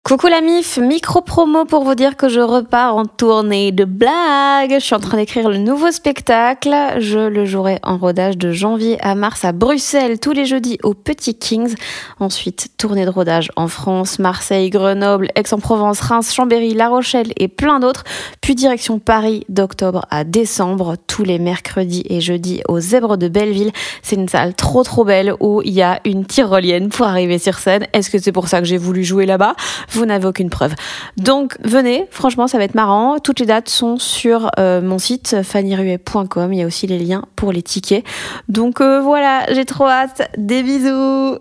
Coucou la MIF, micro-promo pour vous dire que je repars en tournée de blagues. Je suis en train d'écrire le nouveau spectacle. Je le jouerai en rodage de janvier à mars à Bruxelles, tous les jeudis au Petit Kings. Ensuite, tournée de rodage en France, Marseille, Grenoble, Aix-en-Provence, Reims, Chambéry, La Rochelle et plein d'autres. Puis direction Paris d'octobre à décembre, tous les mercredis et jeudis au Zèbre de Belleville. C'est une salle trop belle où il y a une tyrolienne pour arriver sur scène. Est-ce que c'est pour ça que j'ai voulu jouer là-bas ? Vous n'avez aucune preuve. Donc venez, franchement ça va être marrant. Toutes les dates sont sur mon site fannyruet.com. Il y a aussi les liens pour les tickets. Donc voilà, j'ai trop hâte. Des bisous.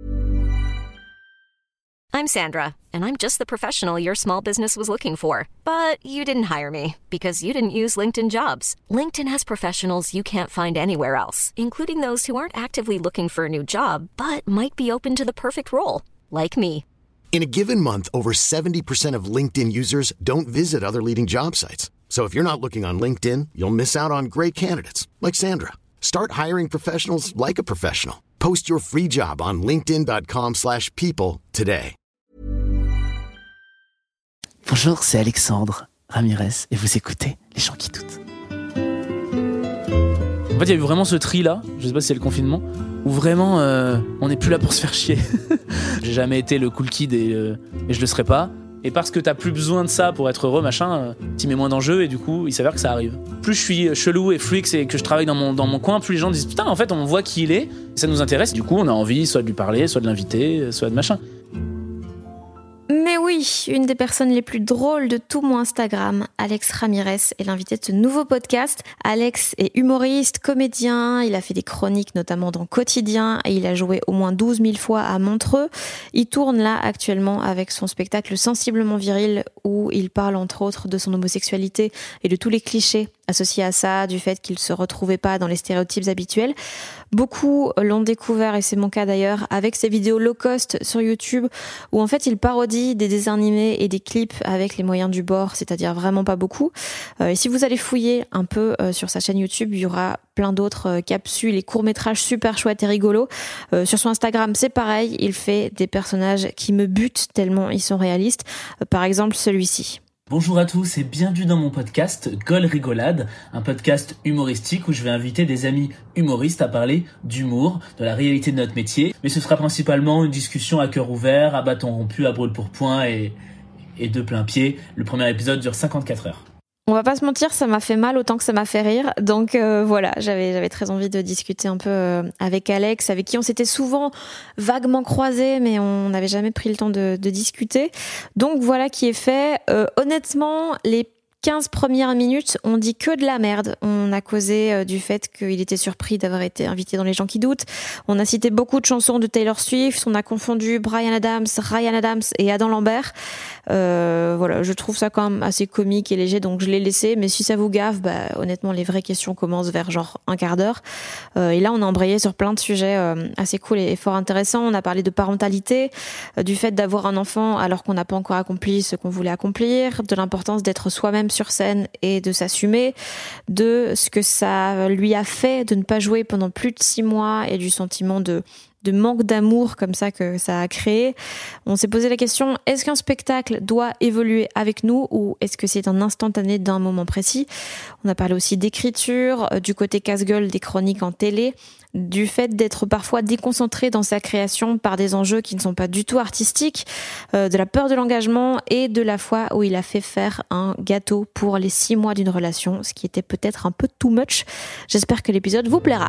I'm Sandra, and I'm just the professional your small business was looking for. But you didn't hire me because you didn't use LinkedIn Jobs. LinkedIn has professionals you can't find anywhere else, including those who aren't actively looking for a new job, but might be open to the perfect role, like me. In a given month, over 70% of LinkedIn users don't visit other leading job sites. So if you're not looking on LinkedIn, you'll miss out on great candidates like Sandra. Start hiring professionals like a professional. Post your free job on linkedin.com/people today. Bonjour, c'est Alexandre Ramirez et vous écoutez Les gens qui doutent. En fait, il y a eu vraiment ce tri-là, je sais pas si c'est le confinement, où vraiment on n'est plus là pour se faire chier. J'ai jamais été le cool kid et je le serai pas. Et parce que t'as plus besoin de ça pour être heureux, machin, t'y mets moins d'enjeux et du coup, il s'avère que ça arrive. Plus je suis chelou et freak et que je travaille dans mon coin, plus les gens disent putain, en fait, on voit qui il est, ça nous intéresse. Du coup, on a envie soit de lui parler, soit de l'inviter, soit de machin. Mais oui, une des personnes les plus drôles de tout mon Instagram, Alex Ramirez, est l'invité de ce nouveau podcast. Alex est humoriste, comédien, il a fait des chroniques notamment dans Quotidien et il a joué au moins 12 000 fois à Montreux. Il tourne là actuellement avec son spectacle Sensiblement Viril où il parle entre autres de son homosexualité et de tous les clichés associés à ça, du fait qu'il se retrouvait pas dans les stéréotypes habituels. Beaucoup l'ont découvert, et c'est mon cas d'ailleurs, avec ses vidéos low cost sur YouTube, où en fait il parodie des dessins animés et des clips avec les moyens du bord, c'est-à-dire vraiment pas beaucoup. Et si vous allez fouiller un peu sur sa chaîne YouTube, il y aura plein d'autres capsules et courts-métrages super chouettes et rigolos. Sur son Instagram, c'est pareil, il fait des personnages qui me butent tellement ils sont réalistes. Par exemple, celui-ci. Bonjour à tous et bienvenue dans mon podcast Gol Rigolade, un podcast humoristique où je vais inviter des amis humoristes à parler d'humour, de la réalité de notre métier. Mais ce sera principalement une discussion à cœur ouvert, à bâton rompu, à brûle-pourpoint et de plein pied. Le premier épisode dure 54 heures. On va pas se mentir, ça m'a fait mal autant que ça m'a fait rire. Donc voilà, j'avais très envie de discuter un peu avec Alex, avec qui on s'était souvent vaguement croisés, mais on n'avait jamais pris le temps de discuter. Donc voilà qui est fait. Honnêtement, les 15 premières minutes, on dit que de la merde. On a causé du fait qu'il était surpris d'avoir été invité dans Les gens qui doutent. On a cité beaucoup de chansons de Taylor Swift. On a confondu Bryan Adams, Ryan Adams et Adam Lambert. Voilà, je trouve ça quand même assez comique et léger, donc je l'ai laissé. Mais si ça vous gaffe, honnêtement, les vraies questions commencent vers genre un quart d'heure. Et là, on a embrayé sur plein de sujets assez cool et fort intéressants. On a parlé de parentalité, du fait d'avoir un enfant alors qu'on n'a pas encore accompli ce qu'on voulait accomplir, de l'importance d'être soi-même sur scène et de s'assumer, de ce que ça lui a fait de ne pas jouer pendant plus de 6 mois et du sentiment de manque d'amour comme ça que ça a créé. On s'est posé la question, est-ce qu'un spectacle doit évoluer avec nous ou est-ce que c'est un instantané d'un moment précis ? On a parlé aussi d'écriture, du côté casse-gueule des chroniques en télé, du fait d'être parfois déconcentré dans sa création par des enjeux qui ne sont pas du tout artistiques, de la peur de l'engagement et de la fois où il a fait faire un gâteau pour les 6 mois d'une relation, ce qui était peut-être un peu too much. J'espère que l'épisode vous plaira.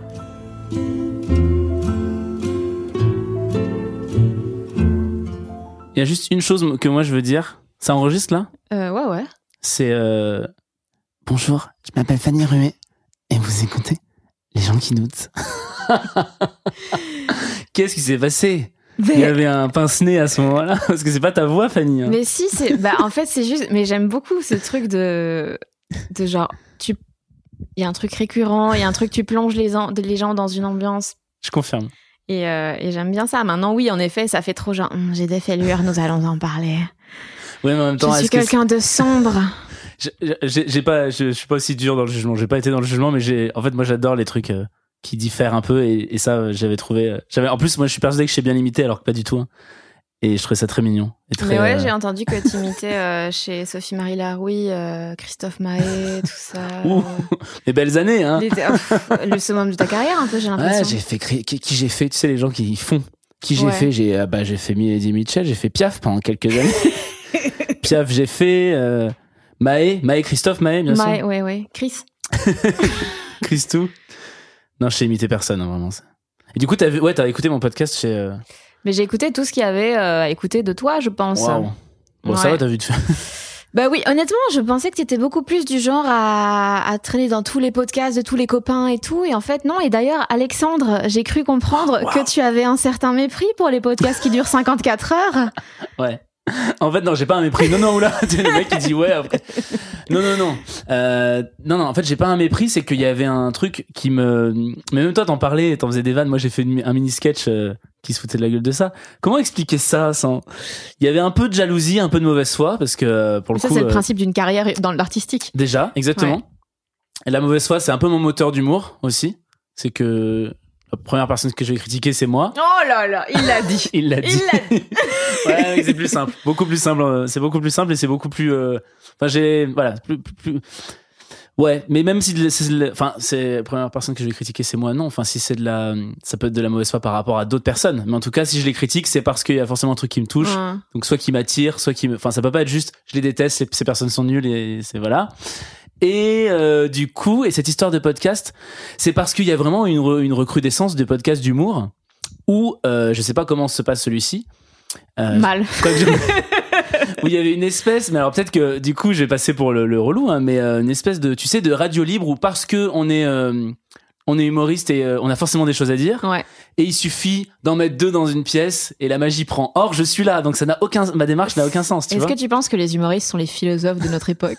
Il y a juste une chose que moi je veux dire. Ça enregistre là ? Ouais. C'est bonjour, je m'appelle Fanny Ruet et vous écoutez Les gens qui doutent. Qu'est-ce qui s'est passé ? Il y avait un pince-nez à ce moment-là parce que c'est pas ta voix, Fanny. Hein. Mais si, c'est en fait c'est juste. Mais j'aime beaucoup ce truc de genre il y a un truc récurrent, il y a un truc tu plonges les gens dans une ambiance. Je confirme. Et j'aime bien ça. Maintenant, oui, en effet, ça fait trop genre j'ai des fêlures, nous allons en parler. Oui, mais en même temps, je suis quelqu'un de sombre. Je suis pas aussi dur dans le jugement. J'ai pas été dans le jugement, mais en fait, moi, j'adore les trucs qui diffèrent un peu et ça, j'avais trouvé. En plus, moi, je suis persuadé que je sais bien limiter, alors que pas du tout. Hein. Et je trouvais ça très mignon. Et très, Mais ouais, j'ai entendu que t'imitais chez Sophie-Marie Larouille, Christophe Mahé, tout ça. Ouh, les belles années, hein. Le summum de ta carrière, un peu, j'ai l'impression. Ouais, j'ai fait qui j'ai fait, tu sais, les gens qui font. Qui j'ai fait, j'ai fait Eddie Mitchell, j'ai fait Piaf pendant quelques années. Piaf, j'ai fait Christophe Mahé, bien sûr. Ouais, Chris. Christou. Non, je sais imiter personne, hein, vraiment. Et du coup, t'as écouté mon podcast chez. Mais j'ai écouté tout ce qu'il y avait à écouter de toi, je pense. Waouh. Bon, ça va, t'as vu de faire. Bah oui, honnêtement, je pensais que t'étais beaucoup plus du genre à traîner dans tous les podcasts de tous les copains et tout. Et en fait, non. Et d'ailleurs, Alexandre, j'ai cru comprendre que tu avais un certain mépris pour les podcasts qui durent 54 heures. Ouais. En fait, non, j'ai pas un mépris. Non, oula. Le mec qui dit ouais après. Non. Non, en fait, j'ai pas un mépris. C'est qu'il y avait un truc qui me. Mais même toi, t'en parlais, t'en faisais des vannes. Moi, j'ai fait un mini sketch qui se foutait de la gueule de ça. Comment expliquer ça sans. Il y avait un peu de jalousie, un peu de mauvaise foi, parce que pour le coup. Ça, c'est le principe d'une carrière dans l'artistique. Déjà, exactement. Ouais. Et la mauvaise foi, c'est un peu mon moteur d'humour aussi. C'est que. La première personne que je vais critiquer, c'est moi. Oh là là, il l'a dit. Il l'a dit. Ouais, mais c'est plus simple. Beaucoup plus simple. C'est beaucoup plus simple et c'est beaucoup plus. Enfin, voilà. Plus. Ouais, mais même si c'est la première personne que je vais critiquer, c'est moi, non. Enfin, si c'est ça peut être de la mauvaise foi par rapport à d'autres personnes. Mais en tout cas, si je les critique, c'est parce qu'il y a forcément un truc qui me touche. Donc, soit qui m'attire, soit qui me. Enfin, ça peut pas être juste, je les déteste, ces personnes sont nulles et c'est voilà. Et du coup, et cette histoire de podcast, c'est parce qu'il y a vraiment une recrudescence de podcasts d'humour où je sais pas comment se passe celui-ci. Mal. Où il y avait une espèce, mais alors peut-être que du coup je vais passer pour le relou, hein, mais une espèce de, tu sais, de radio libre où parce que on est humoriste et on a forcément des choses à dire. Ouais. Et il suffit d'en mettre 2 dans une pièce et la magie prend. Or, je suis là, donc ma démarche n'a aucun sens. Est-ce que tu penses que les humoristes sont les philosophes de notre époque?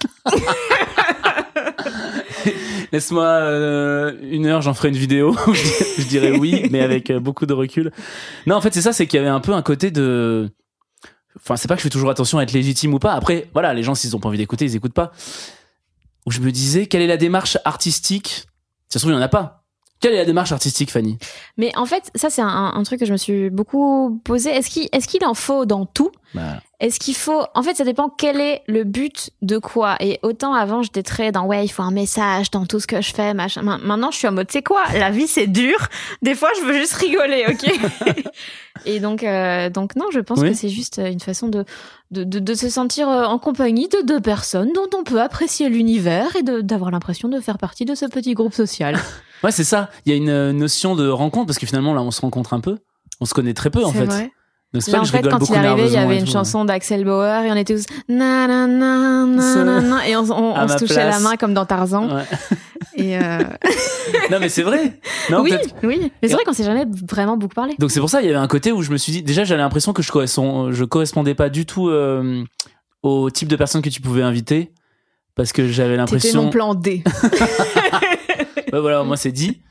Laisse-moi 1 heure, j'en ferai une vidéo. Je dirais oui, mais avec beaucoup de recul. Non, en fait, c'est ça, c'est qu'il y avait un peu un côté de. Enfin, c'est pas que je fais toujours attention à être légitime ou pas. Après, voilà, les gens, s'ils ont pas envie d'écouter, ils écoutent pas. Où je me disais, quelle est la démarche artistique? Ça se trouve, il y en a pas. Quelle est la démarche artistique, Fanny? Mais en fait, ça, c'est un truc que je me suis beaucoup posé. Est-ce qu'il en faut dans tout? Est-ce qu'il faut... En fait, ça dépend quel est le but de quoi. Et autant avant, j'étais très dans, ouais, il faut un message dans tout ce que je fais, machin. Maintenant, je suis en mode, c'est quoi? La vie, c'est dur. Des fois, je veux juste rigoler, ok? Et donc non, je pense que c'est juste une façon de se sentir en compagnie de 2 personnes dont on peut apprécier l'univers et d'avoir l'impression de faire partie de ce petit groupe social. Ouais, c'est ça. Il y a une notion de rencontre parce que finalement, là, on se rencontre un peu. On se connaît très peu, en fait. C'est vrai. Là, en fait, quand il est arrivé, il y avait une chanson d'Axel Bauer et on était tous na na na na na na et on se touchait la main comme dans Tarzan. Ouais. Et non, mais c'est vrai. Non, oui. Mais c'est vrai qu'on s'est jamais vraiment beaucoup parlé. Donc c'est pour ça, il y avait un côté où je me suis dit, déjà, j'avais l'impression que je correspondais pas du tout au type de personne que tu pouvais inviter parce que j'avais l'impression. C'était mon plan D. Ouais, voilà, moi c'est dit.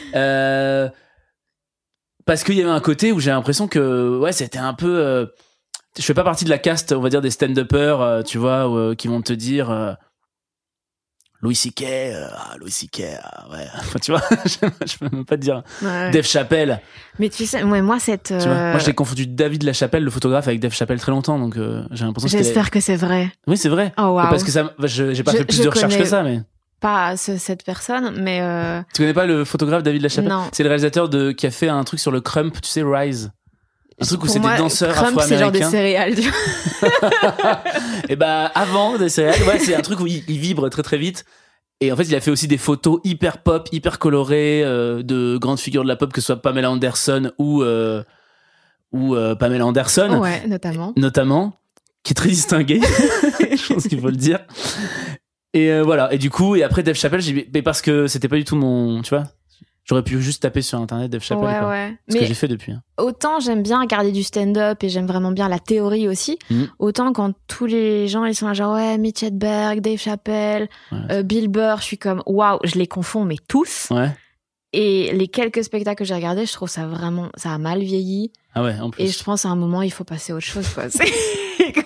Parce qu'il y avait un côté où j'ai l'impression que ouais, c'était un peu je fais pas partie de la caste, on va dire, des stand-uppers, tu vois, qui vont te dire Louis C.K. Ouais, enfin, tu vois, je peux même pas te dire Dave Chappelle. Mais tu sais, moi cette tu vois, moi j'ai confondu David Lachapelle, le photographe, avec Dave Chappelle très longtemps, donc j'ai l'impression que j'espère que c'est vrai. Oui, c'est vrai. Oh, wow. Parce que ça j'ai pas fait plus de recherches que ça, mais pas cette personne, mais Tu connais pas le photographe David Lachapelle? Non. C'est le réalisateur qui a fait un truc sur le crump, tu sais, Rise. Un truc où c'est des danseurs afro-américains. C'est genre des céréales. Tu vois. Et bah avant des céréales, ouais, c'est un truc où il vibre très très vite. Et en fait, il a fait aussi des photos hyper pop, hyper colorées de grandes figures de la pop, que ce soit Pamela Anderson ou Pamela Anderson. Ouais, notamment, qui est très distinguée. Je pense qu'il faut le dire. Et voilà. Et du coup, et après Dave Chappelle, j'ai dit, mais parce que c'était pas du tout mon, tu vois. J'aurais pu juste taper sur internet Dave Chappelle, quoi. Ouais. Ce que j'ai fait depuis. Autant j'aime bien regarder du stand-up et j'aime vraiment bien la théorie aussi. Autant quand tous les gens ils sont là genre ouais, Mitch Hedberg, Dave Chappelle, Bill Burr, je suis comme waouh, je les confonds mais tous. Ouais. Et les quelques spectacles que j'ai regardés, je trouve ça vraiment, ça a mal vieilli. Ah ouais, en plus. Et je pense à un moment il faut passer à autre chose, quoi.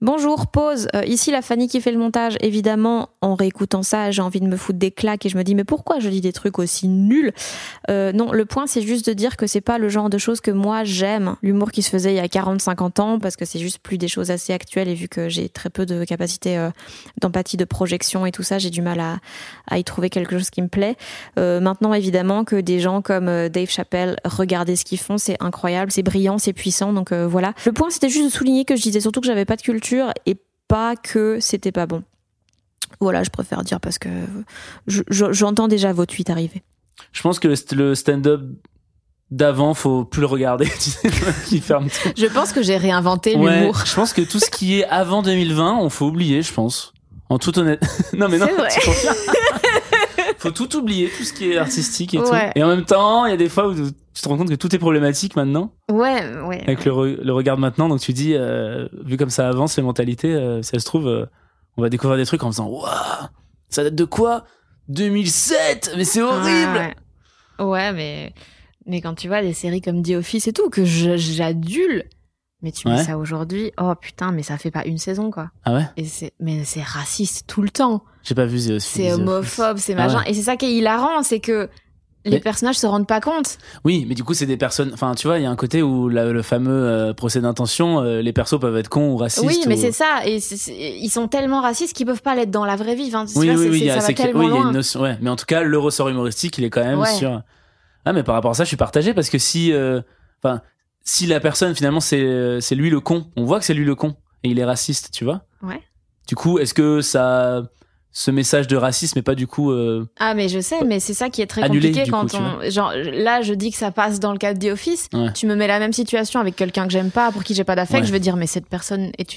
Bonjour, pause. Ici la Fanny qui fait le montage. Évidemment, en réécoutant ça, j'ai envie de me foutre des claques et je me dis mais pourquoi je dis des trucs aussi nuls ? Non, le point c'est juste de dire que c'est pas le genre de choses que moi j'aime. L'humour qui se faisait il y a 40-50 ans parce que c'est juste plus des choses assez actuelles et vu que j'ai très peu de capacité d'empathie, de projection et tout ça, j'ai du mal à y trouver quelque chose qui me plaît. Maintenant, évidemment, que des gens comme Dave Chappelle, regardez ce qu'ils font, c'est incroyable, c'est brillant, c'est puissant, donc voilà. Le point c'était juste de souligner que je disais surtout que j'avais pas de culture et pas que c'était pas bon. Voilà, je préfère dire parce que j'entends déjà vos tweets arriver. Je pense que le stand-up d'avant, faut plus le regarder. Tu sais, il ferme tout. Je pense que j'ai réinventé l'humour. Je pense que tout ce qui est avant 2020, on faut oublier, je pense. En toute honnêteté. Non, mais non, tu confirmes. Faut tout oublier, tout ce qui est artistique et tout. Et en même temps, il y a des fois où tu te rends compte que tout est problématique maintenant. Ouais. Avec le regard de maintenant, donc tu dis, vu comme ça avance les mentalités, si ça se trouve, on va découvrir des trucs en faisant, waouh, ça date de quoi ? 2007, mais c'est horrible. Ouais, mais quand tu vois des séries comme The Office et tout, que j'adule, mais tu mets ça aujourd'hui, oh putain, mais ça fait pas une saison, quoi. Ah ouais? Mais c'est raciste tout le temps. J'ai pas vu The Office. C'est homophobe, c'est machin. Et c'est ça qui est hilarant, c'est que les personnages se rendent pas compte. Oui, mais du coup, c'est des personnes. Enfin, tu vois, il y a un côté où le fameux procès d'intention, les persos peuvent être cons ou racistes. Oui, mais c'est ça. Et ils sont tellement racistes qu'ils peuvent pas l'être dans la vraie vie. Enfin, oui, ça va tellement il y a loin. une notion. Ouais, mais en tout cas, le ressort humoristique, il est quand même sur. Ah, mais par rapport à ça, je suis partagé parce que si la personne finalement c'est lui le con, on voit que c'est lui le con et il est raciste, tu vois. Ouais. Du coup, est-ce que ce message de racisme est pas du coup Ah mais je sais, mais c'est ça qui est très annulé, compliqué quand coup, genre là je dis que ça passe dans le cadre The Office, tu me mets la même situation avec quelqu'un que j'aime pas, pour qui j'ai pas d'affect, je vais dire mais cette personne est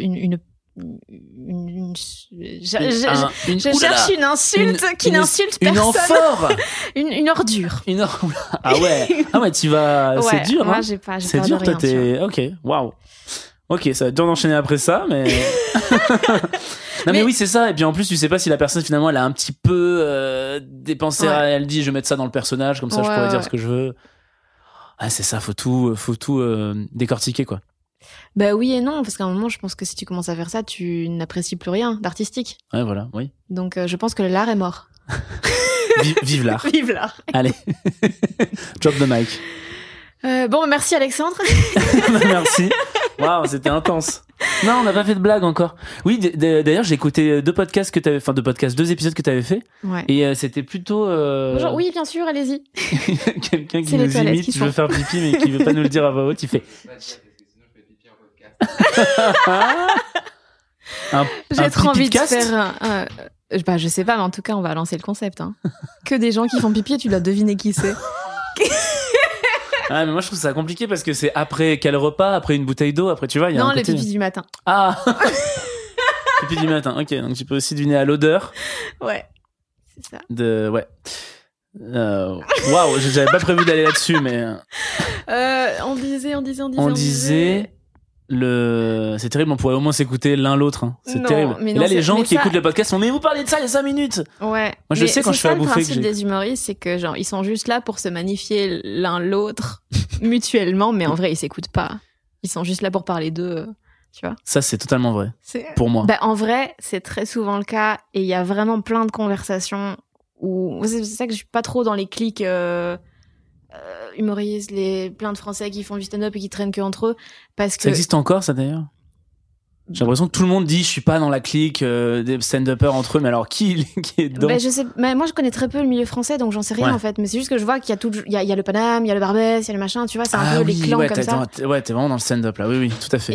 je cherche une insulte qui n'insulte personne. Une amphore. une ordure. Ah ouais, tu vas. C'est dur. Moi, hein. j'ai c'est peur dur, de rien, toi, t'es. Ok, waouh. Ok, ça va être dur d'enchaîner après ça, mais. Non mais oui, c'est ça. Et puis en plus, tu sais pas si la personne finalement elle a un petit peu dépensé. Elle dit, je vais mettre ça dans le personnage, comme ça je pourrais dire ce que je veux. Ah, c'est ça. Faut tout décortiquer, quoi. Bah oui et non, parce qu'à un moment, je pense que si tu commences à faire ça, tu n'apprécies plus rien d'artistique. Ouais, voilà, oui. Donc je pense que l'art est mort. Vive l'art. Vive l'art. Allez, drop the mic. Bon, merci Alexandre. Merci. Waouh, c'était intense. Non, on n'a pas fait de blague encore. Oui, d'ailleurs, j'ai écouté deux épisodes que t'avais fait. Ouais. Et c'était plutôt. Bonjour, oui, bien sûr, allez-y. Quelqu'un qui nous imite, je veux faire pipi, mais qui veut pas nous le dire à voix haute, il fait. J'ai trop envie de faire je sais pas, mais en tout cas, on va lancer le concept. Hein. Que des gens qui font pipi et tu dois deviner qui c'est. Ah, mais moi je trouve ça compliqué parce que c'est après quel repas, après une bouteille d'eau, après tu vois, il y a non, un côté... le pipi du matin. Ah. Pipi du matin, ok, donc tu peux aussi deviner à l'odeur. Ouais, c'est ça. Ouais. Waouh, j'avais pas prévu d'aller là-dessus, mais. On disait. C'est terrible, on pourrait au moins s'écouter l'un l'autre. Hein. C'est terrible. Et là, les gens qui écoutent le podcast sont mais vous parlez de ça il y a 5 minutes. Ouais. Moi, je sais quand je fais à bouffer. Le principe des humoristes, c'est que genre ils sont juste là pour se magnifier l'un l'autre mutuellement, mais en vrai ils s'écoutent pas. Ils sont juste là pour parler d'eux, tu vois. Ça, c'est totalement vrai. Pour moi. Bah, en vrai, c'est très souvent le cas, et il y a vraiment plein de conversations où c'est ça que je suis pas trop dans les clics. Humoristes, plein de Français qui font du stand-up et qui traînent que entre eux, parce que ça existe encore, ça d'ailleurs. J'ai l'impression que tout le monde dit je suis pas dans la clique des stand-uppers entre eux, mais alors qui est dedans? Je sais, mais moi je connais très peu le milieu français, donc j'en sais rien en fait. Mais c'est juste que je vois qu'il y a il y a le Paname, il y a le Barbès, il y a le machin, tu vois, c'est un peu les clans comme ça. T'es vraiment dans le stand-up là, oui, tout à fait.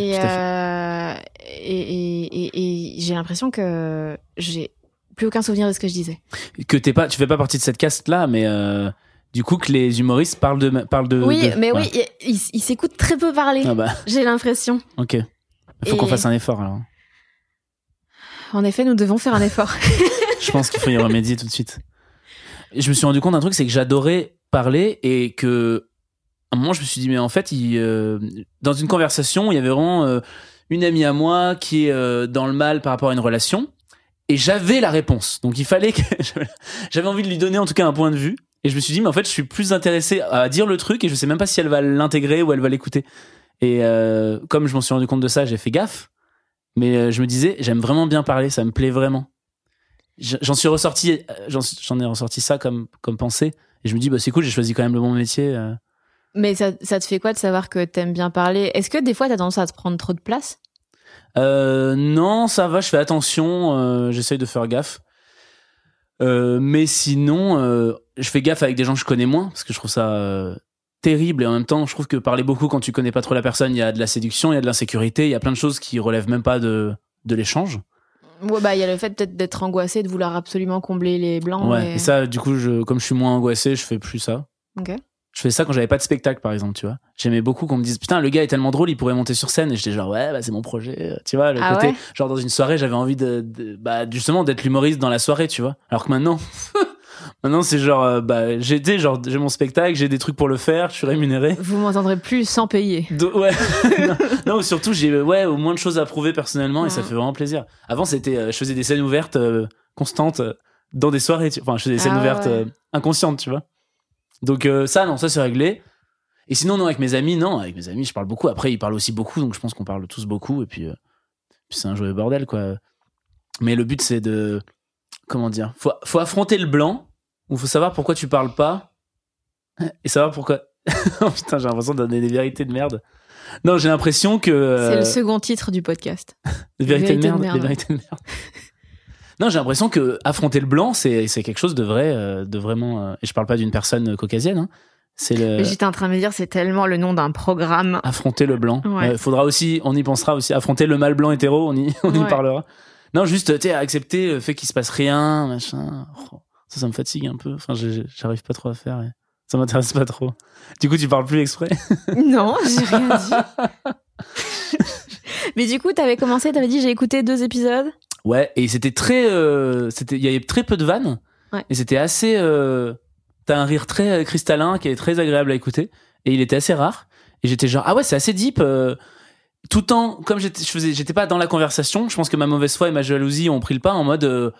Et j'ai l'impression que j'ai plus aucun souvenir de ce que je disais. Que tu fais pas partie de cette caste là, mais du coup que les humoristes parlent de oui, mais ouais. oui, ils s'écoutent très peu parler. Ah bah. J'ai l'impression. Ok. Il faut qu'on fasse un effort alors. En effet, nous devons faire un effort. Je pense qu'il faut y remédier tout de suite. Et je me suis rendu compte d'un truc, c'est que j'adorais parler et que à un moment je me suis dit mais en fait dans une conversation il y avait vraiment une amie à moi qui est dans le mal par rapport à une relation et j'avais la réponse. Donc il fallait que j'avais envie de lui donner en tout cas un point de vue et je me suis dit mais en fait je suis plus intéressé à dire le truc et je sais même pas si elle va l'intégrer ou elle va l'écouter. Et comme je m'en suis rendu compte de ça, j'ai fait gaffe. Mais je me disais, j'aime vraiment bien parler, ça me plaît vraiment. J'en ai ressorti ça comme pensée. Et je me dis, bah, c'est cool, j'ai choisi quand même le bon métier. Mais ça te fait quoi de savoir que t'aimes bien parler? Est-ce que des fois, t'as tendance à te prendre trop de place? Non, ça va, je fais attention, j'essaye de faire gaffe. Mais sinon, je fais gaffe avec des gens que je connais moins, parce que je trouve ça terrible. Et en même temps, je trouve que parler beaucoup quand tu connais pas trop la personne, il y a de la séduction, il y a de l'insécurité, il y a plein de choses qui relèvent même pas de l'échange. Ouais, bah, il y a le fait peut-être d'être angoissé, de vouloir absolument combler les blancs. Ouais, et ça, du coup, comme je suis moins angoissé, je fais plus ça. Ok. Je fais ça quand j'avais pas de spectacle, par exemple, tu vois. J'aimais beaucoup qu'on me dise, putain, le gars est tellement drôle, il pourrait monter sur scène. Et j'étais genre, ouais, bah, c'est mon projet. Tu vois, le côté, ouais, genre, dans une soirée, j'avais envie bah, justement, d'être l'humoriste dans la soirée, tu vois. Alors que maintenant, c'est genre, bah, j'ai mon spectacle, j'ai des trucs pour le faire, je suis rémunéré. Vous m'entendrez plus sans payer. Ouais. non, surtout, j'ai, au moins de choses à prouver personnellement et ça fait vraiment plaisir. Avant, c'était, je faisais des scènes ouvertes, constantes, dans des soirées, enfin, je faisais des scènes ouvertes, inconscientes, tu vois. Donc ça c'est réglé. Et sinon avec mes amis je parle beaucoup. Après ils parlent aussi beaucoup, donc je pense qu'on parle tous beaucoup. Et puis c'est un joyeux bordel quoi. Mais le but c'est de, comment dire, faut affronter le blanc, ou faut savoir pourquoi tu parles pas et savoir pourquoi. Oh putain, j'ai l'impression de donner des vérités de merde. Non, j'ai l'impression que c'est le second titre du podcast. Des vérités de merde. Des vérités de merde. Non, j'ai l'impression que affronter le blanc, c'est quelque chose de vrai, de vraiment. Et je parle pas d'une personne caucasienne. Hein. Mais j'étais en train de me dire, c'est tellement le nom d'un programme. Affronter le blanc. Ouais. Faudra aussi, on y pensera aussi. Affronter le mâle blanc hétéro, on y parlera. Non, juste, tu sais, accepter le fait qu'il se passe rien, machin. Oh, ça me fatigue un peu. Enfin, j'arrive pas trop à faire. Ça m'intéresse pas trop. Du coup, tu parles plus exprès? Non, j'ai rien dit. Mais du coup, t'avais dit, j'ai écouté 2 épisodes. Ouais, et c'était très, il y avait très peu de vannes, et c'était assez, t'as un rire très cristallin qui est très agréable à écouter, et il était assez rare, et j'étais genre, ah ouais, c'est assez deep, tout en, comme j'étais pas dans la conversation, je pense que ma mauvaise foi et ma jalousie ont pris le pas en mode,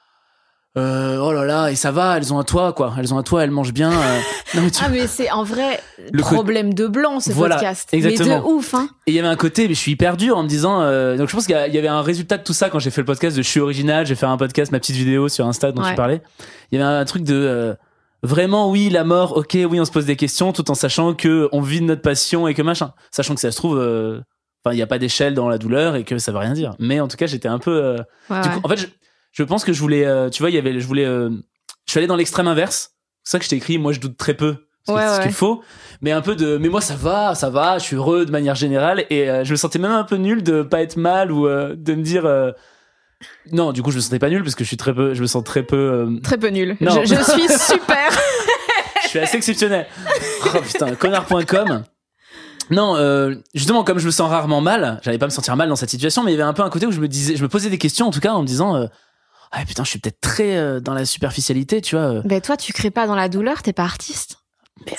oh là là, et ça va, elles ont un toit, quoi. Elles mangent bien. Non, mais c'est en vrai le problème de blanc, ce podcast. Exactement. Mais de ouf, hein. Et il y avait un côté, mais je suis hyper dur en me disant, donc je pense qu'il y avait un résultat de tout ça quand j'ai fait le podcast de Je suis original, j'ai fait un podcast, ma petite vidéo sur Insta dont tu parlais. Il y avait un truc de, vraiment, oui, la mort, ok, oui, on se pose des questions tout en sachant que on vit de notre passion et que machin. Sachant que ça se trouve, il n'y a pas d'échelle dans la douleur et que ça veut rien dire. Mais en tout cas, j'étais un peu, du coup, en fait, je pense que je voulais, tu vois, je suis allé dans l'extrême inverse. C'est ça que je t'ai écrit, moi je doute très peu. Ce qu'il faut. Mais un peu mais moi ça va, je suis heureux de manière générale. Et je me sentais même un peu nul de pas être mal ou de me dire, non, du coup je me sentais pas nul parce que je me sens très peu. Très peu nul. Non. Je suis super. Je suis assez exceptionnel. Oh putain, connard.com. Non, justement, comme je me sens rarement mal, j'allais pas me sentir mal dans cette situation, mais il y avait un peu un côté où je me posais des questions en tout cas en me disant, ah putain, je suis peut-être très dans la superficialité, tu vois. Mais toi, tu crées pas dans la douleur, t'es pas artiste. Merde.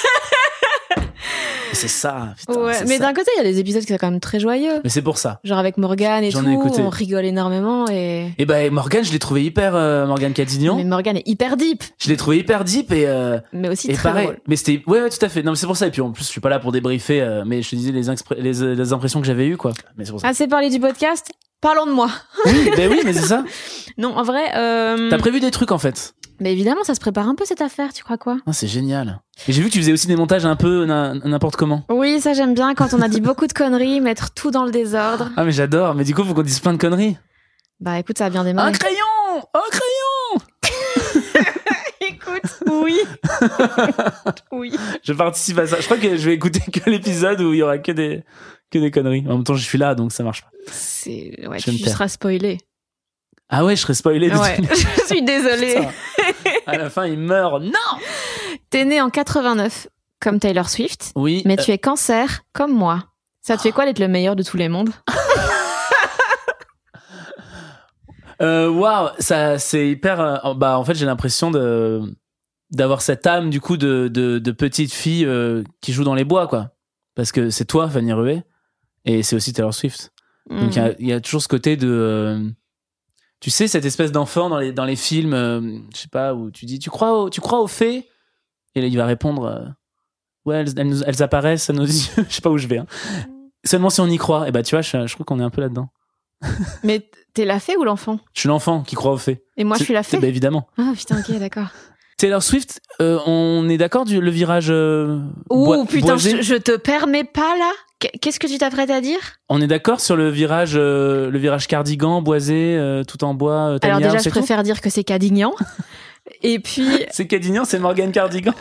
C'est ça. Putain, ouais, c'est mais ça. d'un côté, il y a des épisodes qui sont quand même très joyeux. Mais c'est pour ça. Genre avec Morgane et J'en tout, ai écouté. on rigole énormément et. Et bah Morgane, je l'ai trouvé hyper Morgane Cadignan. Mais Morgane est hyper deep. Je l'ai trouvé hyper deep et. Mais aussi et très pareil. drôle. Mais c'était ouais, tout à fait. Non, mais c'est pour ça. Et puis en plus, je suis pas là pour débriefer, mais je te disais les impressions que j'avais eues quoi. Mais c'est pour ça. Assez parlé du podcast. Parlons de moi. Oui, oui, mais c'est ça. Non, en vrai. T'as prévu des trucs en fait. Mais évidemment, ça se prépare un peu cette affaire, tu crois quoi? Ah, c'est génial. Et j'ai vu que tu faisais aussi des montages un peu n'importe comment. Oui, ça j'aime bien quand on a dit beaucoup de conneries, mettre tout dans le désordre. Ah mais j'adore. Mais du coup, faut qu'on dise plein de conneries. Bah écoute, ça a bien démarré. Un crayon. Écoute, oui. Oui. Je participe à ça. Je crois que je vais écouter que l'épisode où il y aura que des conneries. En même temps, je suis là, donc ça marche pas. Ouais, tu seras spoilé. Ah ouais, je serais spoilé. Ouais, je suis désolée. À la fin, il meurt. Non. T'es né en 89, comme Taylor Swift. Oui. Mais tu es Cancer, comme moi. Ça te fait quoi d'être le meilleur de tous les mondes? Waouh, ça c'est hyper. Bah en fait, j'ai l'impression d'avoir cette âme du coup de petite fille qui joue dans les bois quoi. Parce que c'est toi, Fanny Rué, et c'est aussi Taylor Swift. Donc il y a toujours ce côté de tu sais, cette espèce d'enfant dans les films, je sais pas, où tu dis tu crois aux fées, et là il va répondre ouais, elles apparaissent à nos yeux. Je sais pas où je vais. Hein. Seulement si on y croit. Et bah tu vois, je trouve qu'on est un peu là-dedans. Mais t'es la fée ou l'enfant? Je suis l'enfant qui croit aux fées. Et moi, je suis la fée? Bah, évidemment. Ah putain, ok, d'accord. Taylor Swift, on est d'accord le virage Putain, boisé. je te permets pas là. Qu'est-ce que tu t'apprêtes à dire? On est d'accord sur le virage cardigan, boisé, tout en bois. Alors déjà, je préfère dire que c'est Cadignan. Et puis... C'est Cadignan, c'est Morgan Cardigan.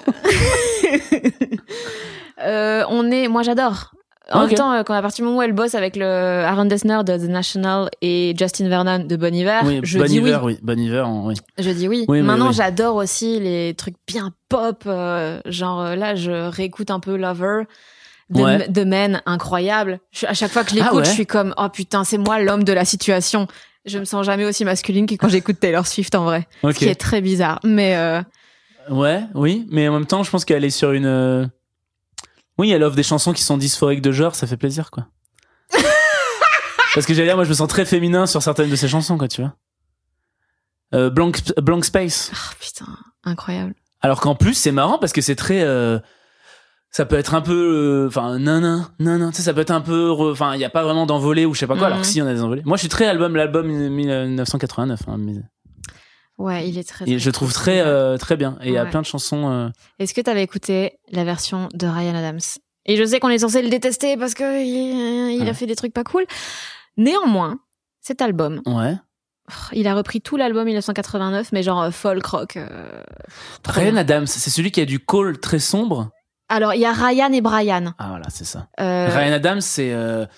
Moi, j'adore. En même temps, quand à partir du moment où elle bosse avec le Aaron Dessner de The National et Justin Vernon de Bon Iver, je dis oui. Bon Iver, oui. Je dis oui. Maintenant, j'adore aussi les trucs bien pop. Là, je réécoute un peu Lover de Men, incroyable. À chaque fois que je l'écoute, je suis comme, oh putain, c'est moi l'homme de la situation. Je me sens jamais aussi masculine que quand j'écoute Taylor Swift en vrai. Ce qui est très bizarre. Mais oui, mais en même temps, je pense qu'elle est sur une... Oui, elle offre des chansons qui sont dysphoriques de genre, ça fait plaisir, quoi. Parce que j'allais dire, moi, je me sens très féminin sur certaines de ses chansons, quoi, tu vois. Blank Space. Oh putain, incroyable. Alors qu'en plus, c'est marrant parce que c'est très... ça peut être un peu... non, tu sais, ça peut être un peu... Enfin, il n'y a pas vraiment d'envolée ou je sais pas quoi, alors que si, on a des envolées. Moi, je suis très l'album 1989. Ouais, il est très je trouve très bien. Et il y a plein de chansons... Est-ce que t'avais écouté la version de Ryan Adams? Et je sais qu'on est censé le détester parce que il a fait des trucs pas cool. Néanmoins, cet album... Ouais. Il a repris tout l'album 1989, mais genre folk rock. Ryan Adams, c'est celui qui a du call très sombre. Alors, il y a Ryan et Brian. Ah voilà, c'est ça. Ryan Adams, c'est...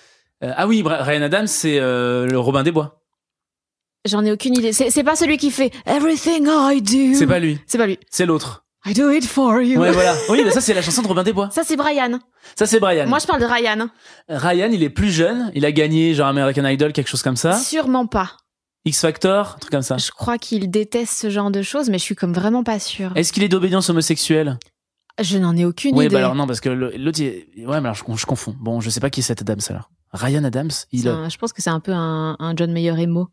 Ryan Adams, c'est le Robin des Bois. J'en ai aucune idée. C'est pas celui qui fait Everything I Do. C'est pas lui. C'est pas lui. C'est l'autre. I do it for you. Ouais, voilà. Oui, mais ça, c'est la chanson de Robin des Bois. Ça, c'est Brian. Ça, c'est Brian. Moi, je parle de Ryan. Ryan, il est plus jeune. Il a gagné, genre, American Idol, quelque chose comme ça. Sûrement pas. X Factor, un truc comme ça. Je crois qu'il déteste ce genre de choses, mais je suis comme vraiment pas sûre. Est-ce qu'il est d'obédience homosexuelle? Je n'en ai aucune idée. Oui, bah alors non, parce que l'autre, ouais, mais alors je confonds. Bon, je sais pas qui est cet Adams alors. Ryan Adams, je pense que c'est un peu un John Mayer emo.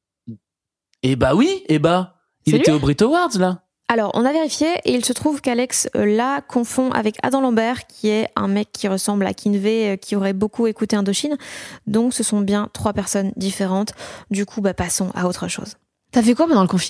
Eh bah oui, il était au Brit Awards là. Alors, on a vérifié et il se trouve qu'Alex la confond avec Adam Lambert, qui est un mec qui ressemble à Kinvey, qui aurait beaucoup écouté Indochine. Donc, ce sont bien 3 personnes différentes. Du coup, passons à autre chose. T'as fait quoi pendant le confinement ?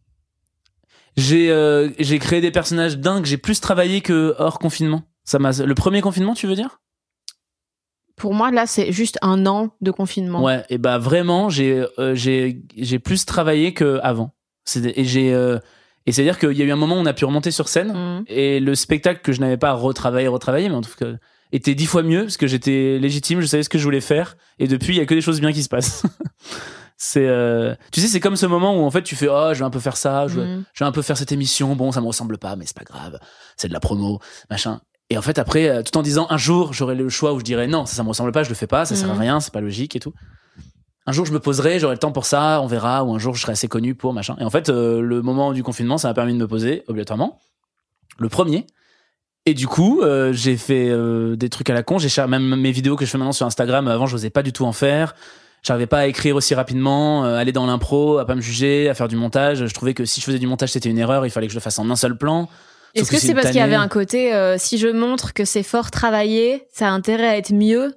J'ai créé des personnages dingues. J'ai plus travaillé que hors confinement. Le premier confinement, tu veux dire ? Pour moi, là, c'est juste 1 an de confinement. Ouais, et vraiment, j'ai plus travaillé que avant. Et c'est-à-dire qu'il y a eu un moment où on a pu remonter sur scène et le spectacle que je n'avais pas retravaillé, mais en tout cas était 10 fois mieux parce que j'étais légitime, je savais ce que je voulais faire et depuis il y a que des choses bien qui se passent. C'est tu sais, c'est comme ce moment où en fait tu fais je vais un peu faire ça, je vais un peu faire cette émission, bon ça me ressemble pas mais c'est pas grave, c'est de la promo, machin. Et en fait après tout en disant un jour j'aurai le choix où je dirais non, ça me ressemble pas, je le fais pas, ça sert à rien, c'est pas logique et tout. Un jour je me poserai, j'aurai le temps pour ça, on verra, ou un jour je serai assez connu pour machin. Et en fait le moment du confinement ça m'a permis de me poser obligatoirement, le premier. Et du coup j'ai fait des trucs à la con, même mes vidéos que je fais maintenant sur Instagram, avant je n'osais pas du tout en faire. J'arrivais pas à écrire aussi rapidement, aller dans l'impro, à pas me juger, à faire du montage. Je trouvais que si je faisais du montage c'était une erreur, il fallait que je le fasse en un seul plan. Est-ce que c'est parce qu'il y avait un côté si je montre que c'est fort travaillé, ça a intérêt à être mieux?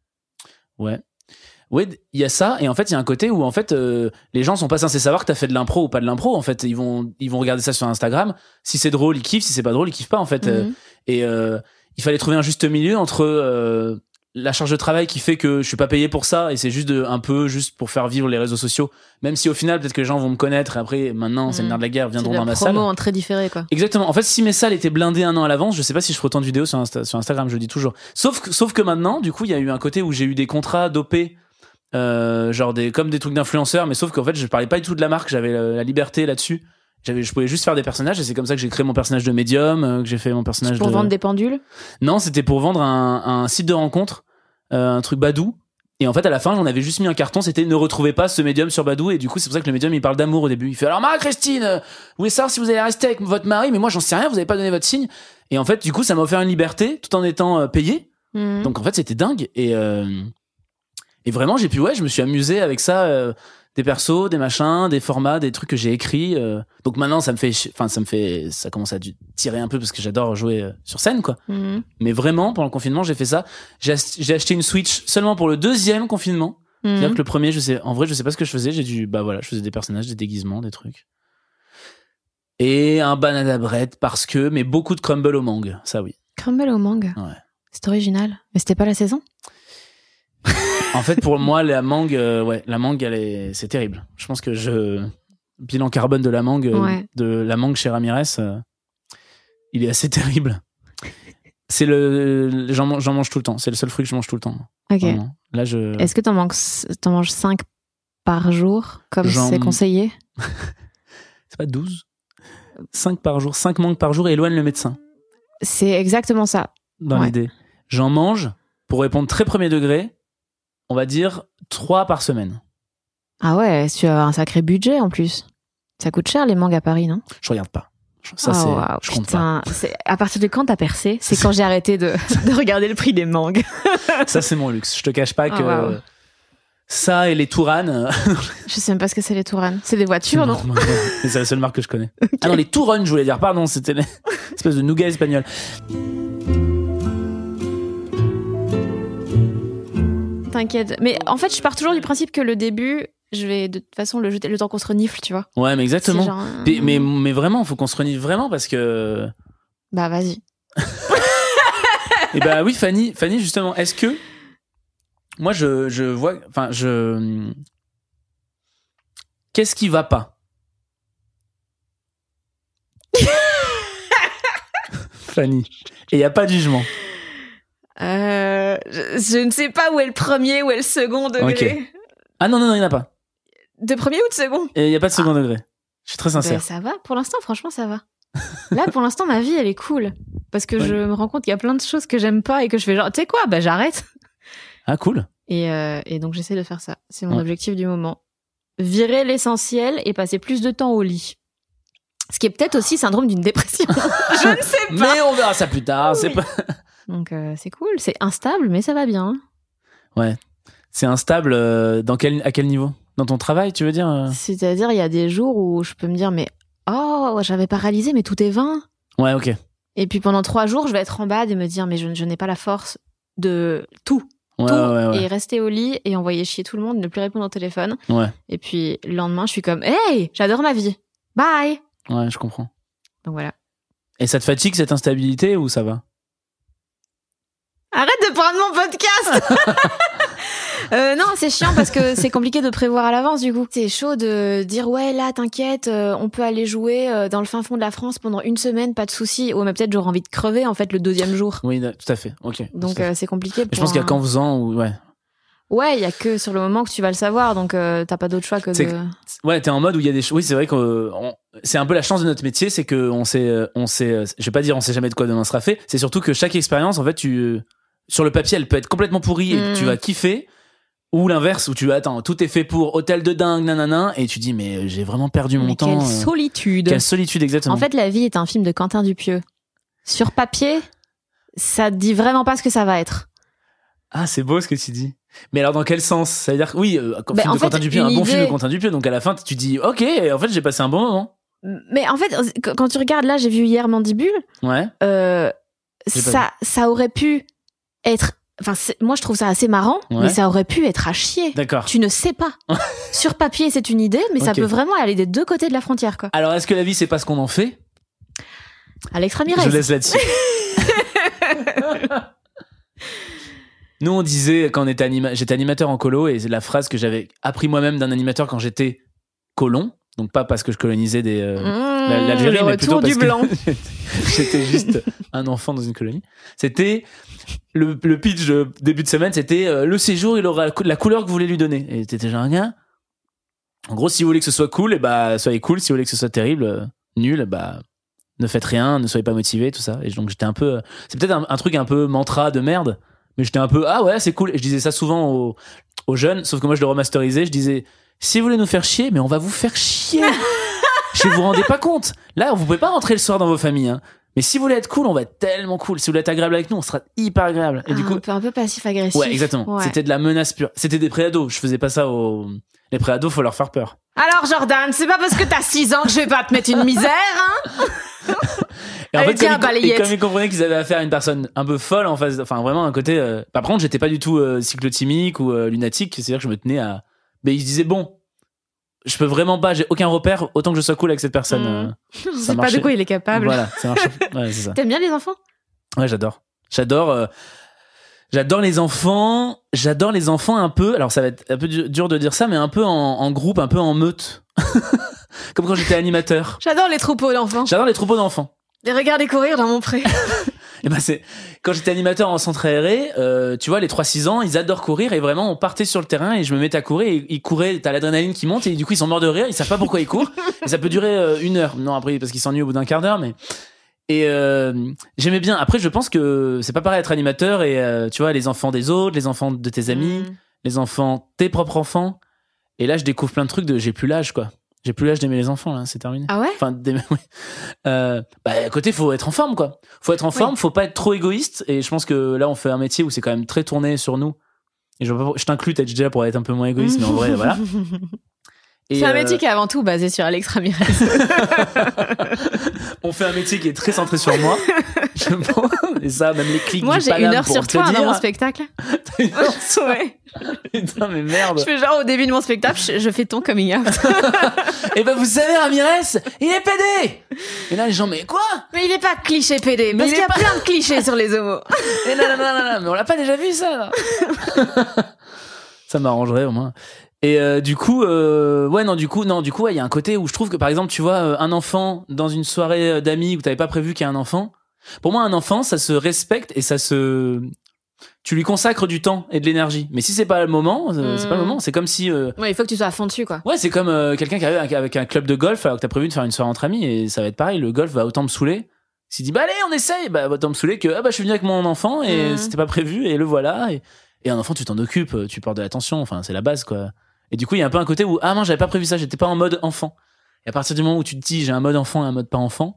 Ouais, il y a ça, et en fait il y a un côté où en fait les gens sont pas censés savoir que t'as fait de l'impro ou pas de l'impro. En fait ils vont regarder ça sur Instagram, si c'est drôle ils kiffent, si c'est pas drôle ils kiffent pas en fait. Et il fallait trouver un juste milieu entre la charge de travail qui fait que je suis pas payé pour ça et c'est juste un peu juste pour faire vivre les réseaux sociaux, même si au final peut-être que les gens vont me connaître et après maintenant c'est le nerf de la guerre, viendront dans ma salle. C'est promo en très différé quoi. Exactement. En fait si mes salles étaient blindées 1 an à l'avance, je sais pas si je ferais autant de vidéos sur Instagram, je le dis toujours. Sauf que maintenant du coup il y a eu un côté où j'ai eu des contrats d'OP genre comme des trucs d'influenceurs, mais sauf qu'en fait je parlais pas du tout de la marque, j'avais la liberté là-dessus. Je pouvais juste faire des personnages et c'est comme ça que j'ai créé mon personnage de médium, que j'ai fait mon personnage pour vendre des pendules. Non, c'était pour vendre un site de rencontre, un truc Badoo. Et en fait à la fin j'en avais juste mis un carton, c'était ne retrouvez pas ce médium sur Badoo. Et du coup c'est pour ça que le médium il parle d'amour au début, il fait alors Marie-Christine, vous voulez savoir si vous allez rester avec votre mari, mais moi j'en sais rien, vous avez pas donné votre signe. Et en fait du coup ça m'a offert une liberté tout en étant payé. Donc en fait c'était dingue. Et vraiment je me suis amusé avec ça, des persos, des machins, des formats, des trucs que j'ai écrits. Donc maintenant ça commence à tirer un peu parce que j'adore jouer sur scène quoi. Mais vraiment pendant le confinement j'ai fait ça. J'ai acheté une Switch seulement pour le 2e confinement C'est-à-dire que le premier, je sais pas ce que je faisais. Je faisais des personnages, des déguisements, des trucs. Et un banana bread mais beaucoup de crumble au mangue, ça oui. Crumble au mangue. Ouais. C'est original. Mais c'était pas la saison? En fait, pour moi, la mangue, c'est terrible. Je pense que bilan carbone de la mangue, chez Ramirez, il est assez terrible. C'est j'en mange tout le temps. C'est le seul fruit que je mange tout le temps. Ok. Vraiment. Là, Est-ce que t'en manges 5 par jour, comme c'est conseillé? C'est pas 12? 5 par jour, 5 mangues par jour et éloigne le médecin. C'est exactement ça. Dans l'idée. J'en mange, pour répondre très premier degré, on va dire 3 par semaine. Ah ouais, tu as un sacré budget en plus. Ça coûte cher les mangues à Paris, non? Je regarde pas. Je compte pas. À partir de quand t'as percé? C'est quand j'ai arrêté de regarder le prix des mangues. Ça, c'est mon luxe. Je te cache pas que ça et les Touranes. Je sais même pas ce que c'est les Touranes. C'est des voitures, non? C'est la seule marque que je connais. Okay. Ah non, les Touronnes, je voulais dire. Pardon, c'était l'espèce de nougat espagnol. T'inquiète. Mais en fait, je pars toujours du principe que le début, je vais de toute façon le jeter le temps qu'on se renifle, tu vois. Ouais, mais exactement. Genre, mais vraiment, faut qu'on se renifle vraiment parce que. Bah, vas-y. Et bah oui, Fanny, justement, est-ce que. Moi, je vois. Enfin, Qu'est-ce qui va pas? Fanny. Et il n'y a pas de jugement. Je ne sais pas où est le premier, où est le second degré. Okay. Ah non, il n'y en a pas. De premier ou de second? Il n'y a pas de second degré. Je suis très sincère. Ben, ça va, pour l'instant, franchement, ça va. Là, pour l'instant, ma vie, elle est cool. Parce que je me rends compte qu'il y a plein de choses que j'aime pas et que je fais genre, tu sais quoi, bah j'arrête. Ah, cool. Et donc, j'essaie de faire ça. C'est mon objectif du moment. Virer l'essentiel et passer plus de temps au lit. Ce qui est peut-être aussi syndrome d'une dépression. Je ne sais pas. Mais on verra ça plus tard. Oui. C'est pas... Donc, c'est cool. C'est instable, mais ça va bien. Ouais. C'est instable à quel niveau? Dans ton travail, tu veux dire? C'est-à-dire, il y a des jours où je peux me dire, mais j'avais pas réalisé, mais tout est vain. Ouais, ok. Et puis pendant 3 jours, je vais être en bad et me dire, mais je n'ai pas la force de tout. Ouais. Et rester au lit et envoyer chier tout le monde, ne plus répondre au téléphone. Ouais. Et puis le lendemain, je suis comme, hey, j'adore ma vie. Bye. Ouais, je comprends. Donc voilà. Et ça te fatigue cette instabilité ou ça va? Arrête de prendre mon podcast. Non, c'est chiant parce que c'est compliqué de prévoir à l'avance du coup. C'est chaud de dire ouais là t'inquiète, on peut aller jouer dans le fin fond de la France pendant 1 semaine, pas de souci. Ou mais peut-être j'aurais envie de crever en fait le 2e jour. Oui, tout à fait. Ok. Donc c'est compliqué. Je pense qu'il y a qu'en faisant ou ouais. Ouais, il y a que sur le moment que tu vas le savoir, donc t'as pas d'autre choix que de. Ouais, t'es en mode où il y a des choses. Oui, c'est vrai que c'est un peu la chance de notre métier, c'est que on sait. Je vais pas dire on sait jamais de quoi demain sera fait. C'est surtout que chaque expérience, en fait, sur le papier, elle peut être complètement pourrie et tu vas kiffer. Ou l'inverse, où attends, tout est fait pour hôtel de dingue, nanana, et tu dis, mais j'ai vraiment perdu mon temps. Quelle solitude. Quelle solitude, exactement. En fait, La vie est un film de Quentin Dupieux. Sur papier, ça dit vraiment pas ce que ça va être. Ah, c'est beau ce que tu dis. Mais alors, dans quel sens? Ça veut dire que, oui, film de Quentin Dupieux, un bon film de Quentin Dupieux, donc à la fin, tu dis, ok, en fait, j'ai passé un bon moment. Mais en fait, quand tu regardes, là, j'ai vu hier Mandibule. Ouais. Ça aurait pu être. Enfin, moi, je trouve ça assez marrant, mais ça aurait pu être à chier. D'accord. Tu ne sais pas. Sur papier, c'est une idée, mais ça peut vraiment aller des 2 côtés de la frontière, quoi. Alors, est-ce que la vie, c'est pas ce qu'on en fait? Alex Ramirez. Je laisse là-dessus. Nous, on disait, quand on était j'étais animateur en colo, et c'est la phrase que j'avais appris moi-même d'un animateur quand j'étais colon. Donc, pas parce que je colonisais l'Algérie, mais plutôt parce que j'étais juste un enfant dans une colonie. C'était le pitch de début de semaine, c'était le séjour, il aura la couleur que vous voulez lui donner. Et t'étais genre rien. En gros, si vous voulez que ce soit cool, et bah soyez cool. Si vous voulez que ce soit terrible, nul, bah ne faites rien, ne soyez pas motivés, tout ça. Et donc j'étais un peu, c'est peut-être un truc un peu mantra de merde, mais j'étais un peu ah ouais c'est cool. Et je disais ça souvent aux jeunes, sauf que moi je le remasterisais. Je disais si vous voulez nous faire chier, mais on va vous faire chier. Je vous rendez pas compte. Là, vous pouvez pas rentrer le soir dans vos familles, hein. Mais si vous voulez être cool, on va être tellement cool. Si vous voulez être agréable avec nous, on sera hyper agréable. Et du coup, un peu passif-agressif. Ouais, exactement. Ouais. C'était de la menace pure. C'était des préados. Je faisais pas ça les préados, faut leur faire peur. Alors Jordan, c'est pas parce que t'as 6 ans que je vais pas te mettre une misère, hein. Et en Allez, fait, tiens, comme balayette. ils comprenaient qu'ils avaient affaire à une personne un peu folle en face, enfin vraiment un côté. Par contre, j'étais pas du tout cyclotimique ou lunatique, c'est-à-dire que je me tenais à. Mais ils se disaient bon, je peux vraiment pas, j'ai aucun repère, autant que je sois cool avec cette personne. Je sais pas de quoi il est capable. Voilà, ça marche. Ouais, c'est ça. T'aimes bien les enfants? Ouais, j'adore. J'adore les enfants. J'adore les enfants un peu. Alors ça va être un peu dur de dire ça, mais un peu en groupe, un peu en meute. Comme quand j'étais animateur. J'adore les troupeaux d'enfants. J'adore les troupeaux d'enfants. Les regarder courir dans mon pré. Et ben c'est quand j'étais animateur en centre aéré, tu vois les 3-6 ans, ils adorent courir et vraiment on partait sur le terrain et je me mettais à courir et ils couraient, t'as l'adrénaline qui monte et du coup ils sont morts de rire, ils savent pas pourquoi ils courent et ça peut durer 1 heure. Non après parce qu'ils s'ennuient au bout d'un quart d'heure mais et j'aimais bien. Après je pense que c'est pas pareil être animateur et tu vois les enfants des autres, les enfants de tes amis, les enfants tes propres enfants et là je découvre plein de trucs de j'ai plus l'âge quoi. J'ai plus l'âge d'aimer les enfants là, c'est terminé. Ah ouais? Enfin, oui. À côté, faut être en forme quoi. Faut être en forme, faut pas être trop égoïste. Et je pense que là, on fait un métier où c'est quand même très tourné sur nous. Et je t'inclus, t'as déjà pour être un peu moins égoïste, mais en vrai, voilà. Et c'est un métier qui est avant tout basé sur Alex Ramirez. On fait un métier qui est très centré sur moi. Je pense. Et ça, même les clics. Moi, du j'ai Paname 1 heure pour sur te toi le dans dire. mon spectacle. Ouais. Putain, mais merde. Je fais genre au début de mon spectacle, je fais ton coming out. Et ben, vous savez, Ramirez, il est pédé. Et là, les gens, mais quoi? Mais il est pas cliché PD, parce il qu'il y est a pas- plein de clichés sur les homos. Et non, mais on l'a pas déjà vu, ça, là. Ça m'arrangerait, au moins. Et du coup, il y a un côté où je trouve que, par exemple, tu vois, un enfant dans une soirée d'amis où t'avais pas prévu qu'il y ait un enfant. Pour moi, un enfant, ça se respecte et tu lui consacres du temps et de l'énergie. Mais si c'est pas le moment, c'est pas le moment. C'est comme si, Ouais, il faut que tu sois à fond dessus, quoi. ouais, c'est comme quelqu'un qui arrive avec un club de golf alors que t'as prévu de faire une soirée entre amis et ça va être pareil. Le golf va autant me saouler. S'il dit, bah allez, on essaye, bah autant me saouler que, je suis venu avec mon enfant et c'était pas prévu et le voilà. Et un enfant, tu t'en occupes, tu portes de l'attention. Enfin, c'est la base, quoi. Et du coup, il y a un peu un côté où, ah non, j'avais pas prévu ça, j'étais pas en mode enfant. Et à partir du moment où tu te dis, j'ai un mode enfant et un mode pas enfant,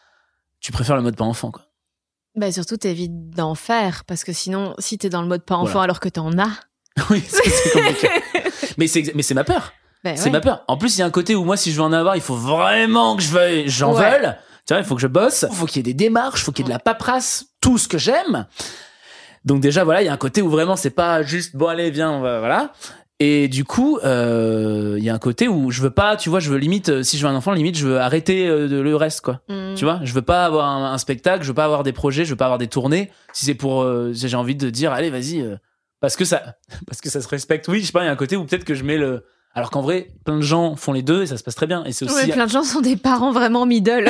tu préfères le mode pas enfant, quoi. Bah, surtout, t'évites d'en faire, parce que sinon, si t'es dans le mode pas enfant Voilà. alors que t'en as. Oui, c'est compliqué. mais c'est ma peur. Bah, C'est ouais. ma peur. En plus, il y a un côté où moi, si je veux en avoir, il faut vraiment que j'en Ouais. veuille. Tu vois, il faut que je bosse, il faut qu'il y ait des démarches, il faut qu'il y ait de la paperasse, tout ce que j'aime. Donc déjà, voilà, il y a un côté où vraiment, c'est pas juste, bon, allez, viens, on va, voilà. Et du coup, il y a un côté où je veux pas, tu vois, je veux limite, si je veux un enfant, limite, je veux arrêter le reste, quoi. Tu vois, je veux pas avoir un spectacle, je veux pas avoir des projets, je veux pas avoir des tournées. Si c'est pour, j'ai envie de dire, allez, vas-y, parce que ça se respecte. Oui, je sais pas, il y a un côté où peut-être que je mets alors qu'en vrai, plein de gens font les deux et ça se passe très bien. Et c'est aussi, Ouais, plein de gens sont des parents vraiment middle.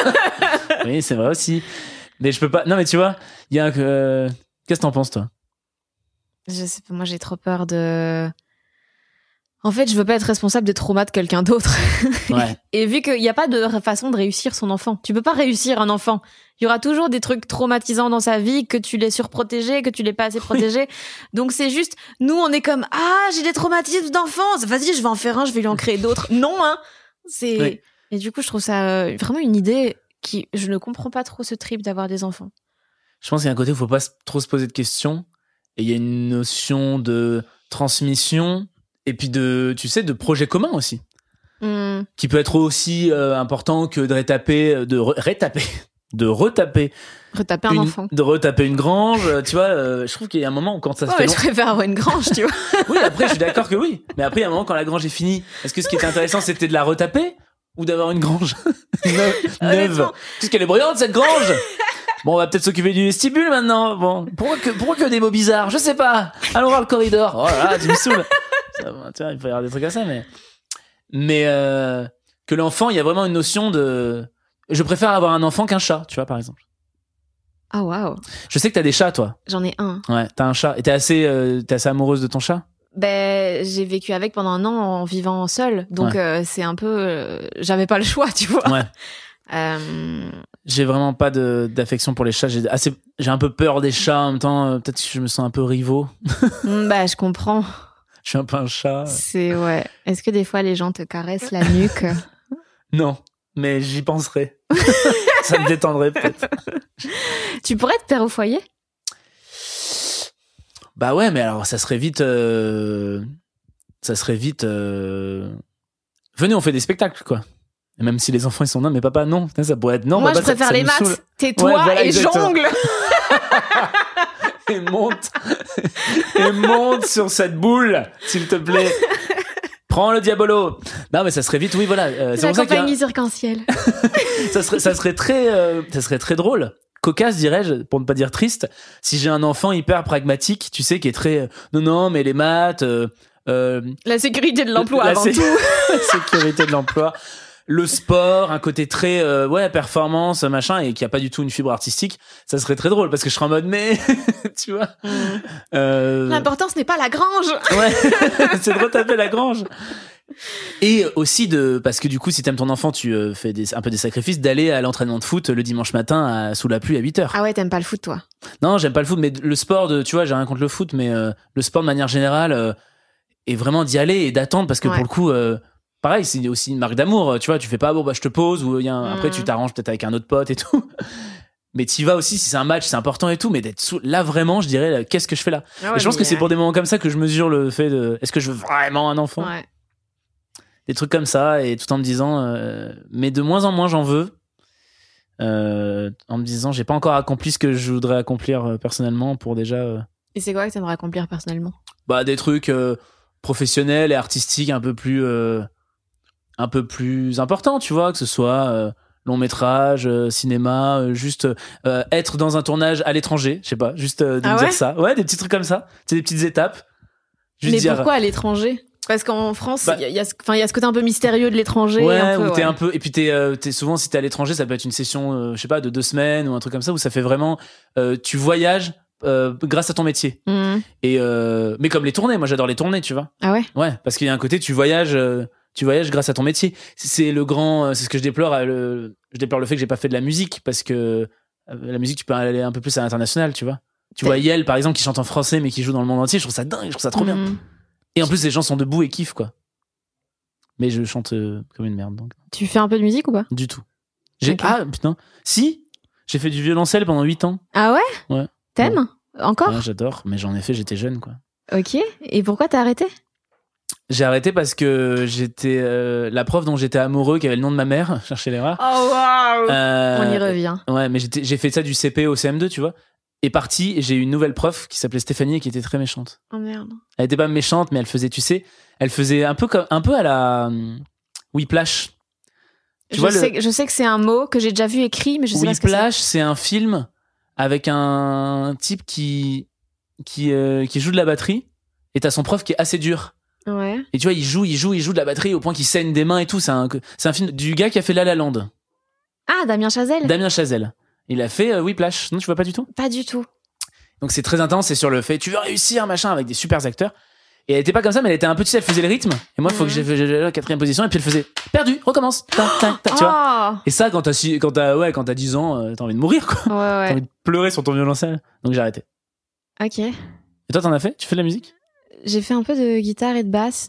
oui, c'est vrai aussi. Mais je peux pas, non, mais tu vois, il y a qu'est-ce que t'en penses, toi? Je sais pas, moi j'ai trop peur de... En fait, je veux pas être responsable des traumas de quelqu'un d'autre. Ouais. Et vu qu'il n'y a pas de façon de réussir son enfant, tu peux pas réussir un enfant. Il y aura toujours des trucs traumatisants dans sa vie, que tu l'aies surprotégé, que tu l'aies pas assez protégé. Donc c'est juste, nous on est comme, j'ai des traumatismes d'enfance, vas-y je vais en faire un, je vais lui en créer d'autres. Non, hein. C'est... Oui. Et du coup je trouve ça vraiment une idée qui... Je ne comprends pas trop ce trip d'avoir des enfants. Je pense qu'il y a un côté où il faut pas trop se poser de questions. Et il y a une notion de transmission et puis de projet commun aussi. Qui peut être aussi important que de retaper Retaper un enfant. de retaper une grange, tu vois, je trouve qu'il y a un moment où quand ça se Ouais, fait mais long... je préfère avoir une grange, tu vois. Oui, après je suis d'accord que oui, mais après il y a un moment quand la grange est finie, est-ce que ce qui était intéressant c'était de la retaper ou d'avoir une grange neuve? Honnêtement. Parce qu'elle est brillante cette grange. Bon, on va peut-être s'occuper du vestibule maintenant. Bon, pourquoi que des mots bizarres? Je sais pas. Allons voir le corridor. Oh là là, tu me saoules. Ça, tu vois, il faut y avoir des trucs à ça, mais que l'enfant, il y a vraiment une notion de. Je préfère avoir un enfant qu'un chat, tu vois, par exemple. Ah waouh. Je sais que t'as des chats, toi. J'en ai un. Ouais, t'as un chat. Et t'es assez amoureuse de ton chat? Ben, j'ai vécu avec pendant 1 an en vivant seule. Donc, c'est un peu... j'avais pas le choix, tu vois. Ouais. J'ai vraiment pas d'affection pour les chats. J'ai un peu peur des chats en même temps. Peut-être que je me sens un peu rivaux. Bah, je comprends. Je suis un peu un chat. C'est, ouais. Est-ce que des fois, les gens te caressent la nuque? Non, mais j'y penserai. Ça me détendrait peut-être. Tu pourrais être père au foyer? Bah ouais, mais alors ça serait vite... Venez, on fait des spectacles, quoi. Et même si les enfants ils sont non, mais papa non, ça pourrait être non. Moi papa, je préfère ça les me maths. saoule. Tais-toi Ouais, voilà, et exactement. jongle. et monte sur cette boule, s'il te plaît. Prends le diabolo. Non, mais ça serait vite, oui, voilà. C'est La pour ça qu'il y a- compagnie circ-en-ciel. ça serait très drôle. Cocasse, dirais-je, pour ne pas dire triste, si j'ai un enfant hyper pragmatique, tu sais, qui est très non, mais les maths, La sécurité de l'emploi la avant tout. la sécurité de l'emploi, le sport, un côté très performance, machin, et qui a pas du tout une fibre artistique, ça serait très drôle parce que je serais en mode mais tu vois. L'important ce n'est pas la grange. Ouais, c'est de retaper la grange. Et aussi parce que du coup si t'aimes ton enfant tu fais un peu des sacrifices d'aller à l'entraînement de foot le dimanche matin sous la pluie à 8h. Ah ouais, t'aimes pas le foot toi? Non, j'aime pas le foot, mais le sport tu vois, j'ai rien contre le foot, mais le sport de manière générale est vraiment d'y aller et d'attendre parce que pour le coup pareil, c'est aussi une marque d'amour, tu vois, tu fais pas je te pose ou après tu t'arranges peut-être avec un autre pote et tout. Mais t'y vas aussi si c'est un match, c'est important et tout, mais d'être là vraiment, je dirais qu'est-ce que je fais là? Ah ouais, et je pense que c'est pour des moments comme ça que je mesure le fait de est-ce que je veux vraiment un enfant? Ouais. Des trucs comme ça, et tout en me disant mais de moins en moins j'en veux, en me disant j'ai pas encore accompli ce que je voudrais accomplir personnellement pour déjà Et c'est quoi que t'aimerais accomplir personnellement? des trucs professionnels et artistiques un peu plus importants, tu vois, que ce soit long métrage, cinéma, juste être dans un tournage à l'étranger, je sais pas, juste de me dire ça, des petits trucs comme ça, c'est des petites étapes. Juste Mais dire, pourquoi à l'étranger? Parce qu'en France, il y a ce côté un peu mystérieux de l'étranger. Où t'es un peu, et puis t'es souvent, si t'es à l'étranger, ça peut être une session, je sais pas, de 2 semaines ou un truc comme ça, où ça fait vraiment, tu voyages grâce à ton métier. Mmh. Et mais comme les tournées, moi j'adore les tournées, tu vois. Ah ouais? Ouais, parce qu'il y a un côté, tu voyages grâce à ton métier. C'est ce que je déplore. Je déplore le fait que j'ai pas fait de la musique, parce que la musique, tu peux aller un peu plus à l'international, tu vois. Tu vois Yel, par exemple, qui chante en français mais qui joue dans le monde entier, je trouve ça dingue, je trouve ça trop bien. Et en plus, les gens sont debout et kiffent, quoi. Mais je chante comme une merde, donc. Tu fais un peu de musique ou pas? Du tout. Okay. Ah, putain. Si! J'ai fait du violoncelle pendant 8 ans. Ah ouais? Ouais. T'aimes? Encore? Ouais, j'adore, mais j'en ai fait, j'étais jeune, quoi. Ok. Et pourquoi t'as arrêté? J'ai arrêté parce que j'étais la prof dont j'étais amoureux, qui avait le nom de ma mère, cherchez l'erreur. Oh waouh! On y revient. Ouais, mais j'ai fait ça du CP au CM2, tu vois. Et parti, et j'ai eu une nouvelle prof qui s'appelait Stéphanie et qui était très méchante. Oh merde. Elle était pas méchante, mais elle faisait, tu sais, un peu à la Whiplash. Je sais que c'est un mot que j'ai déjà vu écrit, mais je sais pas ce que c'est. Whiplash, c'est un film avec un type qui joue de la batterie, et t'as son prof qui est assez dur. Ouais. Et tu vois, il joue de la batterie au point qu'il saigne des mains et tout. C'est un film du gars qui a fait La La Land. Ah, Damien Chazelle. Damien Chazelle. Il a fait Whiplash. Non, tu vois pas du tout? Pas du tout. Donc c'est très intense, c'est sur le fait tu veux réussir, machin, avec des super acteurs. Et elle était pas comme ça, mais elle était un peu, tu sais, elle faisait le rythme. Et moi, il faut que j'ai la 4e position, et puis elle faisait perdu, recommence. Tu vois. Et ça, quand t'as 10 ans, t'as envie de mourir, quoi. Ouais. T'as envie de pleurer sur ton violoncelle. Donc j'ai arrêté. Ok. Et toi, t'en as fait? Tu fais de la musique? J'ai fait un peu de guitare et de basse.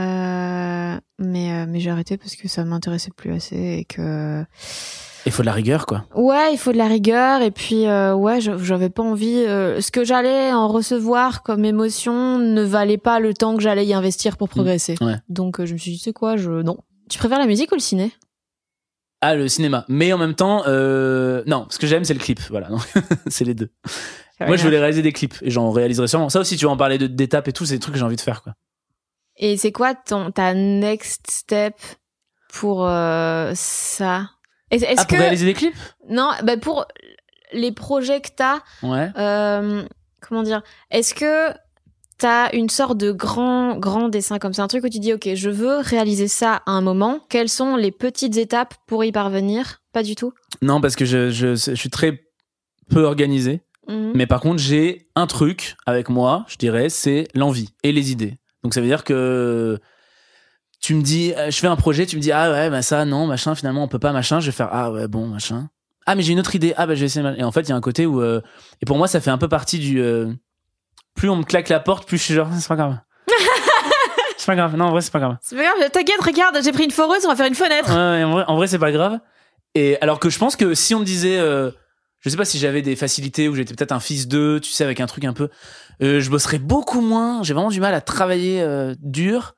Mais j'ai arrêté parce que ça m'intéressait plus assez et que... Il faut de la rigueur, quoi. Ouais, il faut de la rigueur, et puis j'avais pas envie. Ce que j'allais en recevoir comme émotion ne valait pas le temps que j'allais y investir pour progresser. Ouais. Donc je me suis dit, c'est quoi, non. Tu préfères la musique ou le ciné? Ah, le cinéma. Mais en même temps, non, ce que j'aime, c'est le clip. Voilà, donc, c'est les deux. Moi, je voulais réaliser des clips et j'en réaliserai sûrement. Ça aussi, tu vas en parler d'étapes et tout, c'est des trucs que j'ai envie de faire, quoi. Et c'est quoi ta next step pour ça? Pour réaliser des clips? Non, pour les projets que t'as. Ouais. Comment dire? Est-ce que t'as une sorte de grand dessin comme ça, un truc où tu dis ok, je veux réaliser ça à un moment. Quelles sont les petites étapes pour y parvenir? Pas du tout. Non, parce que je suis très peu organisé. Mais par contre, j'ai un truc avec moi, je dirais, c'est l'envie et les idées. Donc ça veut dire que tu me dis, je fais un projet, tu me dis ah ouais, ça non, machin, finalement on peut pas, machin. Je vais faire ah ouais, bon, machin. Ah mais j'ai une autre idée. Ah je vais essayer. Et en fait, il y a un côté où et pour moi, ça fait un peu partie du plus on me claque la porte, plus je suis genre c'est pas grave. C'est pas grave. Non, en vrai, c'est pas grave. C'est pas grave. T'inquiète, regarde, j'ai pris une foreuse, on va faire une fenêtre. Ouais, en vrai, c'est pas grave. Et alors que je pense que si on me disait, je sais pas si j'avais des facilités ou j'étais peut-être un fils d'eux, tu sais, avec un truc un peu, je bosserais beaucoup moins. J'ai vraiment du mal à travailler dur.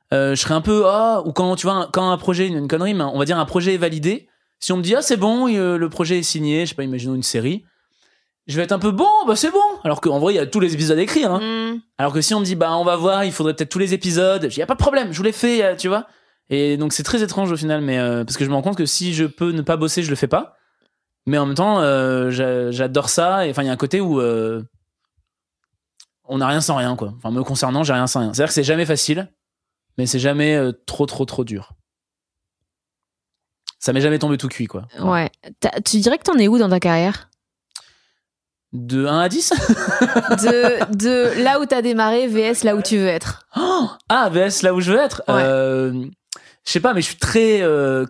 je serais un peu ou quand tu vois quand un projet une connerie, mais on va dire un projet est validé. Si on me dit c'est bon, le projet est signé, je sais pas, imaginons une série, je vais être un peu c'est bon. Alors qu'en vrai il y a tous les épisodes à écrire. Hein. Alors que si on me dit on va voir, il faudrait peut-être tous les épisodes, il y a pas de problème, je vous les fais, tu vois. Et donc c'est très étrange au final, mais parce que je me rends compte que si je peux ne pas bosser, je le fais pas. Mais en même temps, j'adore ça. Et enfin, il y a un côté où on n'a rien sans rien, quoi. Enfin, me concernant, j'ai rien sans rien. C'est-à-dire que c'est jamais facile, mais c'est jamais trop dur. Ça m'est jamais tombé tout cuit, quoi. Ouais. Tu dirais que t'en es où dans ta carrière ? De 1 à 10 de là où t'as démarré vs là où tu veux être. VS là où je veux être. Ouais. Je sais pas, mais je suis très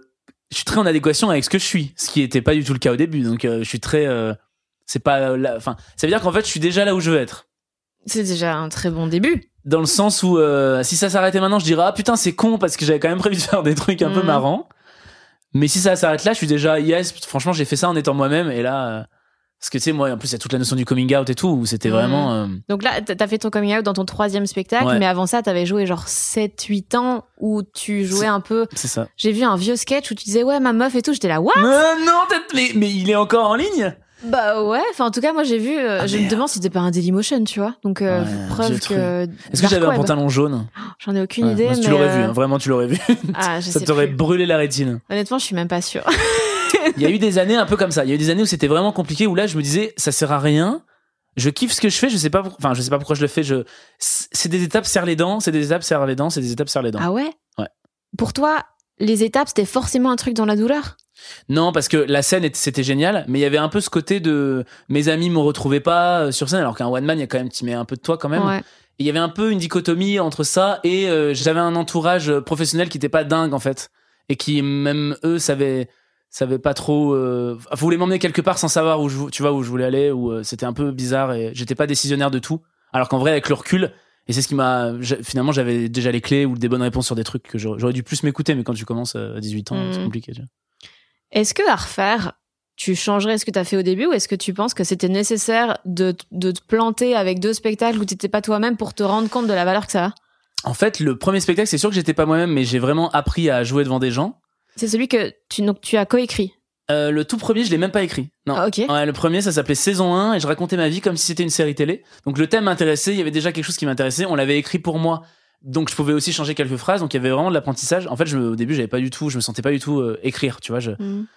en adéquation avec ce que je suis, ce qui était pas du tout le cas au début. Donc je suis très c'est pas enfin ça veut dire qu'en fait je suis déjà là où je veux être. C'est déjà un très bon début. Dans le sens où si ça s'arrêtait maintenant, je dirais putain, c'est con parce que j'avais quand même prévu de faire des trucs un peu marrants. Mais si ça s'arrête là, je suis déjà franchement, j'ai fait ça en étant moi-même et là parce que tu sais, moi en plus il y a toute la notion du coming out et tout où c'était vraiment Donc là t'as fait ton coming out dans ton 3e spectacle, mais avant ça t'avais joué genre 7-8 ans où tu jouais un peu. C'est ça. J'ai vu un vieux sketch où tu disais ouais ma meuf et tout, j'étais là what? Non, mais il est encore en ligne. Bah ouais, enfin en tout cas moi j'ai vu, je me demande si c'était pas un Dailymotion, tu vois. Donc preuve que. Est-ce que j'avais un pantalon jaune? J'en ai aucune idée. Moi, mais tu l'aurais vu, hein, vraiment tu l'aurais vu. Ça t'aurait brûlé la rétine. Honnêtement, je suis même pas sûre. Il y a eu des années un peu comme ça. Il y a eu des années où c'était vraiment compliqué, où là je me disais ça sert à rien. Je kiffe ce que je fais, je sais pas pourquoi je le fais. C'est des étapes serre les dents, c'est des étapes serre les dents, c'est des étapes serre les dents. Ah ouais? Ouais. Pour toi, les étapes c'était forcément un truc dans la douleur? Non, parce que la scène c'était génial, mais il y avait un peu ce côté de mes amis me retrouvaient pas sur scène, alors qu'un one man il y a quand même, tu mets un peu de toi quand même. Ouais. Et il y avait un peu une dichotomie entre ça et j'avais un entourage professionnel qui était pas dingue en fait, et qui même eux savaient pas trop voulaient m'emmener quelque part sans savoir où je voulais aller, ou c'était un peu bizarre et j'étais pas décisionnaire de tout, alors qu'en vrai avec le recul, et c'est ce qui m'a finalement, j'avais déjà les clés ou des bonnes réponses sur des trucs que j'aurais dû plus m'écouter, mais quand tu commences à 18 ans c'est compliqué, tu vois. Est-ce que à refaire, tu changerais ce que t'as fait au début, ou est-ce que tu penses que c'était nécessaire de te planter avec 2 spectacles où t'étais pas toi-même pour te rendre compte de la valeur que ça a? En fait, le premier spectacle, c'est sûr que j'étais pas moi-même, mais j'ai vraiment appris à jouer devant des gens. C'est celui que tu as coécrit. Le tout premier, je l'ai même pas écrit. Non. Ah, ok. Ouais, le premier, ça s'appelait Saison 1 et je racontais ma vie comme si c'était une série télé. Donc le thème m'intéressait, il y avait déjà quelque chose qui m'intéressait, on l'avait écrit pour moi. Donc je pouvais aussi changer quelques phrases, donc il y avait vraiment de l'apprentissage. En fait, au début, je me sentais pas du tout écrire, tu vois.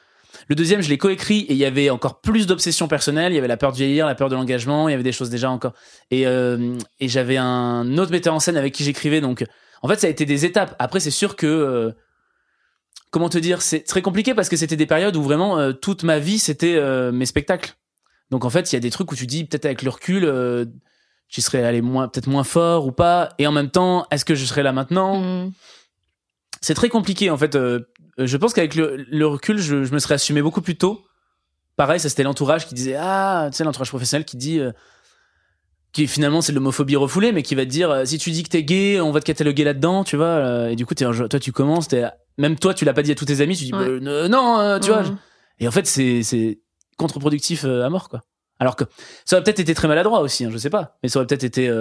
Le deuxième, je l'ai coécrit et il y avait encore plus d'obsessions personnelles. Il y avait la peur de vieillir, la peur de l'engagement. Il y avait des choses déjà encore. Et j'avais un autre metteur en scène avec qui j'écrivais. Donc, en fait, ça a été des étapes. Après, c'est sûr que, comment te dire, c'est très compliqué parce que c'était des périodes où vraiment toute ma vie c'était mes spectacles. Donc en fait, il y a des trucs où tu dis peut-être avec le recul, j'y serais allé peut-être moins fort ou pas. Et en même temps, est-ce que je serais là maintenant? C'est très compliqué en fait. Je pense qu'avec le recul, je me serais assumé beaucoup plus tôt. Pareil, ça c'était l'entourage qui disait tu sais, l'entourage professionnel qui dit qui finalement c'est de l'homophobie refoulée, mais qui va te dire si tu dis que t'es gay, on va te cataloguer là-dedans, tu vois. Et du coup, toi tu commences, même toi tu l'as pas dit à tous tes amis, tu dis non, tu vois. Et en fait c'est contre-productif à mort, quoi. Alors que ça aurait peut-être été très maladroit aussi, hein, je sais pas, mais ça aurait peut-être été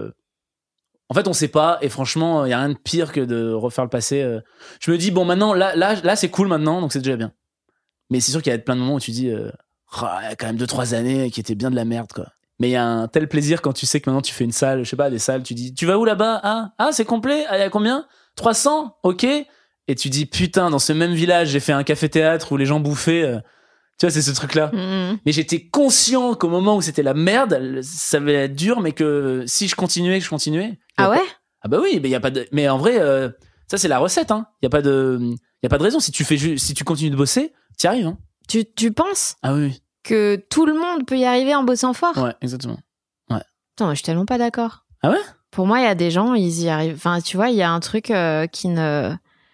en fait, on sait pas, et franchement, il y a rien de pire que de refaire le passé. Je me dis bon, maintenant là c'est cool maintenant, donc c'est déjà bien. Mais c'est sûr qu'il y a plein de moments où tu dis il y a quand même 2-3 années qui étaient bien de la merde, quoi. Mais il y a un tel plaisir quand tu sais que maintenant tu fais une salle, je sais pas, des salles, tu dis tu vas où là-bas? Ah, c'est complet. Ah, il y a combien? 300? OK. Et tu dis putain, dans ce même village, j'ai fait un café-théâtre où les gens bouffaient. Tu vois, c'est ce truc-là. Mais j'étais conscient qu'au moment où c'était la merde, ça allait être dur, mais que si je continuais. Ah ouais? Ah bah oui, mais y a pas de. Mais en vrai, ça c'est la recette, hein. Y a pas de raison. Si tu continues de bosser, t'y arrives, hein. Tu penses? Ah oui. Que tout le monde peut y arriver en bossant fort? Ouais, exactement. Ouais. Attends, moi, je suis tellement pas d'accord. Ah ouais? Pour moi, il y a des gens, ils y arrivent. Enfin, tu vois, il y a un truc qui ne.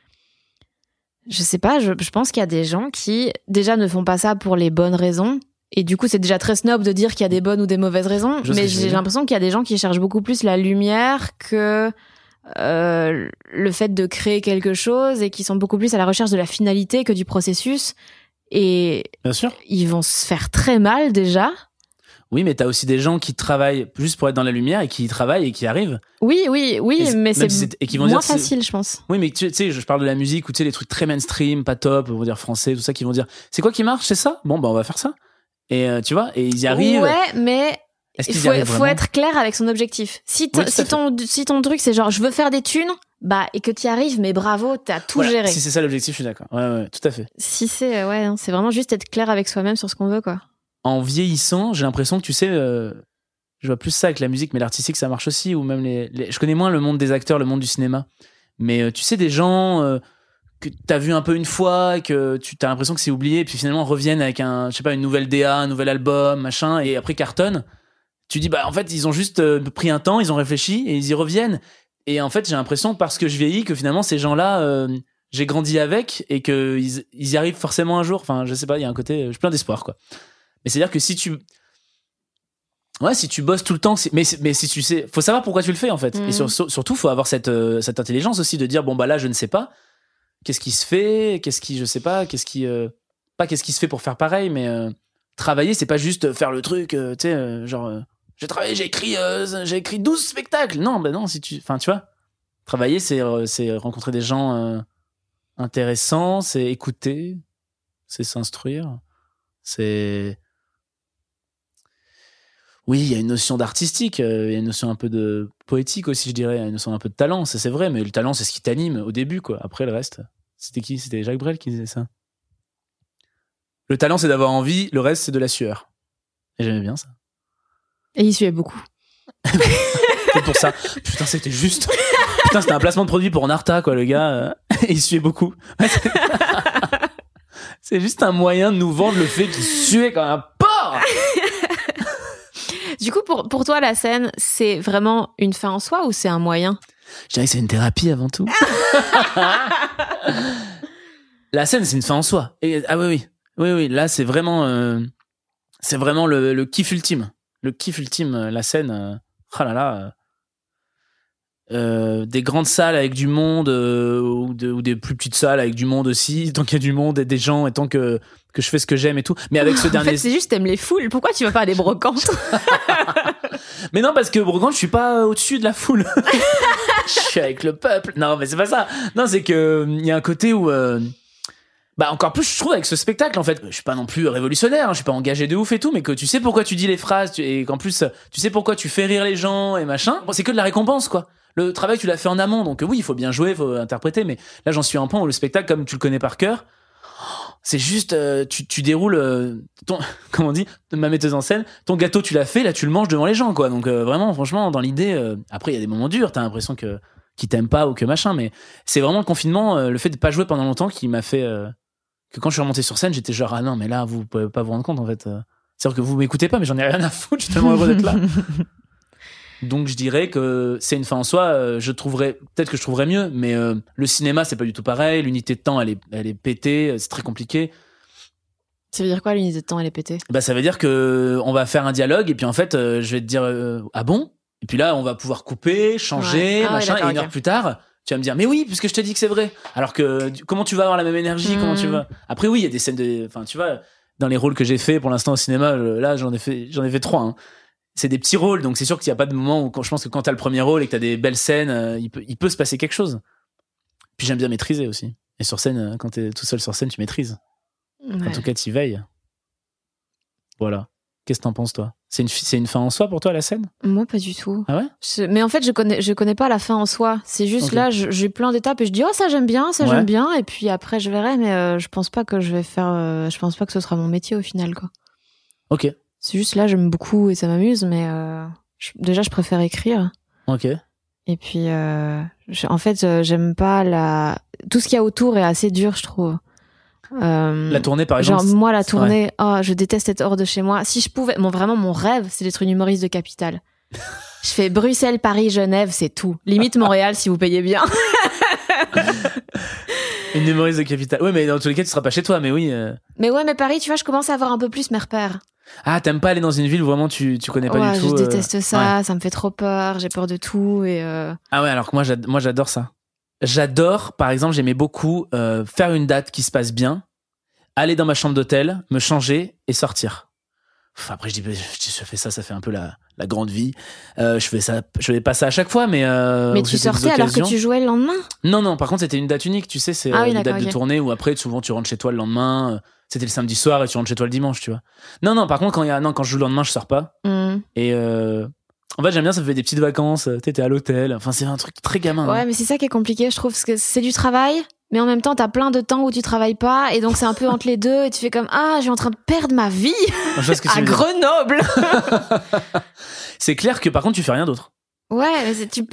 Je sais pas, je pense qu'il y a des gens qui, déjà, ne font pas ça pour les bonnes raisons. Et du coup, c'est déjà très snob de dire qu'il y a des bonnes ou des mauvaises raisons. Mais j'ai l'impression qu'il y a des gens qui cherchent beaucoup plus la lumière que le fait de créer quelque chose, et qui sont beaucoup plus à la recherche de la finalité que du processus. Et bien sûr, ils vont se faire très mal déjà. Oui, mais t'as aussi des gens qui travaillent juste pour être dans la lumière et qui y travaillent et qui arrivent. Oui, Et mais c'est et qui vont moins dire, facile, je pense. Oui, mais tu sais, je parle de la musique ou tu sais, les trucs très mainstream, pas top, on va dire français, tout ça, qui vont dire, c'est quoi qui marche, c'est ça? Bon, bah, on va faire ça. Et tu vois, et ils y arrivent. Ouais, mais Est-ce il qu'ils y arrivent faut vraiment être clair avec son objectif. Si ton truc, c'est genre, je veux faire des thunes, bah, et que t'y arrives, mais bravo, t'as tout Voilà, géré. si c'est ça l'objectif, je suis d'accord. Ouais, tout à fait. Si c'est, ouais, non, c'est vraiment juste être clair avec soi-même sur ce qu'on veut, quoi. En vieillissant, j'ai l'impression que tu sais, je vois plus ça avec la musique, mais l'artistique ça marche aussi, ou même je connais moins le monde des acteurs, le monde du cinéma, mais tu sais des gens que t'as vu un peu une fois, et que tu as l'impression que c'est oublié, et puis finalement reviennent avec je sais pas, une nouvelle DA, un nouvel album, machin, et après cartonnent. Tu dis bah en fait ils ont juste pris un temps, ils ont réfléchi et ils y reviennent. Et en fait j'ai l'impression parce que je vieillis que finalement ces gens-là j'ai grandi avec et que ils y arrivent forcément un jour. Enfin je sais pas, il y a un côté, j'ai plein d'espoir quoi. Mais c'est à dire que si tu bosses tout le temps, mais si tu sais, faut savoir pourquoi tu le fais en fait. Et surtout, faut avoir cette intelligence aussi de dire bon bah là je ne sais pas, qu'est-ce qui se fait, je sais pas, pas qu'est-ce qui se fait pour faire pareil, mais travailler c'est pas juste faire le truc, tu sais, genre j'ai travaillé, j'ai écrit 12 spectacles. Non, bah non, tu vois, travailler c'est rencontrer des gens intéressants, c'est écouter, c'est s'instruire, c'est oui, il y a une notion d'artistique, il y a une notion un peu de poétique aussi, je dirais, une notion un peu de talent, c'est vrai, mais le talent, c'est ce qui t'anime au début, quoi. Après, le reste, c'était qui? C'était Jacques Brel qui disait ça. Le talent, c'est d'avoir envie, le reste, c'est de la sueur. Et j'aimais bien ça. Et il suivait beaucoup. C'est pour ça. Putain, c'était juste. Putain, c'était un placement de produit pour Narta, quoi, le gars. Et il suait beaucoup. C'est juste un moyen de nous vendre le fait qu'il suait comme un porc. Du coup, pour toi, la scène, c'est vraiment une fin en soi ou c'est un moyen? Je dirais que c'est une thérapie avant tout. La scène, c'est une fin en soi. Ah oui. Là, c'est vraiment le kiff ultime. Le kiff ultime, la scène. Oh là là. Des grandes salles avec du monde ou des plus petites salles avec du monde aussi. Tant qu'il y a du monde et des gens et tant que je fais ce que j'aime et tout. Mais avec ce dernier. En fait, c'est juste t'aimes les foules. Pourquoi tu vas pas à des brocantes? Mais non, parce que brocante, je suis pas au-dessus de la foule. Je suis avec le peuple. Non, mais c'est pas ça. Non, c'est que il y a un côté où bah encore plus je trouve avec ce spectacle en fait, je suis pas non plus révolutionnaire, je suis pas engagé de ouf et tout, mais que tu sais pourquoi tu dis les phrases et qu'en plus tu sais pourquoi tu fais rire les gens et machin. Bon, c'est que de la récompense quoi. Le travail tu l'as fait en amont, donc oui il faut bien jouer, il faut interpréter, mais là j'en suis à un point où le spectacle comme tu le connais par cœur, c'est juste tu déroules ton comment on dit, ma metteuse en scène, ton gâteau tu l'as fait, là tu le manges devant les gens quoi. Donc vraiment franchement dans l'idée, après il y a des moments durs, t'as l'impression que qu'ils t'aiment pas ou que machin, mais c'est vraiment le confinement, le fait de pas jouer pendant longtemps qui m'a fait que quand je suis remonté sur scène, j'étais genre ah non mais là vous pouvez pas vous rendre compte en fait. C'est-à-dire que vous m'écoutez pas mais j'en ai rien à foutre, je suis tellement heureux d'être là. Donc je dirais que c'est une fin en soi, peut-être que je trouverais mieux, mais le cinéma c'est pas du tout pareil, l'unité de temps elle est pétée, c'est très compliqué. Ça veut dire quoi l'unité de temps elle est pétée? Bah ça veut dire que on va faire un dialogue et puis en fait je vais te dire ah bon? Et puis là on va pouvoir couper, changer, machin, et une heure plus tard tu vas me dire mais oui puisque je te dis que c'est vrai. Alors que comment tu vas avoir la même énergie, comment tu vas. Après oui il y a des scènes enfin tu vois dans les rôles que j'ai fait pour l'instant au cinéma là j'en ai fait 3 hein. C'est des petits rôles donc c'est sûr qu'il y a pas de moment où je pense que quand t'as le premier rôle et que t'as des belles scènes il peut se passer quelque chose. Puis j'aime bien maîtriser aussi. Et sur scène quand t'es tout seul sur scène tu maîtrises. Ouais. En tout cas t'y veilles. Voilà. Qu'est-ce que t'en penses toi? C'est une fin en soi pour toi la scène? Moi pas du tout. Ah ouais? Mais en fait je connais pas la fin en soi. C'est juste okay. Là j'ai plein d'étapes et je dis oh ça j'aime bien, ça j'aime bien et puis après je verrai mais je pense pas que je pense pas que ce sera mon métier au final quoi. Ok. C'est juste là j'aime beaucoup et ça m'amuse mais déjà je préfère écrire. Ok. Et puis en fait j'aime pas tout ce qu'il y a autour est assez dur je trouve. La tournée par exemple. Genre moi la tournée, je déteste être hors de chez moi. Si je pouvais, vraiment mon rêve, c'est d'être une humoriste de capitale. Je fais Bruxelles, Paris, Genève, c'est tout. Limite Montréal si vous payez bien. Une humoriste de capitale. Ouais, mais dans tous les cas tu seras pas chez toi, mais oui. Mais ouais, mais Paris, tu vois, je commence à avoir un peu plus mes repères. Ah, t'aimes pas aller dans une ville où vraiment tu connais pas du tout. Je déteste ça, ça me fait trop peur, j'ai peur de tout et. Ah ouais, alors que moi j'adore ça. J'adore, par exemple, j'aimais beaucoup faire une date qui se passe bien, aller dans ma chambre d'hôtel, me changer et sortir. Après, je fais ça fait un peu la grande vie. Je fais pas ça à chaque fois, mais tu sortais alors que tu jouais le lendemain? Non. Par contre, c'était une date unique, tu sais, c'est une date de tournée où après, souvent, tu rentres chez toi le lendemain. C'était le samedi soir et tu rentres chez toi le dimanche, tu vois. Non, par contre, quand je joue le lendemain, je sors pas. Et en fait, j'aime bien, ça me fait des petites vacances. T'es à l'hôtel. Enfin, c'est un truc très gamin. Ouais, mais c'est ça qui est compliqué, je trouve, parce que c'est du travail. Mais en même temps, t'as plein de temps où tu travailles pas, et donc c'est un peu entre les deux, et tu fais comme, je suis en train de perdre ma vie à Grenoble. C'est clair que par contre, tu fais rien d'autre. Ouais,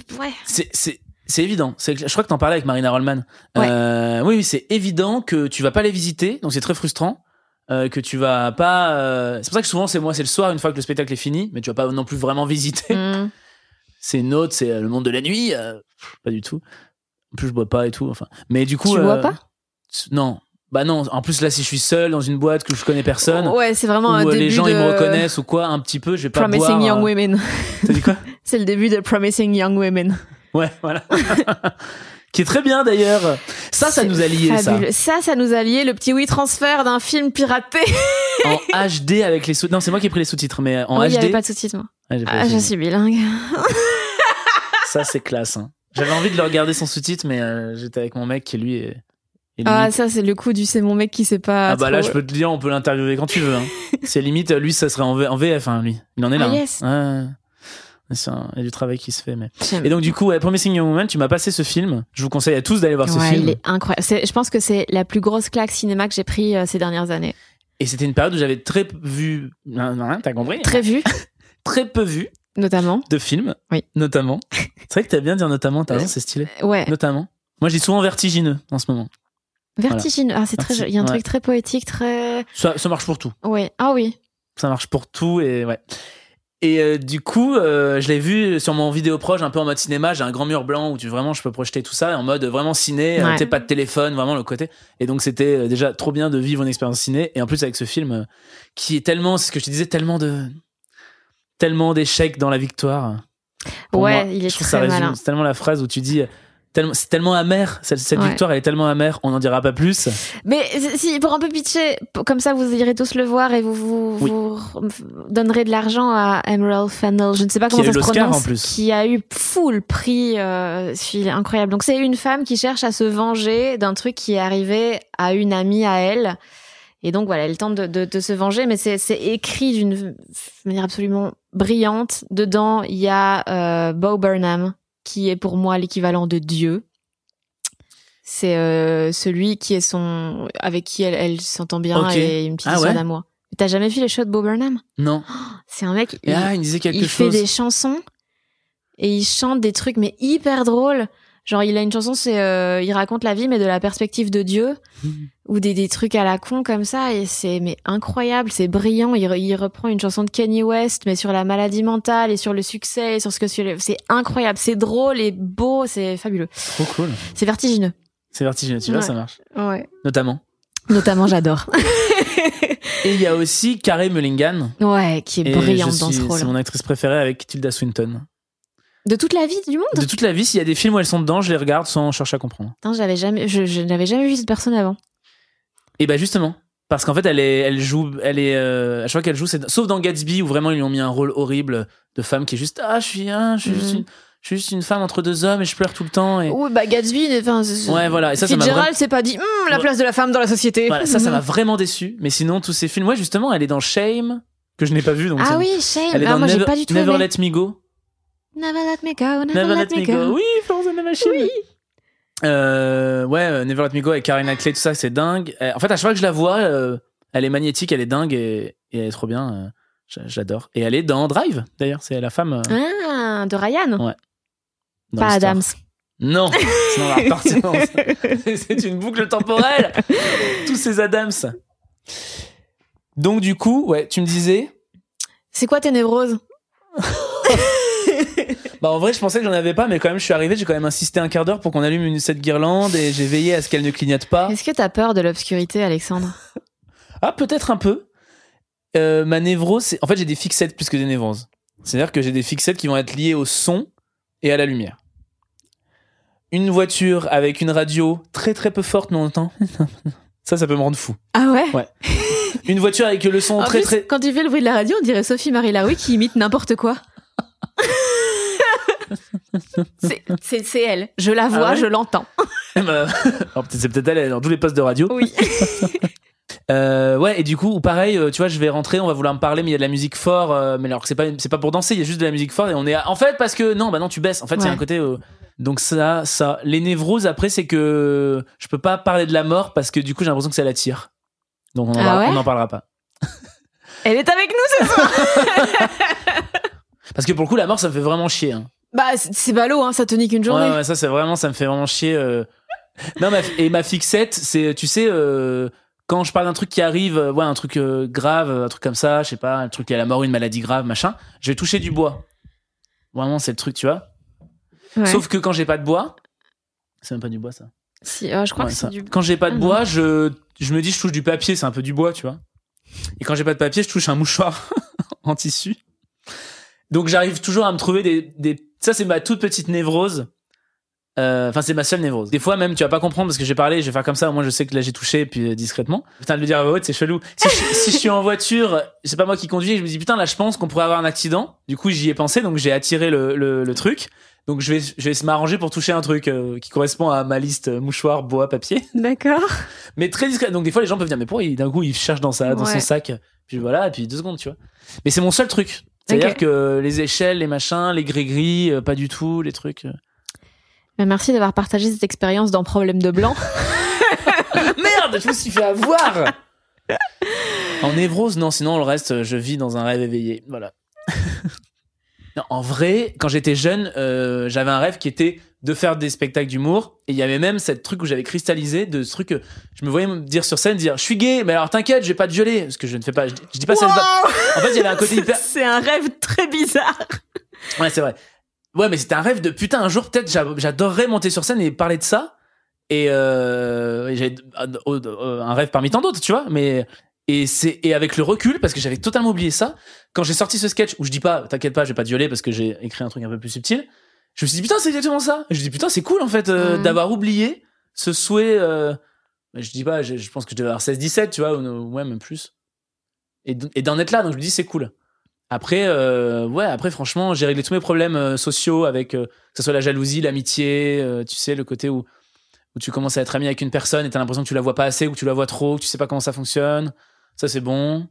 c'est évident. Je crois que t'en parlais avec Marina Rollman. Ouais. Oui, c'est évident que tu vas pas les visiter, donc c'est très frustrant. Que tu vas pas. C'est pour ça que souvent c'est le soir une fois que le spectacle est fini, mais tu vas pas non plus vraiment visiter. C'est une autre, c'est le monde de la nuit. Pas du tout. En plus, je bois pas et tout. Enfin, mais du coup. Tu bois pas? Non. Bah non. En plus, là, si je suis seul dans une boîte que je connais personne. Ouais, c'est vraiment un début. Les gens ils me reconnaissent ou quoi, un petit peu, je vais pas boire. Promising Young Women. T'as dit quoi? C'est le début de Promising Young Women. Ouais, voilà. Qui est très bien d'ailleurs. Ça nous a liés. Ça nous a liés. Le petit WeTransfer d'un film piraté. En HD avec les sous-titres. Non, c'est moi qui ai pris les sous-titres, mais en HD. Il y avait pas de sous-titres, moi. Je suis bilingue. Ça, c'est classe, hein. J'avais envie de le regarder sans sous-titres, mais j'étais avec mon mec qui lui est ça c'est le coup du c'est mon mec qui sait pas. Là je peux te dire, on peut l'interviewer quand tu veux. Hein. C'est limite, lui ça serait en VF, hein, lui. Il en est là. Yes. Hein. Il y a du travail qui se fait. Mais... Et donc du coup, Promising Young Woman, tu m'as passé ce film. Je vous conseille à tous d'aller voir ce film. Il est incroyable. Je pense que c'est la plus grosse claque cinéma que j'ai pris ces dernières années. Et c'était une période où j'avais très vu. Non, t'as compris? Très vu. Très peu vu. Notamment. De films. Oui. Notamment. C'est vrai que t'as bien dire notamment, t'as raison, c'est stylé. Ouais. Notamment. Moi, je dis souvent vertigineux en ce moment. Vertigineux. Voilà. C'est très. Il y a un truc très poétique, très. Ça marche pour tout. Ouais. Ah oui. Ça marche pour tout et ouais. Et du coup, je l'ai vu sur mon vidéoproche, un peu en mode cinéma. J'ai un grand mur blanc où je peux projeter tout ça en mode vraiment ciné. Tu sais, pas de téléphone, vraiment le côté. Et donc, c'était déjà trop bien de vivre une expérience ciné. Et en plus, avec ce film qui est tellement, c'est ce que je te disais, tellement d'échecs dans la victoire. Ouais, il est très malin. C'est tellement la phrase où tu dis c'est tellement amer, cette victoire elle est tellement amère, on n'en dira pas plus. Mais si, pour un peu pitcher, comme ça vous irez tous le voir et vous donnerez de l'argent à Emerald Fennell, je ne sais pas comment ça se prononce, en plus. Qui a eu full prix, c'est incroyable. Donc c'est une femme qui cherche à se venger d'un truc qui est arrivé à une amie à elle. Et donc voilà, elle tente de se venger, mais c'est écrit d'une manière absolument brillante. Dedans, il y a Bo Burnham, qui est pour moi l'équivalent de Dieu. C'est celui qui est avec qui elle s'entend bien et une petite histoire d'amour. T'as jamais vu les shows de Bo Burnham? Non. C'est un mec. Il disait quelque chose. Il fait des chansons et il chante des trucs mais hyper drôles. Genre, il a une chanson, il raconte la vie, mais de la perspective de Dieu, ou des trucs à la con comme ça, et c'est incroyable, c'est brillant. Il reprend une chanson de Kanye West, mais sur la maladie mentale et sur le succès, et sur c'est incroyable, c'est drôle et beau, c'est fabuleux. Trop cool. C'est vertigineux. Tu vois, ça marche. Ouais. Notamment, j'adore. Et il y a aussi Carey Mulligan. Ouais, qui est brillante dans ce rôle. C'est mon actrice préférée avec Tilda Swinton. De toute la vie du monde? De toute la vie, s'il y a des films où elles sont dedans, je les regarde sans chercher à comprendre. Non, je n'avais jamais vu cette personne avant. Et bah justement, parce qu'en fait, à chaque fois qu'elle joue, sauf dans Gatsby où vraiment ils lui ont mis un rôle horrible de femme qui est juste je suis juste une femme entre deux hommes et je pleure tout le temps. Et... Oui, Gatsby, ouais, voilà. Et ça Fitzgerald s'est pas dit la place de la femme dans la société. Voilà, ça m'a vraiment déçu. Mais sinon, tous ces films, justement, elle est dans Shame que je n'ai pas vu. Donc oui, Shame. Elle est dans moi, j'ai pas du tout Never aimé. Let Me Go. Never Let Me Go, Never Let Me Go. Oui, Florence and the Machine. Oui. Never Let Me Go avec Karen Knightley, tout ça, c'est dingue. En fait, à chaque fois que je la vois, elle est magnétique, elle est dingue et elle est trop bien. J'adore. Et elle est dans Drive, d'ailleurs. C'est la femme. De Ryan. Ouais. Pas Adams. Non, sinon on va repartir. C'est une boucle temporelle. Tous ces Adams. Donc du coup, ouais, tu me disais. C'est quoi tes névroses? En vrai, je pensais que j'en avais pas, mais quand même, je suis arrivé, j'ai quand même insisté un quart d'heure pour qu'on allume cette guirlande et j'ai veillé à ce qu'elle ne clignote pas. Est-ce que t'as peur de l'obscurité, Alexandre? Peut-être un peu. Ma névrose, en fait, j'ai des fixettes plus que des névroses. C'est-à-dire que j'ai des fixettes qui vont être liées au son et à la lumière. Une voiture avec une radio très très peu forte, mais on entend. Ça peut me rendre fou. Ah ouais? Ouais. une voiture avec le son En très plus, très. quand tu fais le bruit de la radio, on dirait Sophie-Marie Laroui qui imite n'importe quoi. c'est elle. Je la vois, Ah ouais je l'entends. Alors, c'est peut-être elle dans tous les postes de radio. Oui. Ouais, et du coup, pareil, tu vois, je vais rentrer, on va vouloir me parler, mais il y a de la musique fort, mais alors que c'est pas pour danser, il y a juste de la musique forte, et on est en fait, parce que non, tu baisses. En fait, il y a un côté. Donc ça, les névroses après, c'est que je peux pas parler de la mort parce que du coup, j'ai l'impression que ça l'attire. Donc on n'en parlera pas. Elle est avec nous ce soir. Parce que pour le coup, la mort, ça me fait vraiment chier. Hein. Bah, c'est ballot, hein, ça te nique une journée. Ouais, ça me fait vraiment chier. Non, et ma fixette, c'est, tu sais, quand je parle d'un truc qui arrive, un truc grave, un truc comme ça, je sais pas, un truc qui a la mort, une maladie grave, machin, je vais toucher du bois. Vraiment, c'est le truc, tu vois. Ouais. Sauf que quand j'ai pas de bois, c'est même pas du bois, ça. Si, je crois que c'est du. Quand j'ai pas de bois, je me dis, je touche du papier, c'est un peu du bois, tu vois. Et quand j'ai pas de papier, je touche un mouchoir en tissu. Donc j'arrive toujours à me trouver des... Ça, c'est ma toute petite névrose. Enfin, c'est ma seule névrose. Des fois, même, tu vas pas comprendre parce que j'ai parlé, je vais faire comme ça. Moi, je sais que là, j'ai touché, puis discrètement. Putain, de le dire à voix haute, c'est chelou. Si je suis en voiture, c'est pas moi qui conduis, et je me dis, putain, là, je pense qu'on pourrait avoir un accident. Du coup, j'y ai pensé, donc j'ai attiré le truc. Donc, je vais m'arranger pour toucher un truc qui correspond à ma liste mouchoir, bois, papier. D'accord. Mais très discret. Donc, des fois, les gens peuvent dire, mais pourquoi d'un coup, il cherche dans son sac. Puis voilà, et puis 2 secondes, tu vois. Mais c'est mon seul truc. C'est-à-dire que les échelles, les machins, les gris-gris, pas du tout, les trucs. Merci d'avoir partagé cette expérience dans Problème de blanc. Merde, je me suis fait avoir. En névrose, non, sinon le reste, je vis dans un rêve éveillé. Voilà. Non, en vrai, quand j'étais jeune, j'avais un rêve qui était de faire des spectacles d'humour. Et il y avait même cette truc où j'avais cristallisé de ce truc que je me voyais me dire sur scène, dire je suis gay, mais alors t'inquiète, je vais pas te violer. Parce que je ne fais pas. Je dis pas ça. En fait, il y avait un côté hyper. C'est un rêve très bizarre. Ouais, c'est vrai. Ouais, mais c'était un rêve de putain. Un jour, peut-être, j'adorerais monter sur scène et parler de ça. Et j'avais un rêve parmi tant d'autres, tu vois. Mais. Et avec le recul, parce que j'avais totalement oublié ça, quand j'ai sorti ce sketch où je dis pas, t'inquiète pas, je vais pas te violer parce que j'ai écrit un truc un peu plus subtil, je me suis dit, putain, c'est exactement ça. Et je me dis, putain, c'est cool, en fait, d'avoir oublié ce souhait, je dis pas, je pense que je devais avoir 16-17, tu vois, ou ouais, même plus. Et d'en être là, donc je me dis, c'est cool. Après, après, franchement, j'ai réglé tous mes problèmes sociaux avec, que ce soit la jalousie, l'amitié, tu sais, le côté où tu commences à être ami avec une personne et t'as l'impression que tu la vois pas assez ou que tu la vois trop, que tu sais pas comment ça fonctionne. Ça, c'est bon.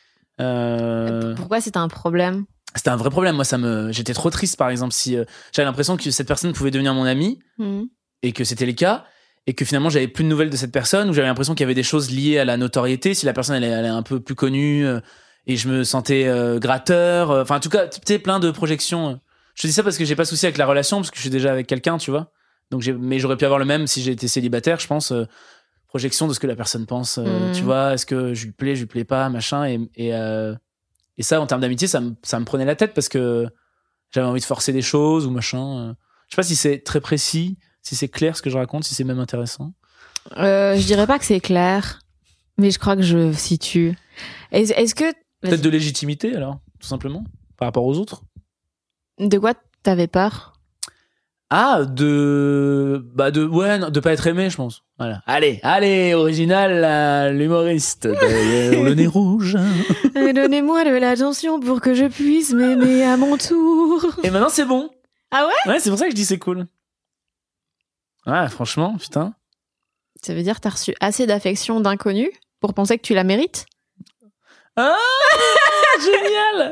Pourquoi c'était un problème ? C'était un vrai problème. Moi, j'étais trop triste, par exemple, si j'avais l'impression que cette personne pouvait devenir mon ami et que c'était le cas et que finalement, j'avais plus de nouvelles de cette personne ou j'avais l'impression qu'il y avait des choses liées à la notoriété. Si la personne, elle est un peu plus connue et je me sentais gratteur. Enfin, en tout cas, tu sais, plein de projections. Je te dis ça parce que j'ai pas de souci avec la relation parce que je suis déjà avec quelqu'un, tu vois. Donc mais j'aurais pu avoir le même si j'étais célibataire, je pense. Projection de ce que la personne pense, tu vois, est-ce que je lui plais pas, machin, et ça, en termes d'amitié, ça me prenait la tête parce que j'avais envie de forcer des choses ou machin. Je sais pas si c'est très précis, si c'est clair ce que je raconte, si c'est même intéressant. Je dirais pas que c'est clair, mais je crois que je situe. Est-ce que peut-être de légitimité alors, tout simplement, par rapport aux autres. De quoi t'avais peur ? Ah, de pas être aimé, je pense. Voilà. Allez, original, l'humoriste derrière le nez rouge. Donnez-moi de l'attention pour que je puisse m'aimer à mon tour. Et maintenant, c'est bon. Ah ouais ? Ouais, c'est pour ça que je dis c'est cool. Ouais, franchement, putain. Ça veut dire que t'as reçu assez d'affection d'inconnus pour penser que tu la mérites ? Ah, génial.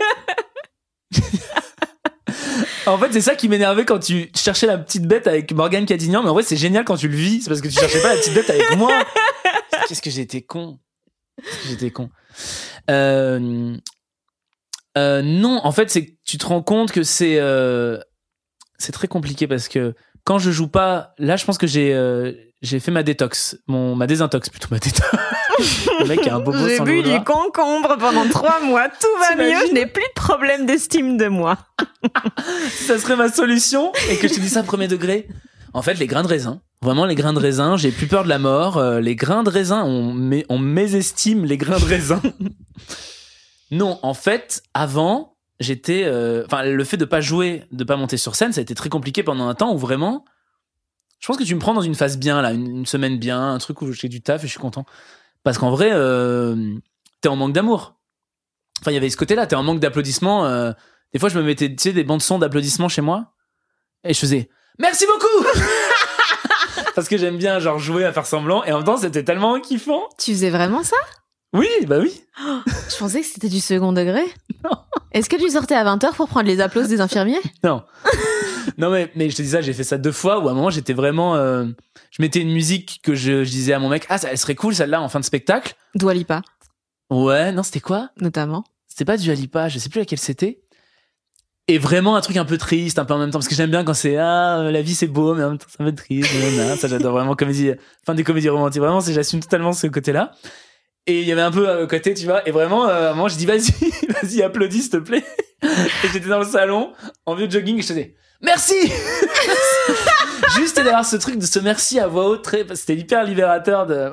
En fait, c'est ça qui m'énervait quand tu cherchais la petite bête avec Morgane Cadignan, mais en vrai, c'est génial quand tu le vis, c'est parce que tu cherchais pas la petite bête avec moi. Qu'est-ce que j'étais con. Non, en fait, c'est que tu te rends compte que c'est très compliqué parce que quand je joue pas, là, je pense que j'ai fait ma détox, ma désintox plutôt, ma détox. Le mec a un bobo j'ai sans bu le vouloir. du concombre pendant 3 mois, tout va mieux, je n'ai plus de problème d'estime de moi. Ça serait ma solution et que je te dis ça premier degré. En fait, les grains de raisin, vraiment les grains de raisin, j'ai plus peur de la mort. Les grains de raisin, on mésestime les grains de raisin. Non, en fait, avant, j'étais, le fait de pas jouer, de pas monter sur scène, ça a été très compliqué pendant un temps où vraiment, je pense que tu me prends dans une phase bien là, une semaine bien, un truc où j'ai du taf et je suis content. Parce qu'en vrai, t'es en manque d'amour. Enfin, il y avait ce côté-là, t'es en manque d'applaudissements. Des fois, je me mettais, tu sais, des bandes son d'applaudissements chez moi. Et je faisais « Merci beaucoup !» Parce que j'aime bien, genre, jouer à faire semblant. Et en même temps, c'était tellement kiffant. Tu faisais vraiment ça? Oui, bah oui. Je pensais que c'était du second degré. Non. Est-ce que tu sortais à 20h pour prendre les applaudissements des infirmiers? Non. Non, mais je te dis ça, j'ai fait ça 2 fois où à un moment, j'étais vraiment... je mettais une musique que je disais à mon mec « Ah, elle serait cool, celle-là, en fin de spectacle. » Dua Lipa. Ouais, non, c'était quoi? Notamment. C'était pas Dua Lipa, je sais plus laquelle c'était. Et vraiment un truc un peu triste, un peu en même temps, parce que j'aime bien quand c'est la vie c'est beau, mais en même temps c'est un peu triste. Ça j'adore vraiment, des comédies romantiques. Vraiment, j'assume totalement ce côté-là. Et il y avait un peu à côté, tu vois. Et vraiment, à un moment, je dis vas-y, applaudis s'il te plaît. Et j'étais dans le salon en vieux jogging et je faisais merci. Juste d'avoir ce truc de ce merci à voix haute, c'était hyper libérateur de.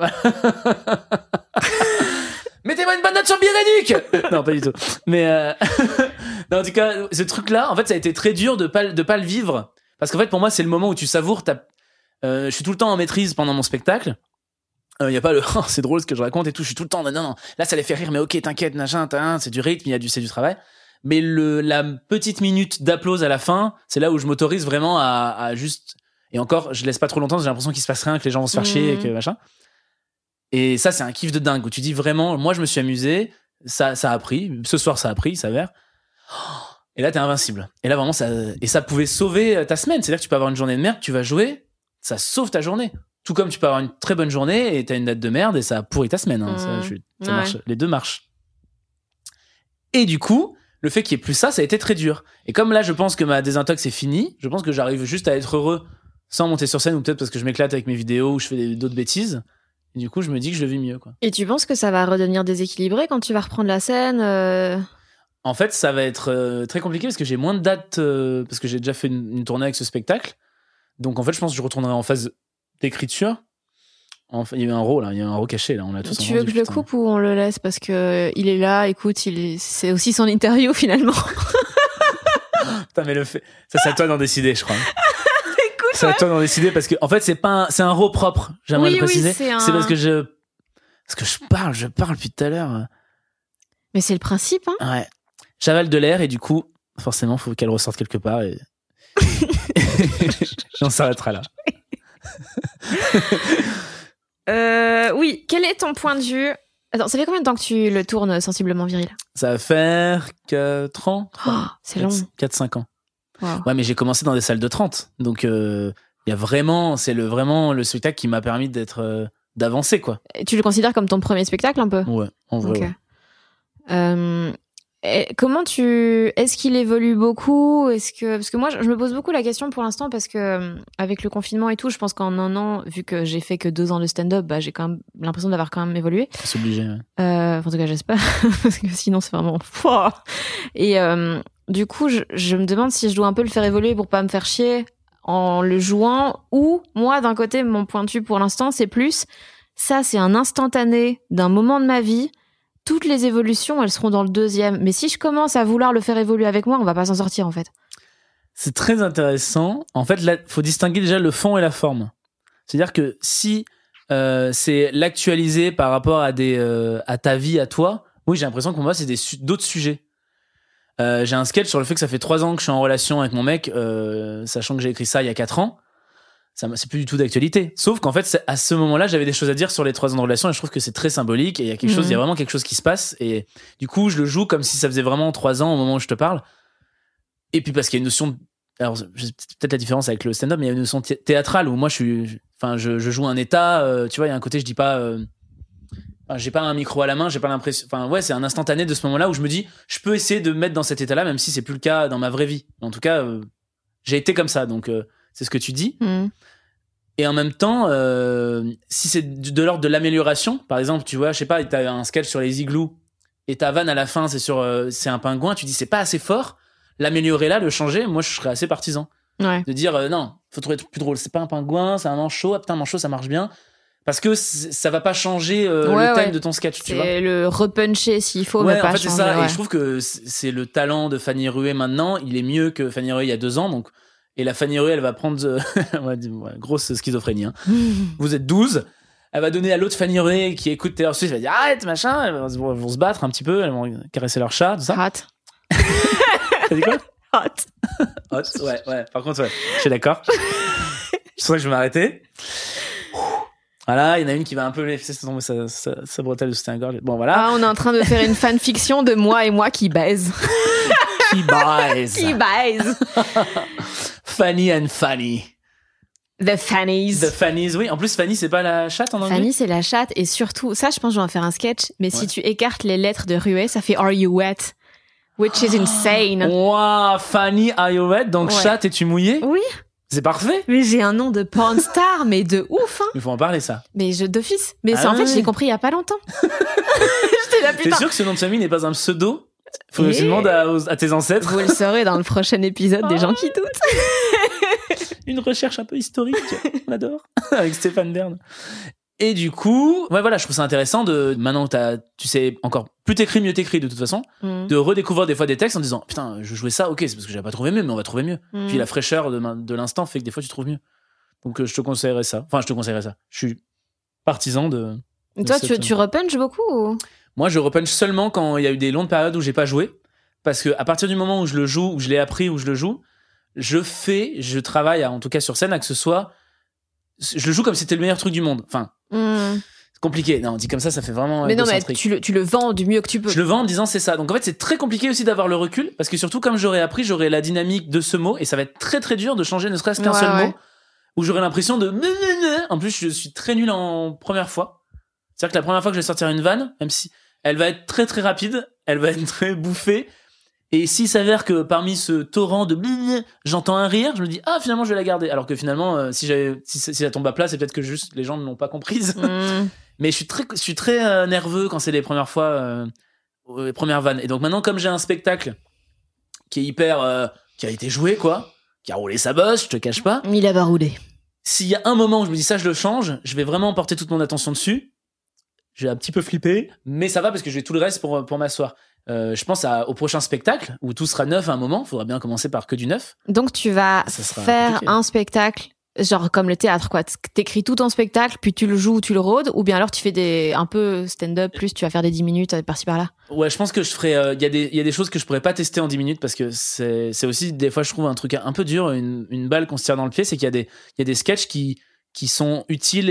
Mettez-moi une bonne note sur Biréduc. Non, pas du tout. Mais non, en tout cas, ce truc-là, en fait, ça a été très dur de pas le vivre, parce qu'en fait, pour moi, c'est le moment où tu savoures. Je suis tout le temps en maîtrise pendant mon spectacle. Y a pas le c'est drôle ce que je raconte et tout. Je suis tout le temps non. Là, ça les fait rire, mais ok, t'inquiète, machin, c'est du rythme, c'est du travail. Mais la petite minute d'applause à la fin, c'est là où je m'autorise vraiment à juste. Et encore, je laisse pas trop longtemps. J'ai l'impression qu'il se passe rien, que les gens vont se faire chier, et que machin. Et ça, c'est un kiff de dingue où tu dis vraiment, moi, je me suis amusé, ça a pris, ce soir, ça a pris, il s'avère. Et là, t'es invincible. Et là, vraiment, ça pouvait sauver ta semaine. C'est-à-dire que tu peux avoir une journée de merde, tu vas jouer, ça sauve ta journée. Tout comme tu peux avoir une très bonne journée et t'as une date de merde et ça pourrit ta semaine. Hein. Ça marche. Les deux marchent. Et du coup, le fait qu'il y ait plus ça a été très dur. Et comme là, je pense que ma désintox est finie, je pense que j'arrive juste à être heureux sans monter sur scène, ou peut-être parce que je m'éclate avec mes vidéos ou je fais d'autres bêtises. Et du coup, je me dis que je le vis mieux, quoi. Et tu penses que ça va redevenir déséquilibré quand tu vas reprendre la scène En fait, ça va être très compliqué parce que j'ai moins de dates, parce que j'ai déjà fait une tournée avec ce spectacle. Donc, en fait, je pense que je retournerai en phase d'écriture. Enfin, il y a eu un rot, là. Il y a eu un rot caché, là. On l'a tous Tu veux que je le coupe ou on le laisse? Parce que il est là, écoute, c'est aussi son interview, finalement. Putain, mais ça, c'est à toi d'en décider, je crois. C'est à toi d'en décider parce que, en fait, c'est un rot propre. J'aimerais le préciser. Oui, c'est parce que je parle depuis tout à l'heure. Mais c'est le principe, hein. Ouais. J'avale de l'air et du coup, forcément, faut qu'elle ressorte quelque part et on s'arrêtera là. Oui. Quel est ton point de vue? Attends, ça fait combien de temps que tu le tournes Sensiblement Viril? Ça va faire 4 ans. C'est long. 4-5 ans. Wow. Ouais, mais j'ai commencé dans des salles de 30. Donc, il y a vraiment, vraiment le spectacle qui m'a permis d'avancer, quoi. Et tu le considères comme ton premier spectacle, un peu? Ouais, en vrai. Okay. Ouais. Est-ce qu'il évolue beaucoup? Parce que moi, je me pose beaucoup la question pour l'instant parce que, avec le confinement et tout, je pense qu'en un an, vu que j'ai fait que 2 ans de stand-up, bah, j'ai quand même l'impression d'avoir quand même évolué. C'est obligé, ouais. En tout cas, j'espère. Parce que sinon, c'est vraiment, Et, du coup, je me demande si je dois un peu le faire évoluer pour pas me faire chier en le jouant, ou moi, d'un côté, mon point de vue pour l'instant, c'est plus, ça, c'est un instantané d'un moment de ma vie. Toutes les évolutions, elles seront dans le 2e. Mais si je commence à vouloir le faire évoluer avec moi, on va pas s'en sortir, en fait. C'est très intéressant. En fait, là, faut distinguer déjà le fond et la forme. C'est-à-dire que si c'est l'actualiser par rapport à ta vie, à toi, oui, j'ai l'impression que pour moi, c'est d'autres sujets. J'ai un sketch sur le fait que ça fait 3 ans que je suis en relation avec mon mec, sachant que j'ai écrit ça il y a 4 ans. C'est plus du tout d'actualité. Sauf qu'en fait, à ce moment-là, j'avais des choses à dire sur les 3 ans de relation et je trouve que c'est très symbolique et il y a vraiment quelque chose qui se passe et du coup, je le joue comme si ça faisait vraiment 3 ans au moment où je te parle. Et puis parce qu'il y a une notion, alors peut-être la différence avec le stand-up, mais il y a une notion théâtrale où moi je joue un état, tu vois, il y a un côté, je dis pas, j'ai pas un micro à la main, j'ai pas l'impression, c'est un instantané de ce moment-là où je me dis, je peux essayer de me mettre dans cet état-là, même si c'est plus le cas dans ma vraie vie. En tout cas, j'ai été comme ça, donc c'est ce que tu dis. Et en même temps, si c'est de l'ordre de l'amélioration, par exemple, tu vois, je sais pas, t'as un sketch sur les igloos et ta vanne à la fin, c'est un pingouin, tu dis c'est pas assez fort, l'améliorer là, le changer, moi je serais assez partisan. Ouais. De dire non, faut trouver plus drôle, c'est pas un pingouin, c'est un manchot, putain, un manchot ça marche bien. Parce que ça va pas changer le thème de ton sketch, tu vois. C'est le repuncher s'il faut, mais pas en fait, changer. C'est ça. Ouais. Et je trouve que c'est le talent de Fanny Rué maintenant, il est mieux que Fanny Rué il y a 2 ans, donc. Et la Fanny Rué, elle va prendre grosse schizophrénie. Hein. Vous êtes 12. Elle va donner à l'autre Fanny Ray qui écoute Taylor Swift, elle va dire arrête machin, elles vont se battre un petit peu, elles vont caresser leur chat, tout ça. Hot. T'as dit quoi? Hot. Ouais. Par contre, ouais, je suis d'accord. Je sens que je vais m'arrêter. Voilà, il y en a une qui va un peu laisser tomber sa bretelle de soutien-gorge. Bon, voilà. Ah, on est en train de faire une fanfiction de moi et moi qui baise. Qui baise. Qui baise. Fanny and Fanny. The Fannies. The Fannies, oui. En plus, Fanny, c'est pas la chatte en anglais? Fanny, c'est la chatte. Et surtout, ça, je pense que je vais en faire un sketch. Mais si tu écartes les lettres de ruée, ça fait Are you wet? Which is insane. Wow, Fanny, are you wet? Donc, chatte, es-tu mouillée? Oui. C'est parfait. Mais j'ai un nom de porn star, mais de ouf, hein. Il faut en parler, ça. Mais d'office. Mais en fait, je l'ai compris il y a pas longtemps. J'étais là, putain. T'es sûr que ce nom de famille n'est pas un pseudo? Faut que tu demandes à tes ancêtres. Vous le saurez dans le prochain épisode des gens qui doutent. Une recherche un peu historique, on adore, avec Stéphane Bern. Et du coup, ouais, voilà, je trouve ça intéressant de, maintenant que tu sais encore, plus t'écris, mieux t'écris de toute façon, de redécouvrir des fois des textes en disant, putain, je jouais ça, ok, c'est parce que j'avais pas trouvé mieux, mais on va trouver mieux. Puis la fraîcheur de l'instant fait que des fois tu trouves mieux. Donc je te conseillerais ça. Enfin, je te conseillerais ça. Je suis partisan de toi, tu repunches beaucoup ou... Moi, je repunch seulement quand il y a eu des longues périodes où j'ai pas joué. Parce que à partir du moment où je le joue, où je l'ai appris, où je le joue, je travaille, en tout cas sur scène, à que ce soit, je le joue comme si c'était le meilleur truc du monde. Enfin, c'est compliqué. Non, on dit comme ça fait vraiment. Mais non, mais tu le vends du mieux que tu peux. Je le vends en disant c'est ça. Donc en fait, c'est très compliqué aussi d'avoir le recul, parce que surtout comme j'aurais appris, j'aurais la dynamique de ce mot, et ça va être très très dur de changer ne serait-ce qu'un seul mot, où j'aurais l'impression de. En plus, je suis très nul en première fois. C'est-à-dire que la première fois que je vais sortir une vanne, même si elle va être très très rapide, elle va être très bouffée. Et s'il s'avère que parmi ce torrent de j'entends un rire, je me dis ah finalement je vais la garder. Alors que finalement si ça tombe à plat, c'est peut-être que juste les gens ne l'ont pas comprise. Mais je suis très nerveux quand c'est les premières fois, les premières vannes. Et donc maintenant comme j'ai un spectacle qui est hyper qui a été joué quoi, qui a roulé sa bosse, je te cache pas. Il a baroudé. S'il y a un moment où je me dis ça je le change, je vais vraiment porter toute mon attention dessus. J'ai un petit peu flippé, mais ça va parce que j'ai tout le reste pour m'asseoir. Je pense au prochain spectacle où tout sera neuf à un moment. Il faudra bien commencer par que du neuf. Donc tu vas faire compliqué. Un spectacle, genre comme le théâtre, quoi. T'écris tout ton spectacle, puis tu le joues, tu le rôdes, ou bien alors tu fais un peu stand-up, plus tu vas faire des 10 minutes par-ci par-là. Ouais, je pense que je ferai. Il y a des choses que je pourrais pas tester en 10 minutes parce que c'est aussi des fois je trouve un truc un peu dur, une balle qu'on se tire dans le pied, c'est qu'il y a des sketchs qui sont utiles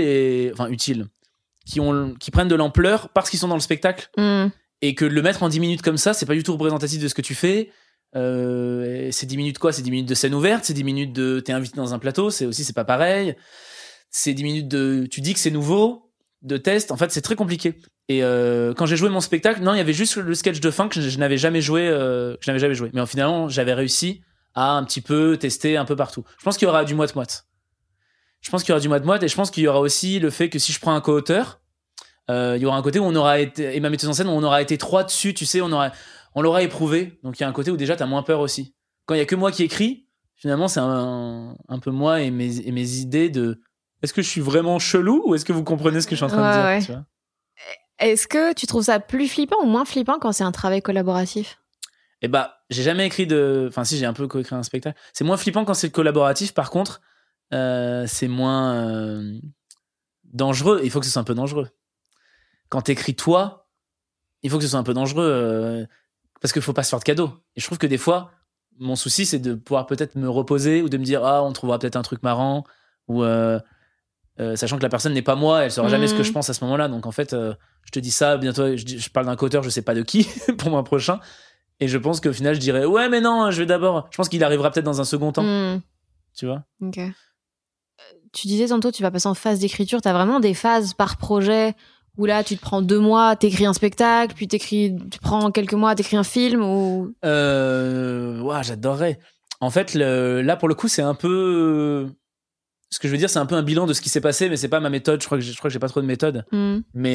qui prennent de l'ampleur parce qu'ils sont dans le spectacle. Et que le mettre en 10 minutes comme ça, c'est pas du tout représentatif de ce que tu fais. C'est 10 minutes quoi? C'est 10 minutes de scène ouverte, c'est 10 minutes de t'es invité dans un plateau, c'est pas pareil. C'est 10 minutes de tu dis que c'est nouveau, de test. En fait, c'est très compliqué. Et quand j'ai joué mon spectacle, non, il y avait juste le sketch de fin que je n'avais jamais joué. Mais finalement, j'avais réussi à un petit peu tester un peu partout. Je pense qu'il y aura du moite-moite. Et je pense qu'il y aura aussi le fait que si je prends un co-auteur, il y aura un côté où on aura été, et ma metteuse en scène, où on aura été 3 dessus, tu sais, on l'aura éprouvé. Donc il y a un côté où déjà t'as moins peur aussi. Quand il y a que moi qui écris, finalement c'est un peu moi et mes idées de est-ce que je suis vraiment chelou ou est-ce que vous comprenez ce que je suis en train de dire, tu vois. Est-ce que tu trouves ça plus flippant ou moins flippant quand c'est un travail collaboratif? Eh bah, j'ai jamais écrit enfin si, j'ai un peu coécrit un spectacle. C'est moins flippant quand c'est collaboratif. Par contre, c'est moins dangereux. Il faut que ce soit un peu dangereux. Quand t'écris toi, il faut que ce soit un peu dangereux parce qu'il faut pas se faire de cadeaux. Et je trouve que des fois, mon souci, c'est de pouvoir peut-être me reposer ou de me dire on trouvera peut-être un truc marrant ou sachant que la personne n'est pas moi, elle saura jamais ce que je pense à ce moment-là. Donc en fait, je te dis ça bientôt. Je parle d'un co-auteur, je sais pas de qui pour mon prochain. Et je pense qu'au final, je dirais ouais, mais non, je vais d'abord. Je pense qu'il arrivera peut-être dans un second temps. Tu vois. Ok. Tu disais tantôt, tu vas passer en phase d'écriture. T'as vraiment des phases par projet. Où là, tu te prends 2 mois, t'écris un spectacle, puis tu prends quelques mois, t'écris un film ou... J'adorerais. En fait, là, pour le coup, c'est un peu... Ce que je veux dire, c'est un peu un bilan de ce qui s'est passé, mais c'est pas ma méthode. Je crois que j'ai pas trop de méthode. Mais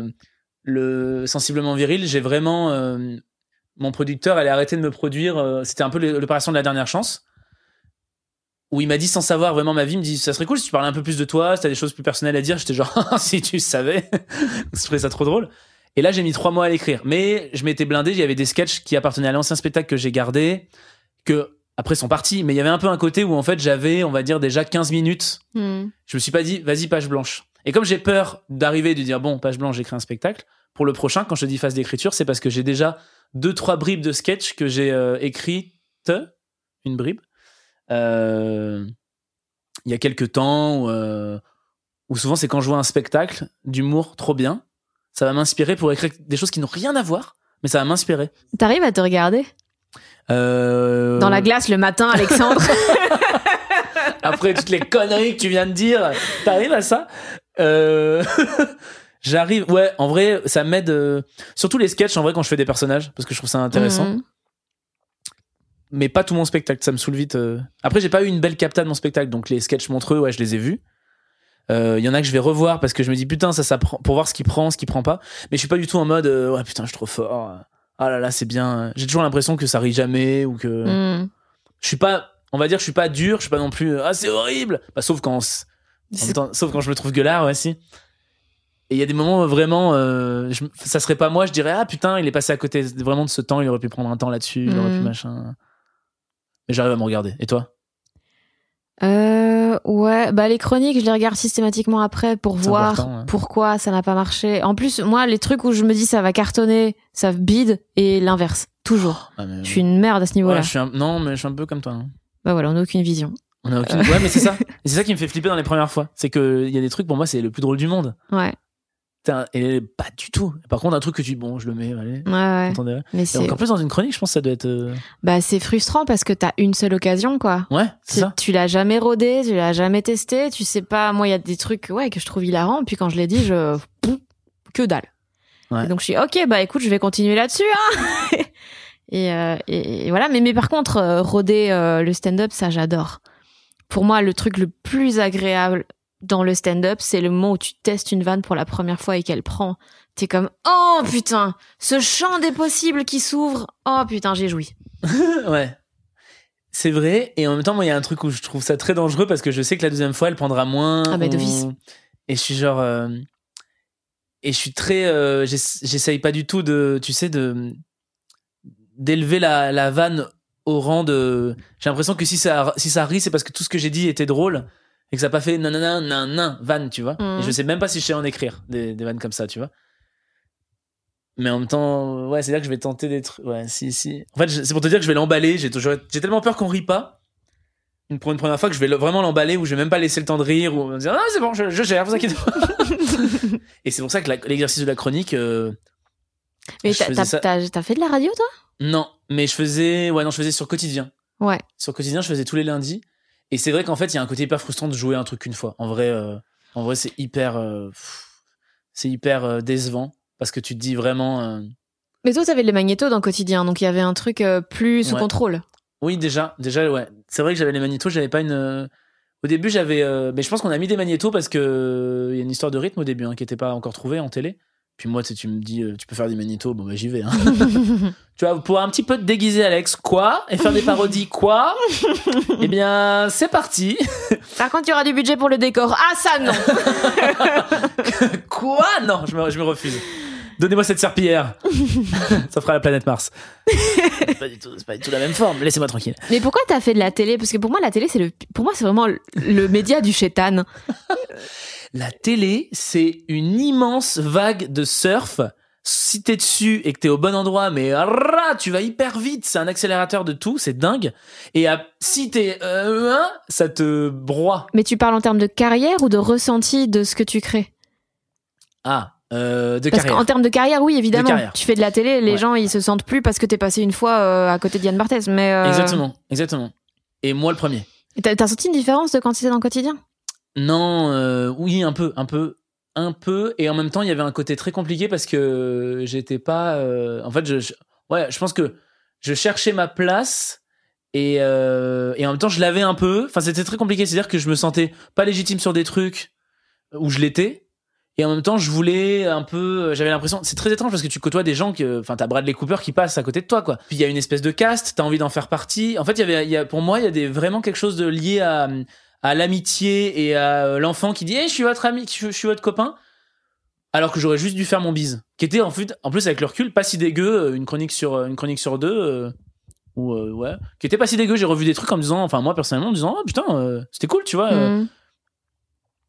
le Sensiblement Viril, j'ai vraiment... mon producteur, elle a arrêté de me produire. C'était un peu l'opération de la dernière chance. Où il m'a dit sans savoir vraiment ma vie, il me dit ça serait cool si tu parlais un peu plus de toi, si t'as des choses plus personnelles à dire. J'étais genre si tu savais. Je trouvais ça trop drôle. Et là j'ai mis 3 mois à l'écrire, mais je m'étais blindé. Il y avait des sketchs qui appartenaient à l'ancien spectacle que j'ai gardé, que après sont partis, mais il y avait un peu un côté où en fait j'avais, on va dire déjà 15 minutes. Je me suis pas dit vas-y page blanche. Et comme j'ai peur d'arriver et de dire bon, page blanche, j'écris un spectacle, pour le prochain, quand je te dis phase d'écriture, c'est parce que j'ai déjà 2-3 bribes de sketch que j'ai écrites, une bribe, il y a quelques temps, où souvent c'est quand je vois un spectacle d'humour trop bien, ça va m'inspirer pour écrire des choses qui n'ont rien à voir, mais ça va m'inspirer. T'arrives à te regarder dans la glace le matin, Alexandre? Après toutes les conneries que tu viens de dire, t'arrives à ça? J'arrive, ouais, en vrai, ça m'aide, surtout les sketchs, en vrai, quand je fais des personnages, parce que je trouve ça intéressant. Mais pas tout mon spectacle, ça me saoule vite. Après, j'ai pas eu une belle capta de mon spectacle, donc les sketchs montreux, ouais, je les ai vus. Il y en a que je vais revoir parce que je me dis putain, ça prend, pour voir ce qui prend, ce qui prend pas. Mais je suis pas du tout en mode ouais, putain, je suis trop fort. Ah là là, c'est bien. J'ai toujours l'impression que ça rit jamais ou que. Je suis pas, on va dire, je suis pas dur, je suis pas non plus, ah, c'est horrible. Bah, sauf quand je me trouve gueulard, ouais, si. Et il y a des moments vraiment, ça serait pas moi, je dirais, ah putain, il est passé à côté vraiment de ce temps, il aurait pu prendre un temps là-dessus, il aurait pu machin. Mais j'arrive à me regarder. Et toi? Ouais, bah les chroniques, je les regarde systématiquement après pour voir important, ouais. Pourquoi ça n'a pas marché. En plus, moi, les trucs où je me dis ça va cartonner, ça bide, et l'inverse, toujours. Je suis une merde à ce niveau-là. Ouais, non, mais je suis un peu comme toi. Hein. Bah voilà, on n'a aucune vision. On a aucune. Ouais, mais c'est ça. Et c'est ça qui me fait flipper dans les premières fois. C'est que il y a des trucs pour moi, c'est le plus drôle du monde. Ouais. Et pas du tout. Par contre, un truc que tu dis, bon, je le mets, allez. Ouais. Mais et encore plus dans une chronique, je pense que ça doit être. Bah, c'est frustrant parce que t'as une seule occasion, quoi. Ouais, c'est ça. Tu l'as jamais rodé, tu l'as jamais testé, tu sais pas. Moi, il y a des trucs, ouais, que je trouve hilarants. Puis quand je l'ai dit, que dalle. Ouais. Et donc je suis ok, bah écoute, je vais continuer là-dessus. Hein. et voilà. Mais par contre, roder le stand-up, ça, j'adore. Pour moi, le truc le plus agréable dans le stand-up, c'est le moment où tu testes une vanne pour la première fois et qu'elle prend. T'es comme, oh putain, ce champ des possibles qui s'ouvre. Oh putain, j'ai joui. Ouais. C'est vrai. Et en même temps, moi, il y a un truc où je trouve ça très dangereux parce que je sais que la deuxième fois, elle prendra moins. Ah bah d'office. Et je suis genre... Et je suis très... j'essaye pas du tout d'élever la vanne au rang de... J'ai l'impression que si ça rit, c'est parce que tout ce que j'ai dit était drôle. Et que ça n'a pas fait nanana, vanne, tu vois. Et je sais même pas si je sais en écrire des vannes comme ça, tu vois. Mais en même temps, ouais, c'est là que je vais tenter des trucs. Ouais, si. En fait, c'est pour te dire que je vais l'emballer. J'ai tellement peur qu'on rit pas. Pour une première fois que je vais vraiment l'emballer où je vais même pas laisser le temps de rire ou me dire, ah, c'est bon, je gère, vous inquiétez pas. Et c'est pour ça que l'exercice de la chronique, mais t'as fait de la radio, toi? Non, mais je faisais sur Quotidien. Ouais. Sur Quotidien, je faisais tous les lundis. Et c'est vrai qu'en fait, il y a un côté hyper frustrant de jouer un truc une fois. En vrai, c'est hyper décevant parce que tu te dis vraiment. Mais toi, t'avais les magnétos dans Quotidien, donc il y avait un truc plus sous contrôle. Oui, déjà, ouais. C'est vrai que j'avais les magnétos, j'avais pas une. Au début, j'avais. Mais je pense qu'on a mis des magnétos parce que il y a une histoire de rythme au début qui était pas encore trouvée en télé. Puis moi, tu me dis, tu peux faire des magnétos, bon bah j'y vais. Hein. Tu vois, pour un petit peu te déguiser, Alex, quoi? Et faire des parodies, quoi? Eh bien, c'est parti. Par contre, il y aura du budget pour le décor. Ah, ça, non. Quoi? Non, je me refuse. Donnez-moi cette serpillière. Ça fera la planète Mars. C'est pas du tout la même forme. Laissez-moi tranquille. Mais pourquoi t'as fait de la télé? Parce que pour moi, la télé, pour moi, c'est vraiment le média du chétan. La télé, c'est une immense vague de surf. Si t'es dessus et que t'es au bon endroit, mais tu vas hyper vite, c'est un accélérateur de tout, c'est dingue. Et si t'es ça te broie. Mais tu parles en termes de carrière ou de ressenti de ce que tu crées? De parce carrière. qu'en termes de carrière, oui, évidemment. Tu fais de la télé, les gens, ils se sentent plus parce que t'es passé une fois à côté de Yann Barthès. Mais Exactement. Et moi, le premier. Et t'as senti une différence de quand tu étais dans le Quotidien? Non, oui, un peu. Et en même temps, il y avait un côté très compliqué parce que j'étais pas. En fait, je pense que je cherchais ma place et en même temps, je l'avais un peu. Enfin, c'était très compliqué. C'est-à-dire que je me sentais pas légitime sur des trucs où je l'étais. Et en même temps, je voulais un peu. J'avais l'impression. C'est très étrange parce que tu côtoies des gens enfin, t'as Bradley Cooper qui passe à côté de toi, quoi. Puis il y a une espèce de caste. T'as envie d'en faire partie. En fait, pour moi, il y a vraiment quelque chose de lié à l'amitié et à l'enfant qui dit hey, je suis votre ami, je suis votre copain, alors que j'aurais juste dû faire mon bise, qui était en plus avec le recul pas si dégueu, une chronique sur deux qui était pas si dégueu. J'ai revu des trucs en me disant, enfin moi personnellement en me disant oh putain c'était cool, tu vois.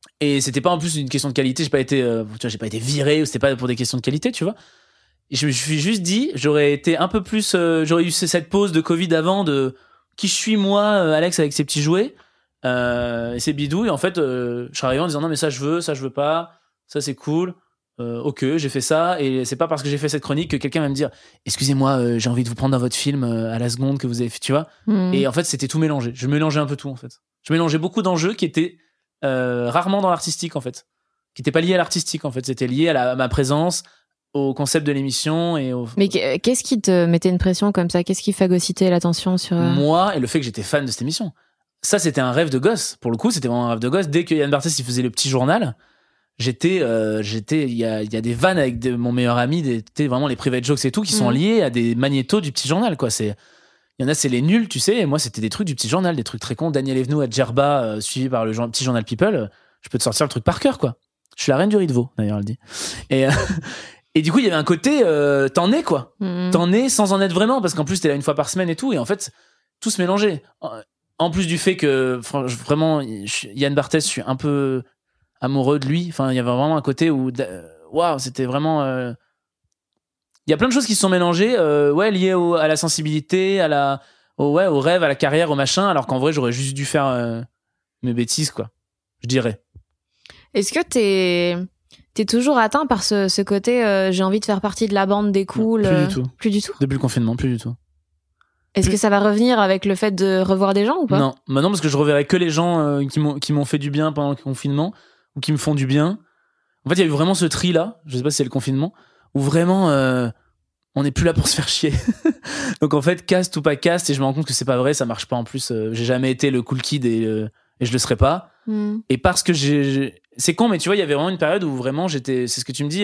Et c'était pas en plus une question de qualité. J'ai pas été viré, ou c'était pas pour des questions de qualité, tu vois. Et je me suis juste dit, j'aurais été un peu plus, j'aurais eu cette pause de Covid avant de qui je suis moi, Alex avec ses petits jouets et ses bidouilles. En fait, je serais arrivé en disant non mais ça je veux pas, ça c'est cool. Ok, j'ai fait ça, et c'est pas parce que j'ai fait cette chronique que quelqu'un va me dire excusez-moi, j'ai envie de vous prendre dans votre film à la seconde que vous avez fait, tu vois. Et en fait, c'était tout mélangé. Je mélangeais un peu tout en fait. Je mélangeais beaucoup d'enjeux qui étaient rarement dans l'artistique en fait, qui étaient pas liés à l'artistique en fait. C'était lié à ma présence, au concept de l'émission et au... Mais qu'est-ce qui te mettait une pression comme ça? Qu'est-ce qui phagocytait l'attention sur... Moi, et le fait que j'étais fan de cette émission. Ça, c'était un rêve de gosse. Pour le coup, c'était vraiment un rêve de gosse. Dès que Yann Barthès il faisait le petit journal, il y a des vannes avec mon meilleur ami, vraiment les private jokes et tout, qui sont liés à des magnétos du petit journal, quoi. Il y en a, c'est les nuls, tu sais, et moi, c'était des trucs du petit journal, des trucs très cons. Daniel Evenou à Djerba, suivi par le petit journal People. Je peux te sortir le truc par cœur, quoi. Je suis la reine du riz de veau, d'ailleurs, elle dit. Et du coup, il y avait un côté, t'en es, quoi. T'en es sans en être vraiment, parce qu'en plus, t'es là une fois par semaine et tout, et en fait, tout se mélangeait. En plus du fait que, vraiment, Yann Barthès, je suis un peu amoureux de lui. Enfin, il y avait vraiment un côté où, waouh, c'était vraiment, il y a plein de choses qui se sont mélangées, liées à la sensibilité, au rêve, à la carrière, au machin, alors qu'en vrai, j'aurais juste dû faire mes bêtises, quoi. Je dirais. Est-ce que t'es toujours atteint par ce côté j'ai envie de faire partie de la bande des cools? Plus du tout. Plus du tout? Depuis le confinement, plus du tout. Est-ce que ça va revenir avec le fait de revoir des gens ou pas? Non, maintenant parce que je reverrai que les gens qui m'ont fait du bien pendant le confinement ou qui me font du bien. En fait, il y a eu vraiment ce tri là, je sais pas si c'est le confinement, où vraiment on n'est plus là pour se faire chier. Donc en fait, caste ou pas caste, et je me rends compte que c'est pas vrai, ça marche pas en plus. J'ai jamais été le cool kid et je le serai pas. Et parce que c'est con, mais tu vois, il y avait vraiment une période où vraiment c'est ce que tu me dis,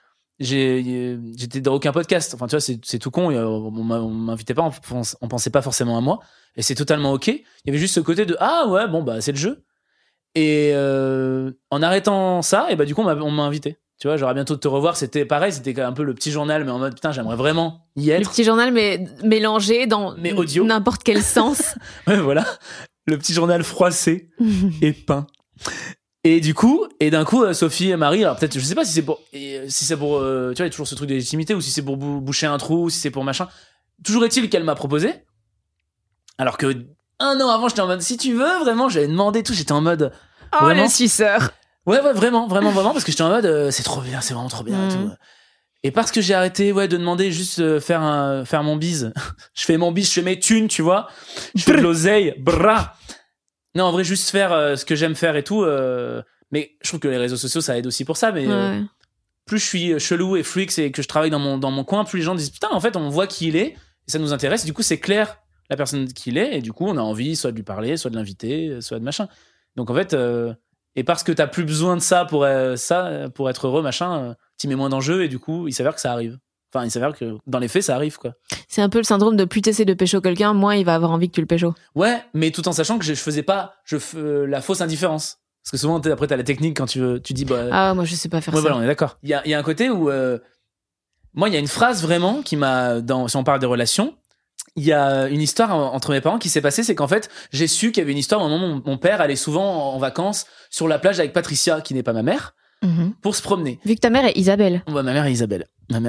j'étais dans aucun podcast. Enfin, tu vois, c'est tout con. On m'invitait pas, on pensait pas forcément à moi. Et c'est totalement ok. Il y avait juste ce côté de, ah ouais, bon, bah, c'est le jeu. Et en arrêtant ça, et bah, du coup, on m'a invité. Tu vois, j'aurais bientôt de te revoir. C'était pareil, c'était un peu le petit journal, mais en mode, putain, j'aimerais vraiment y être. Le petit journal, mais mélangé dans audio. N'importe quel sens. Ouais, voilà. Le petit journal froissé et peint. Et du coup, d'un coup, Sophie et Marie, alors peut-être, je sais pas si c'est pour, tu vois, il y a toujours ce truc de légitimité, ou si c'est pour boucher un trou, ou si c'est pour machin. Toujours est-il qu'elle m'a proposé. Alors que 1 an avant, j'étais en mode, si tu veux, vraiment, j'avais demandé tout, j'étais en mode, oh, vraiment, le suceur. Ouais, vraiment, parce que j'étais en mode, c'est trop bien, c'est vraiment trop bien, et tout. Et parce que j'ai arrêté, de demander juste faire mon bise. Je fais mon bise, je fais mes thunes, tu vois. Je fais de l'oseille, bra. Non, en vrai, juste faire ce que j'aime faire et tout. Mais je trouve que les réseaux sociaux, ça aide aussi pour ça. Mais plus je suis chelou et freak et que je travaille dans mon coin, plus les gens disent putain, en fait, on voit qui il est et ça nous intéresse. Et du coup, c'est clair la personne qu'il est et du coup, on a envie soit de lui parler, soit de l'inviter, soit de machin. Donc en fait, et parce que t'as plus besoin de ça pour être heureux, machin, t'y mets moins d'enjeux et du coup, il s'avère que ça arrive. Enfin, il s'avère que dans les faits, ça arrive, quoi. C'est un peu le syndrome de plus t'essaies de pécho quelqu'un, moins il va avoir envie que tu le pécho. Ouais, mais tout en sachant que je faisais pas la fausse indifférence. Parce que souvent, après, t'as la technique quand tu dis, bah. Ah, moi, je sais pas faire ça. Voilà, on est d'accord. Il y a un côté où, moi, il y a une phrase vraiment qui m'a, si on parle des relations, il y a une histoire entre mes parents qui s'est passée, c'est qu'en fait, j'ai su qu'il y avait une histoire où à un moment, mon père allait souvent en vacances sur la plage avec Patricia, qui n'est pas ma mère, pour se promener. Vu que ta mère est Isabelle. Ouais, ma mère est Isabelle.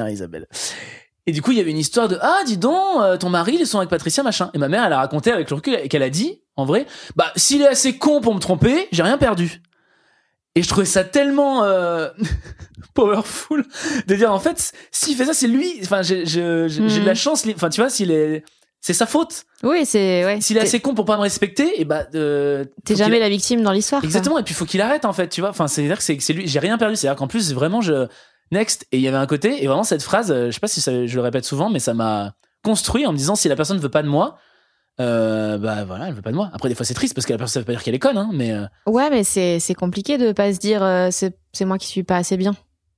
Et du coup, il y avait une histoire de, ah, dis donc, ton mari, ils sont avec Patricia, machin. Et ma mère, elle a raconté avec le recul et qu'elle a dit, en vrai, bah, s'il est assez con pour me tromper, j'ai rien perdu. Et je trouvais ça tellement, powerful de dire, en fait, s'il fait ça, c'est lui. Enfin, j'ai de la chance, enfin, tu vois, c'est sa faute. Oui, ouais. S'il est assez con pour pas me respecter, et bah, t'es jamais la victime dans l'histoire. Exactement. Quoi. Et puis, faut qu'il arrête, en fait, tu vois. Enfin, c'est-à-dire que c'est lui, j'ai rien perdu. C'est-à-dire qu'en plus, vraiment, next. Et il y avait un côté, et vraiment cette phrase, je sais pas si je le répète souvent, mais ça m'a construit en me disant, si la personne veut pas de moi, bah voilà, elle veut pas de moi. Après, des fois, c'est triste parce que la personne, ça veut pas dire qu'elle est conne, hein, mais. Ouais, mais c'est compliqué de pas se dire, c'est moi qui suis pas assez bien.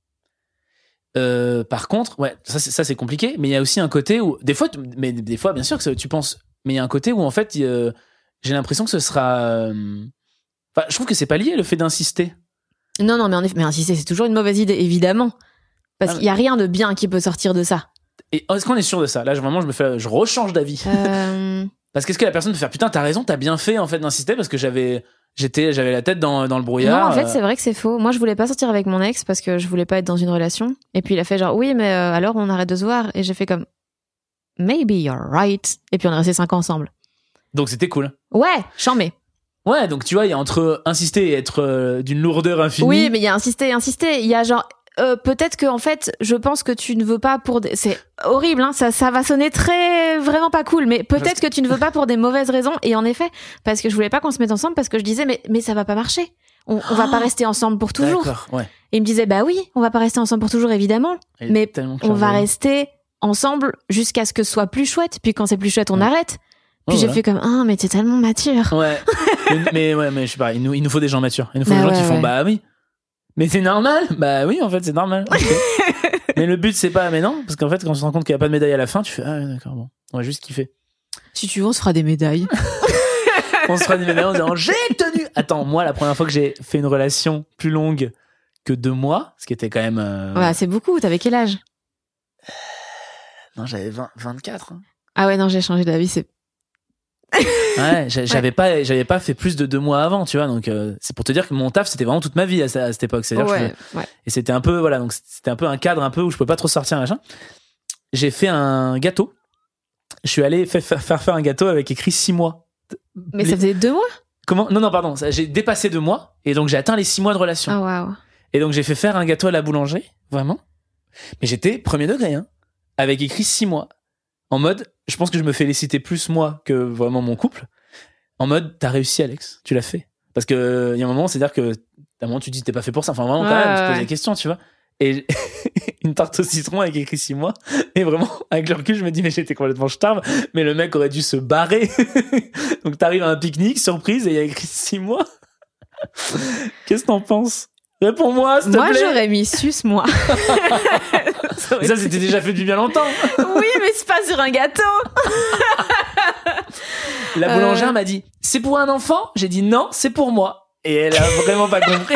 Par contre, ouais, ça c'est compliqué, mais il y a aussi un côté où, des fois, bien sûr que tu penses, mais il y a un côté où, en fait, j'ai l'impression que ce sera, enfin, je trouve que c'est pas lié le fait d'insister. Non, mais en effet, mais insister, c'est toujours une mauvaise idée, évidemment. Parce qu'il y a rien de bien qui peut sortir de ça. Et est-ce qu'on est sûr de ça? Là, vraiment, je rechange d'avis. Parce qu'est-ce que la personne peut faire? Putain, t'as raison, t'as bien fait, en fait, d'insister parce que j'avais J'avais la tête dans le brouillard. Non, en fait, c'est vrai que c'est faux. Moi, je voulais pas sortir avec mon ex parce que je voulais pas être dans une relation. Et puis il a fait genre, oui, mais alors on arrête de se voir. Et j'ai fait comme, maybe you're right. Et puis on est restés 5 ans ensemble. Donc c'était cool. Ouais, chambé. Ouais, donc tu vois, il y a entre insister et être d'une lourdeur infinie. Oui, mais il y a insister. Il y a genre, peut-être que en fait, je pense que tu ne veux pas pour des... C'est horrible, hein, ça va sonner vraiment pas cool, mais peut-être que tu ne veux pas pour des mauvaises raisons. Et en effet, parce que je voulais pas qu'on se mette ensemble, parce que je disais, mais ça va pas marcher. On va pas rester ensemble pour toujours. D'accord, ouais. Et il me disait, bah oui, on va pas rester ensemble pour toujours, évidemment. Et Mais on va clairement. rester ensemble jusqu'à ce que ce soit plus chouette. Puis quand c'est plus chouette, on arrête. Puis Ouais, j'ai voilà. fait comme, ah, mais t'es tellement mature. Ouais. mais je sais pas, il nous faut des gens matures. Il nous faut Bah des gens ouais, qui font ouais. bah oui. Mais c'est normal. Bah oui, en fait, c'est normal. Ok. Mais le but c'est pas mais non, parce qu'en fait quand on se rend compte qu'il y a pas de médaille à la fin, tu fais ah ouais, d'accord, bon. On va juste kiffer. Si tu veux, on se fera des médailles. On se fera des médailles en disant j'ai tenu. Attends, moi la première fois que j'ai fait une relation plus longue que 2 mois, ce qui était quand même Ouais, c'est beaucoup. T'avais quel âge? non, j'avais 24 hein. Ah ouais, non, j'ai changé d'avis, c'est... Ouais, j'avais pas fait plus de 2 mois avant, tu vois, donc c'est pour te dire que mon taf c'était vraiment toute ma vie à cette époque, c'est-à-dire que Ouais. et c'était un peu voilà, donc c'était un peu un cadre un peu où je pouvais pas trop sortir machin. J'ai fait un gâteau. Je suis allé faire un gâteau avec écrit 6 mois. Mais ça faisait 2 mois? Comment? Non, pardon, j'ai dépassé 2 mois et donc j'ai atteint les 6 mois de relation. Ah waouh. Et donc j'ai fait faire un gâteau à la boulangerie, vraiment. Mais j'étais premier degré, hein, avec écrit 6 mois. En mode, je pense que je me félicitais plus moi que vraiment mon couple. En mode, t'as réussi, Alex, tu l'as fait. Parce que il y a un moment, c'est-à-dire que à un moment tu dis t'es pas fait pour ça. Enfin vraiment, quand même, tu te poses des questions, tu vois. Et une tarte au citron avec écrit 6 mois. Et vraiment, avec le recul, je me dis mais j'étais complètement ch'tarve. Mais le mec aurait dû se barrer. Donc t'arrives à un pique-nique, surprise, et il y a écrit 6 mois. Qu'est-ce que t'en penses? Réponds-moi, s'il te Moi, plaît. j'aurais mis sus, moi. Mais ça, c'était déjà fait depuis bien longtemps. Oui, mais c'est pas sur un gâteau. La boulangère m'a dit c'est pour un enfant. J'ai dit non, c'est pour moi. Et elle a vraiment pas compris.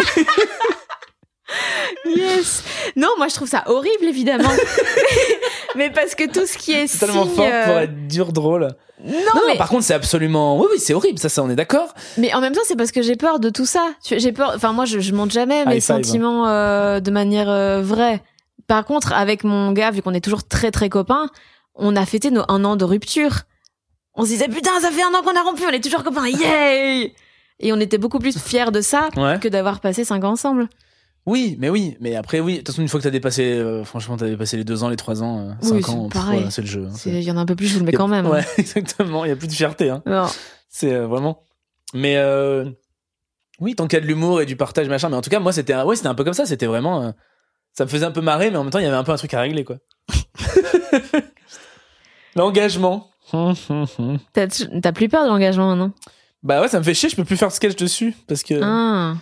Yes. Non, moi, je trouve ça horrible, évidemment. Mais parce que tout ce qui est C'est tellement signe, fort pour être dur drôle. Non, mais... par contre, c'est absolument. Oui, c'est horrible. Ça, on est d'accord. Mais en même temps, c'est parce que j'ai peur de tout ça. J'ai peur. Enfin, moi, je montre jamais mes High five. sentiments de manière vraie. Par contre, avec mon gars, vu qu'on est toujours très très copains, on a fêté nos 1 an de rupture. On se disait putain, ça fait 1 an qu'on a rompu, on est toujours copains, yay! Et on était beaucoup plus fiers de ça Ouais. que d'avoir passé 5 ans ensemble. Oui, mais après, oui. De toute façon, une fois que t'as dépassé, franchement, t'as dépassé les 2 ans, les 3 ans, 5 Oui, ans, c'est pareil. voilà, c'est le jeu. Hein, Il y en a un peu plus, je vous le mets quand même. Ouais, exactement. Il y a plus de fierté. Hein. Non. C'est vraiment. Mais oui, tant qu'il y a de l'humour et du partage, machin. Mais en tout cas, moi, c'était un peu comme ça. C'était vraiment. Ça me faisait un peu marrer, mais en même temps, il y avait un peu un truc à régler, quoi. L'engagement. T'as plus peur de l'engagement maintenant? Bah ouais, ça me fait chier. Je peux plus faire de sketch dessus parce que Ah.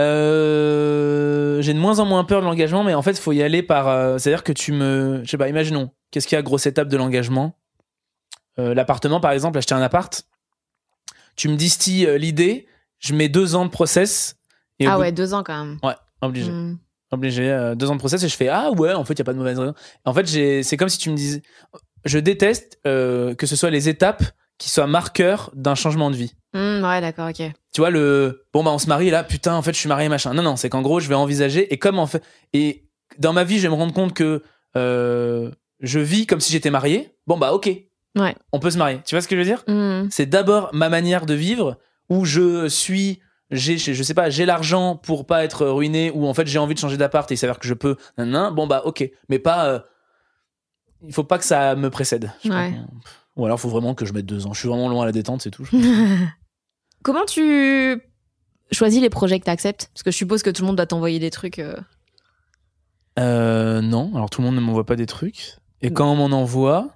j'ai de moins en moins peur de l'engagement, mais en fait, il faut y aller par. C'est-à-dire que je sais pas. Imaginons. Qu'est-ce qu'il y a grosse étape de l'engagement? L'appartement, par exemple, acheter un appart. Tu me distilles l'idée. Je mets 2 ans de process. Et au Ah bout- ouais, 2 ans quand même. Ouais, obligé. Hmm. Obligé. 2 ans de process et je fais ah ouais, en fait, il y a pas de mauvaise raison. En fait, c'est comme si tu me disais. Je déteste que ce soit les étapes qui soient marqueurs d'un changement de vie. Ouais, d'accord, ok. Tu vois bon bah on se marie là, putain en fait je suis marié machin. Non, c'est qu'en gros je vais envisager et comme en fait et dans ma vie je vais me rendre compte que je vis comme si j'étais marié. Bon bah ok, Ouais. on peut se marier. Tu vois ce que je veux dire? Hmm. C'est d'abord ma manière de vivre où je sais pas, j'ai l'argent pour pas être ruiné ou en fait j'ai envie de changer d'appart et il s'avère que je peux. Bon bah ok, mais pas. Il faut pas que ça me précède. Je sais pas Ouais. comment. Ou alors faut vraiment que je mette 2 ans. Je suis vraiment loin à la détente, c'est tout. Comment tu choisis les projets que t'acceptes? Parce que je suppose que tout le monde doit t'envoyer des trucs. Non, alors tout le monde ne m'envoie pas des trucs. Et quand on m'en envoie,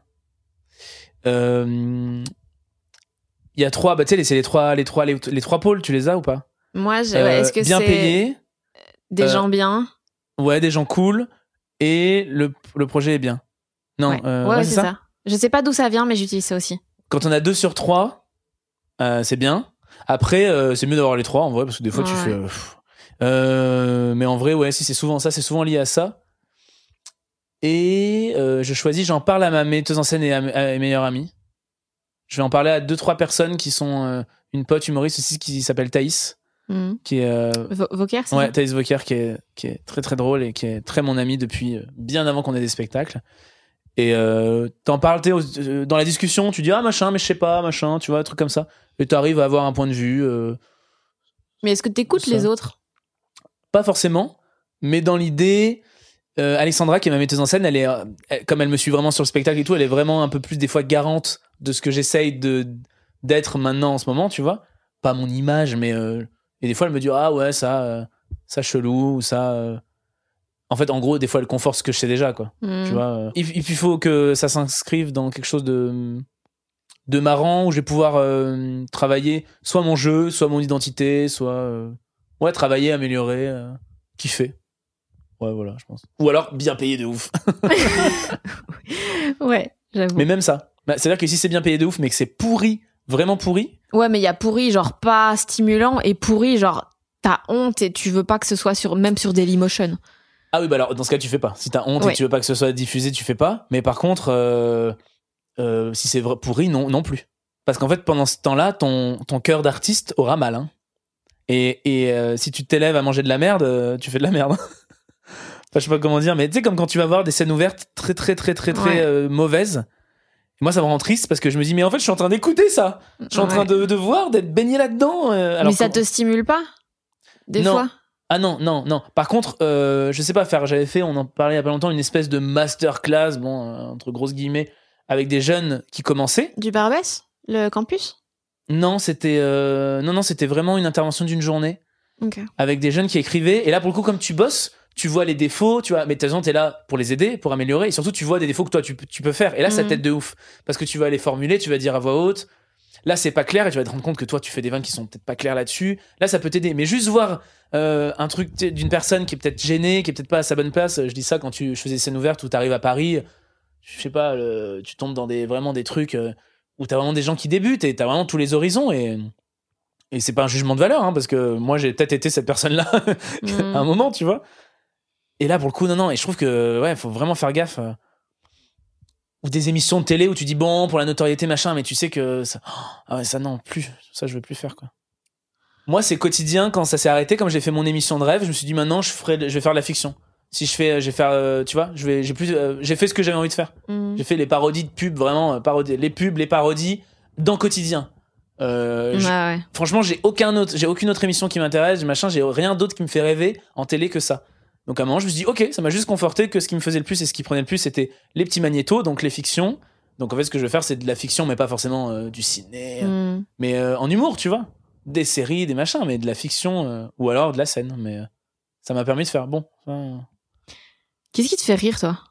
il y a 3, bah tu sais, c'est les trois pôles, tu les as ou pas? Moi, ouais, est-ce que bien c'est payé, des gens bien? ouais, des gens cool, et le projet est bien. Non, ouais, c'est ça. Je sais pas d'où ça vient, mais j'utilise ça aussi. Quand on a 2 sur 3, c'est bien. Après, c'est mieux d'avoir les 3 en vrai, parce que des fois tu fais. Mais en vrai, ouais, si c'est souvent ça, c'est souvent lié à ça. Et je choisis, j'en parle à ma metteuse en scène et à mes meilleures amies. Je vais en parler à 2-3 personnes qui sont une pote humoriste aussi qui s'appelle Thaïs, qui est Vauquer, c'est ouais, ça Thaïs Vauquer qui est très très drôle et qui est très mon ami depuis bien avant qu'on ait des spectacles. Et t'en parles dans la discussion, tu dis ah machin, mais je sais pas, machin, tu vois, un truc comme ça. Et t'arrives à avoir un point de vue. Mais est-ce que t'écoutes les autres? Pas forcément, mais dans l'idée, Alexandra, qui est ma metteuse en scène, comme elle me suit vraiment sur le spectacle et tout, elle est vraiment un peu plus des fois garante de ce que j'essaye d'être maintenant en ce moment, tu vois. Pas mon image, mais et des fois elle me dit ah ouais ça chelou ou ça. En fait, en gros, des fois elle conforte ce que je sais déjà, quoi. Tu vois. Il faut que ça s'inscrive dans quelque chose de marrant où je vais pouvoir travailler soit mon jeu, soit mon identité, soit travailler, améliorer, kiffer. Ouais, voilà, je pense. Ou alors bien payé de ouf. Ouais, j'avoue. Mais même ça. C'est-à-dire que si c'est bien payé de ouf, mais que c'est pourri, vraiment pourri. Ouais, mais il y a pourri, genre pas stimulant, et pourri, genre t'as honte et tu veux pas que ce soit même sur Dailymotion. Ah oui, bah alors dans ce cas, tu fais pas. Si t'as honte et que tu veux pas que ce soit diffusé, tu fais pas. Mais par contre, si c'est pourri, non plus. Parce qu'en fait, pendant ce temps-là, ton cœur d'artiste aura mal. Hein. Et si tu t'élèves à manger de la merde, tu fais de la merde. Enfin, je sais pas comment dire, mais tu sais, comme quand tu vas voir des scènes ouvertes très mauvaises. Et moi, ça me rend triste parce que je me dis, mais en fait, je suis en train d'écouter ça. Je suis en train de voir, d'être baigné là-dedans. Alors mais ça te stimule pas des fois? Ah non. Par contre, je sais pas faire. J'avais fait, on en parlait il y a pas longtemps, une espèce de masterclass, entre grosses guillemets, avec des jeunes qui commençaient. Du Barbès, le campus? Non, c'était c'était vraiment une intervention d'une journée. Okay. Avec des jeunes qui écrivaient. Et là, pour le coup, comme tu bosses, tu vois les défauts, tu vois, mais de toute façon, t'es là pour les aider, pour améliorer. Et surtout, tu vois des défauts que toi, tu peux faire. Et là, ça t'aide de ouf. Parce que tu vas les formuler, tu vas dire à voix haute. Là, c'est pas clair et tu vas te rendre compte que toi, tu fais des vannes qui sont peut-être pas claires là-dessus. Là, ça peut t'aider. Mais juste voir un truc d'une personne qui est peut-être gênée, qui est peut-être pas à sa bonne place. Je dis ça quand je faisais des scènes ouvertes où t'arrives à Paris. Je sais pas, tu tombes dans vraiment des trucs où t'as vraiment des gens qui débutent et t'as vraiment tous les horizons. Et c'est pas un jugement de valeur, hein, parce que moi, j'ai peut-être été cette personne-là à un moment, tu vois. Et là, pour le coup, non. Et je trouve que, ouais, faut vraiment faire gaffe. Ou des émissions de télé où tu dis, bon, pour la notoriété, machin, mais tu sais que ça, ah ouais, ça, non, plus. Ça, je veux plus faire, quoi. Moi, c'est quotidien, quand ça s'est arrêté, comme j'ai fait mon émission de rêve, je me suis dit, maintenant, je vais faire de la fiction. Si je vais faire, tu vois, j'ai fait ce que j'avais envie de faire. J'ai fait les parodies de pubs, vraiment, les pubs, les parodies, dans quotidien. Ouais. Franchement, j'ai aucune autre émission qui m'intéresse, machin, j'ai rien d'autre qui me fait rêver en télé que ça. Donc à un moment, je me suis dit, ok, ça m'a juste conforté que ce qui me faisait le plus et ce qui prenait le plus, c'était les petits magnétos, donc les fictions. Donc en fait, ce que je veux faire, c'est de la fiction, mais pas forcément du ciné, mais en humour, tu vois. Des séries, des machins, mais de la fiction, ou alors de la scène. Mais ça m'a permis de faire, bon. Qu'est-ce qui te fait rire, toi?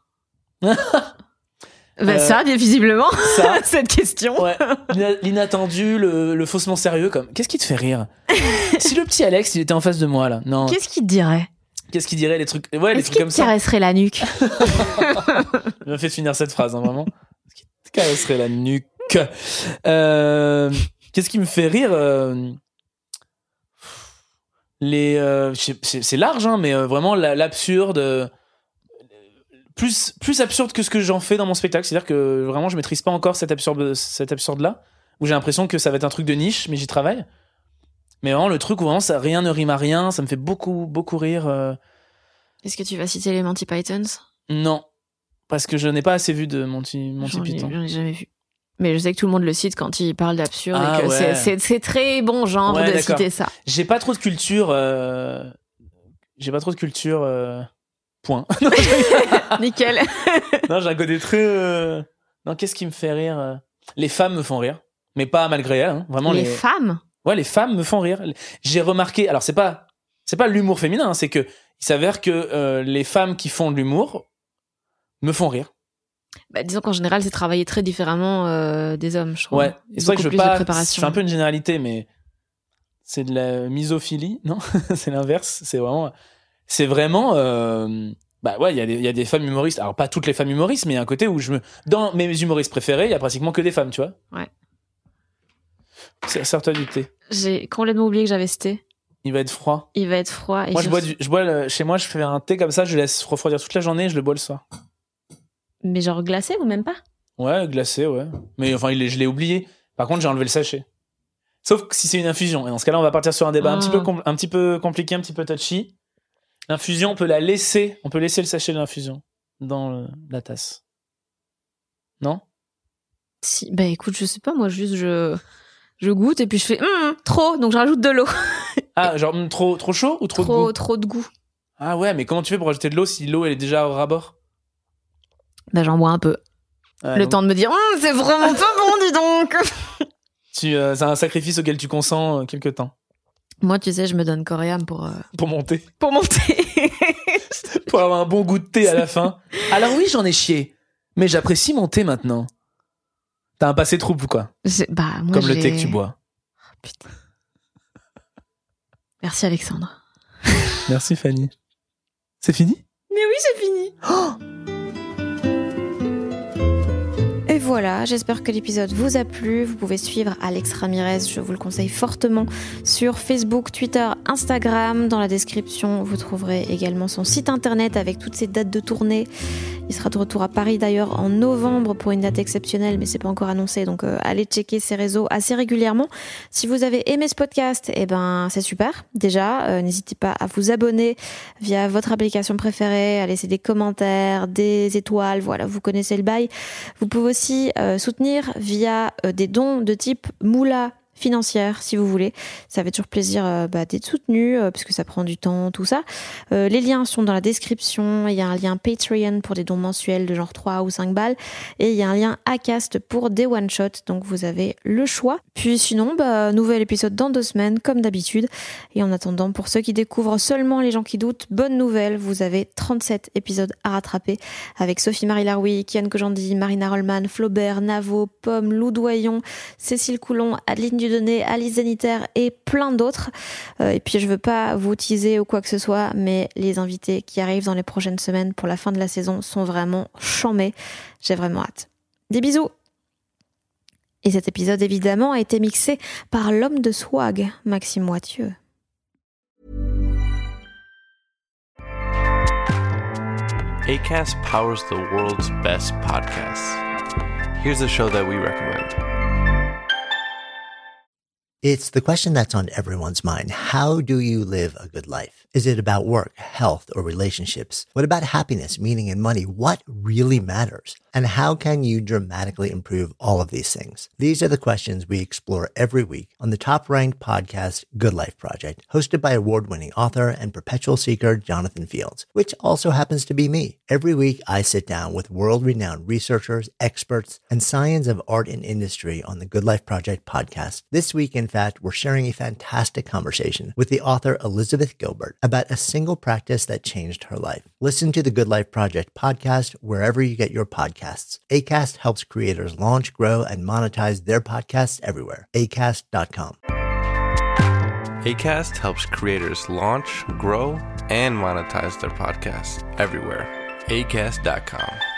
Ça, visiblement, cette question. Ouais. L'inattendu, le faussement sérieux, comme. Qu'est-ce qui te fait rire? Si le petit Alex, il était en face de moi, là, non. Qu'est-ce qu'il te dirait? Qu'est-ce qu'il dirait, les trucs, ouais, les trucs comme ça. Est-ce qu'il te caresserait la nuque? Il m'a fait finir cette phrase, hein, vraiment. Est-ce qu'il te caresserait la nuque? Qu'est-ce qui me fait rire? C'est large, hein, mais vraiment l'absurde. Plus absurde que ce que j'en fais dans mon spectacle. C'est-à-dire que vraiment, je maîtrise pas encore cet absurde-là, où j'ai l'impression que ça va être un truc de niche, mais j'y travaille. Mais vraiment, le truc où vraiment rien ne rime à rien, ça me fait beaucoup, beaucoup rire. Est-ce que tu vas citer les Monty Pythons? Non, parce que je n'ai pas assez vu de Monty Python. J'en ai jamais vu. Mais je sais que tout le monde le cite quand il parle d'absurde et que ouais. c'est très bon genre de citer ça. J'ai pas trop de culture. Point. Nickel. Non, j'ai un côté très. Non, qu'est-ce qui me fait rire? Les femmes me font rire, mais pas malgré elles. Hein. Vraiment les femmes. Ouais, les femmes me font rire. J'ai remarqué. Alors c'est pas l'humour féminin. Hein, c'est que il s'avère que les femmes qui font de l'humour me font rire. Bah, disons qu'en général, c'est travaillé très différemment des hommes, je trouve. Ouais. Et c'est vrai que je fais un peu une généralité, mais c'est de la misophilie, non? C'est l'inverse. C'est vraiment. Bah ouais, il y a des femmes humoristes. Alors pas toutes les femmes humoristes, mais il y a un côté où dans mes humoristes préférés, il y a pratiquement que des femmes, tu vois. Ouais. Sers-toi du thé. J'ai complètement oublié que j'avais ce thé. Il va être froid. Et moi, chez moi, je fais un thé comme ça, je laisse refroidir toute la journée et je le bois le soir. Mais genre glacé ou même pas? Ouais, glacé, ouais. Mais enfin, je l'ai oublié. Par contre, j'ai enlevé le sachet. Sauf si c'est une infusion. Et dans ce cas-là, on va partir sur un débat un petit peu compliqué, un petit peu touchy. L'infusion, on peut laisser le sachet de l'infusion dans la tasse. Non ? Si, bah écoute, je sais pas, moi juste je goûte et puis je fais trop, donc je rajoute de l'eau. Ah, genre trop chaud ou trop de goût ? Trop de goût. Ah ouais, mais comment tu fais pour rajouter de l'eau si l'eau elle est déjà au rabord ? Bah j'en bois un peu. Le temps de me dire c'est vraiment pas bon, dis donc. C'est un sacrifice auquel tu consens quelque temps. Moi, tu sais, je me donne corps et âme pour monter. Pour monter. Pour avoir un bon goût de thé à la fin. Alors oui, j'en ai chié, mais j'apprécie mon thé maintenant. T'as un passé trouble, quoi. Moi, comme le thé que tu bois. Oh, putain. Merci Alexandre. Merci Fanny. C'est fini ? Mais oui, c'est fini. Oh, et voilà, j'espère que l'épisode vous a plu. Vous pouvez suivre Alex Ramirez, je vous le conseille fortement, sur Facebook, Twitter, Instagram. Dans la description, vous trouverez également son site internet avec toutes ses dates de tournée. Il sera de retour à Paris d'ailleurs en novembre pour une date exceptionnelle, mais c'est pas encore annoncé, donc allez checker ses réseaux assez régulièrement. Si vous avez aimé ce podcast, c'est super. Déjà, n'hésitez pas à vous abonner via votre application préférée, à laisser des commentaires, des étoiles, voilà, vous connaissez le bail. Vous pouvez aussi soutenir via des dons de type moula financière, si vous voulez. Ça fait toujours plaisir d'être soutenu, parce que ça prend du temps, tout ça. Les liens sont dans la description. Il y a un lien Patreon pour des dons mensuels de genre 3 ou 5 balles. Et il y a un lien Acast pour des one-shots. Donc vous avez le choix. Puis sinon, nouvel épisode dans 2 semaines, comme d'habitude. Et en attendant, pour ceux qui découvrent seulement Les gens qui doutent, bonne nouvelle, vous avez 37 épisodes à rattraper avec Sophie-Marie Laroui, Kian Kojandi, Marina Rollman, Flaubert, Navo, Pomme, Lou Doyon, Cécile Coulon, Adeline Dieudonné, Alice Zeniter et plein d'autres. Et puis je veux pas vous teaser ou quoi que ce soit, mais les invités qui arrivent dans les prochaines semaines pour la fin de la saison sont vraiment chambés. J'ai vraiment hâte. Des bisous. Et cet épisode évidemment a été mixé par l'homme de swag, Maxime Moitieu. Acast powers the world's best podcasts. Here's a show that we recommend. It's the question that's on everyone's mind. How do you live a good life? Is it about work, health, or relationships? What about happiness, meaning, and money? What really matters? And how can you dramatically improve all of these things? These are the questions we explore every week on the top-ranked podcast, Good Life Project, hosted by award-winning author and perpetual seeker Jonathan Fields, which also happens to be me. Every week, I sit down with world-renowned researchers, experts, and science of art and industry on the Good Life Project podcast. This week, in fact, we're sharing a fantastic conversation with the author Elizabeth Gilbert about a single practice that changed her life. Listen to the Good Life Project podcast wherever you get your podcasts. Acast helps creators launch, grow, and monetize their podcasts everywhere. Acast.com. Acast helps creators launch, grow, and monetize their podcasts everywhere. Acast.com.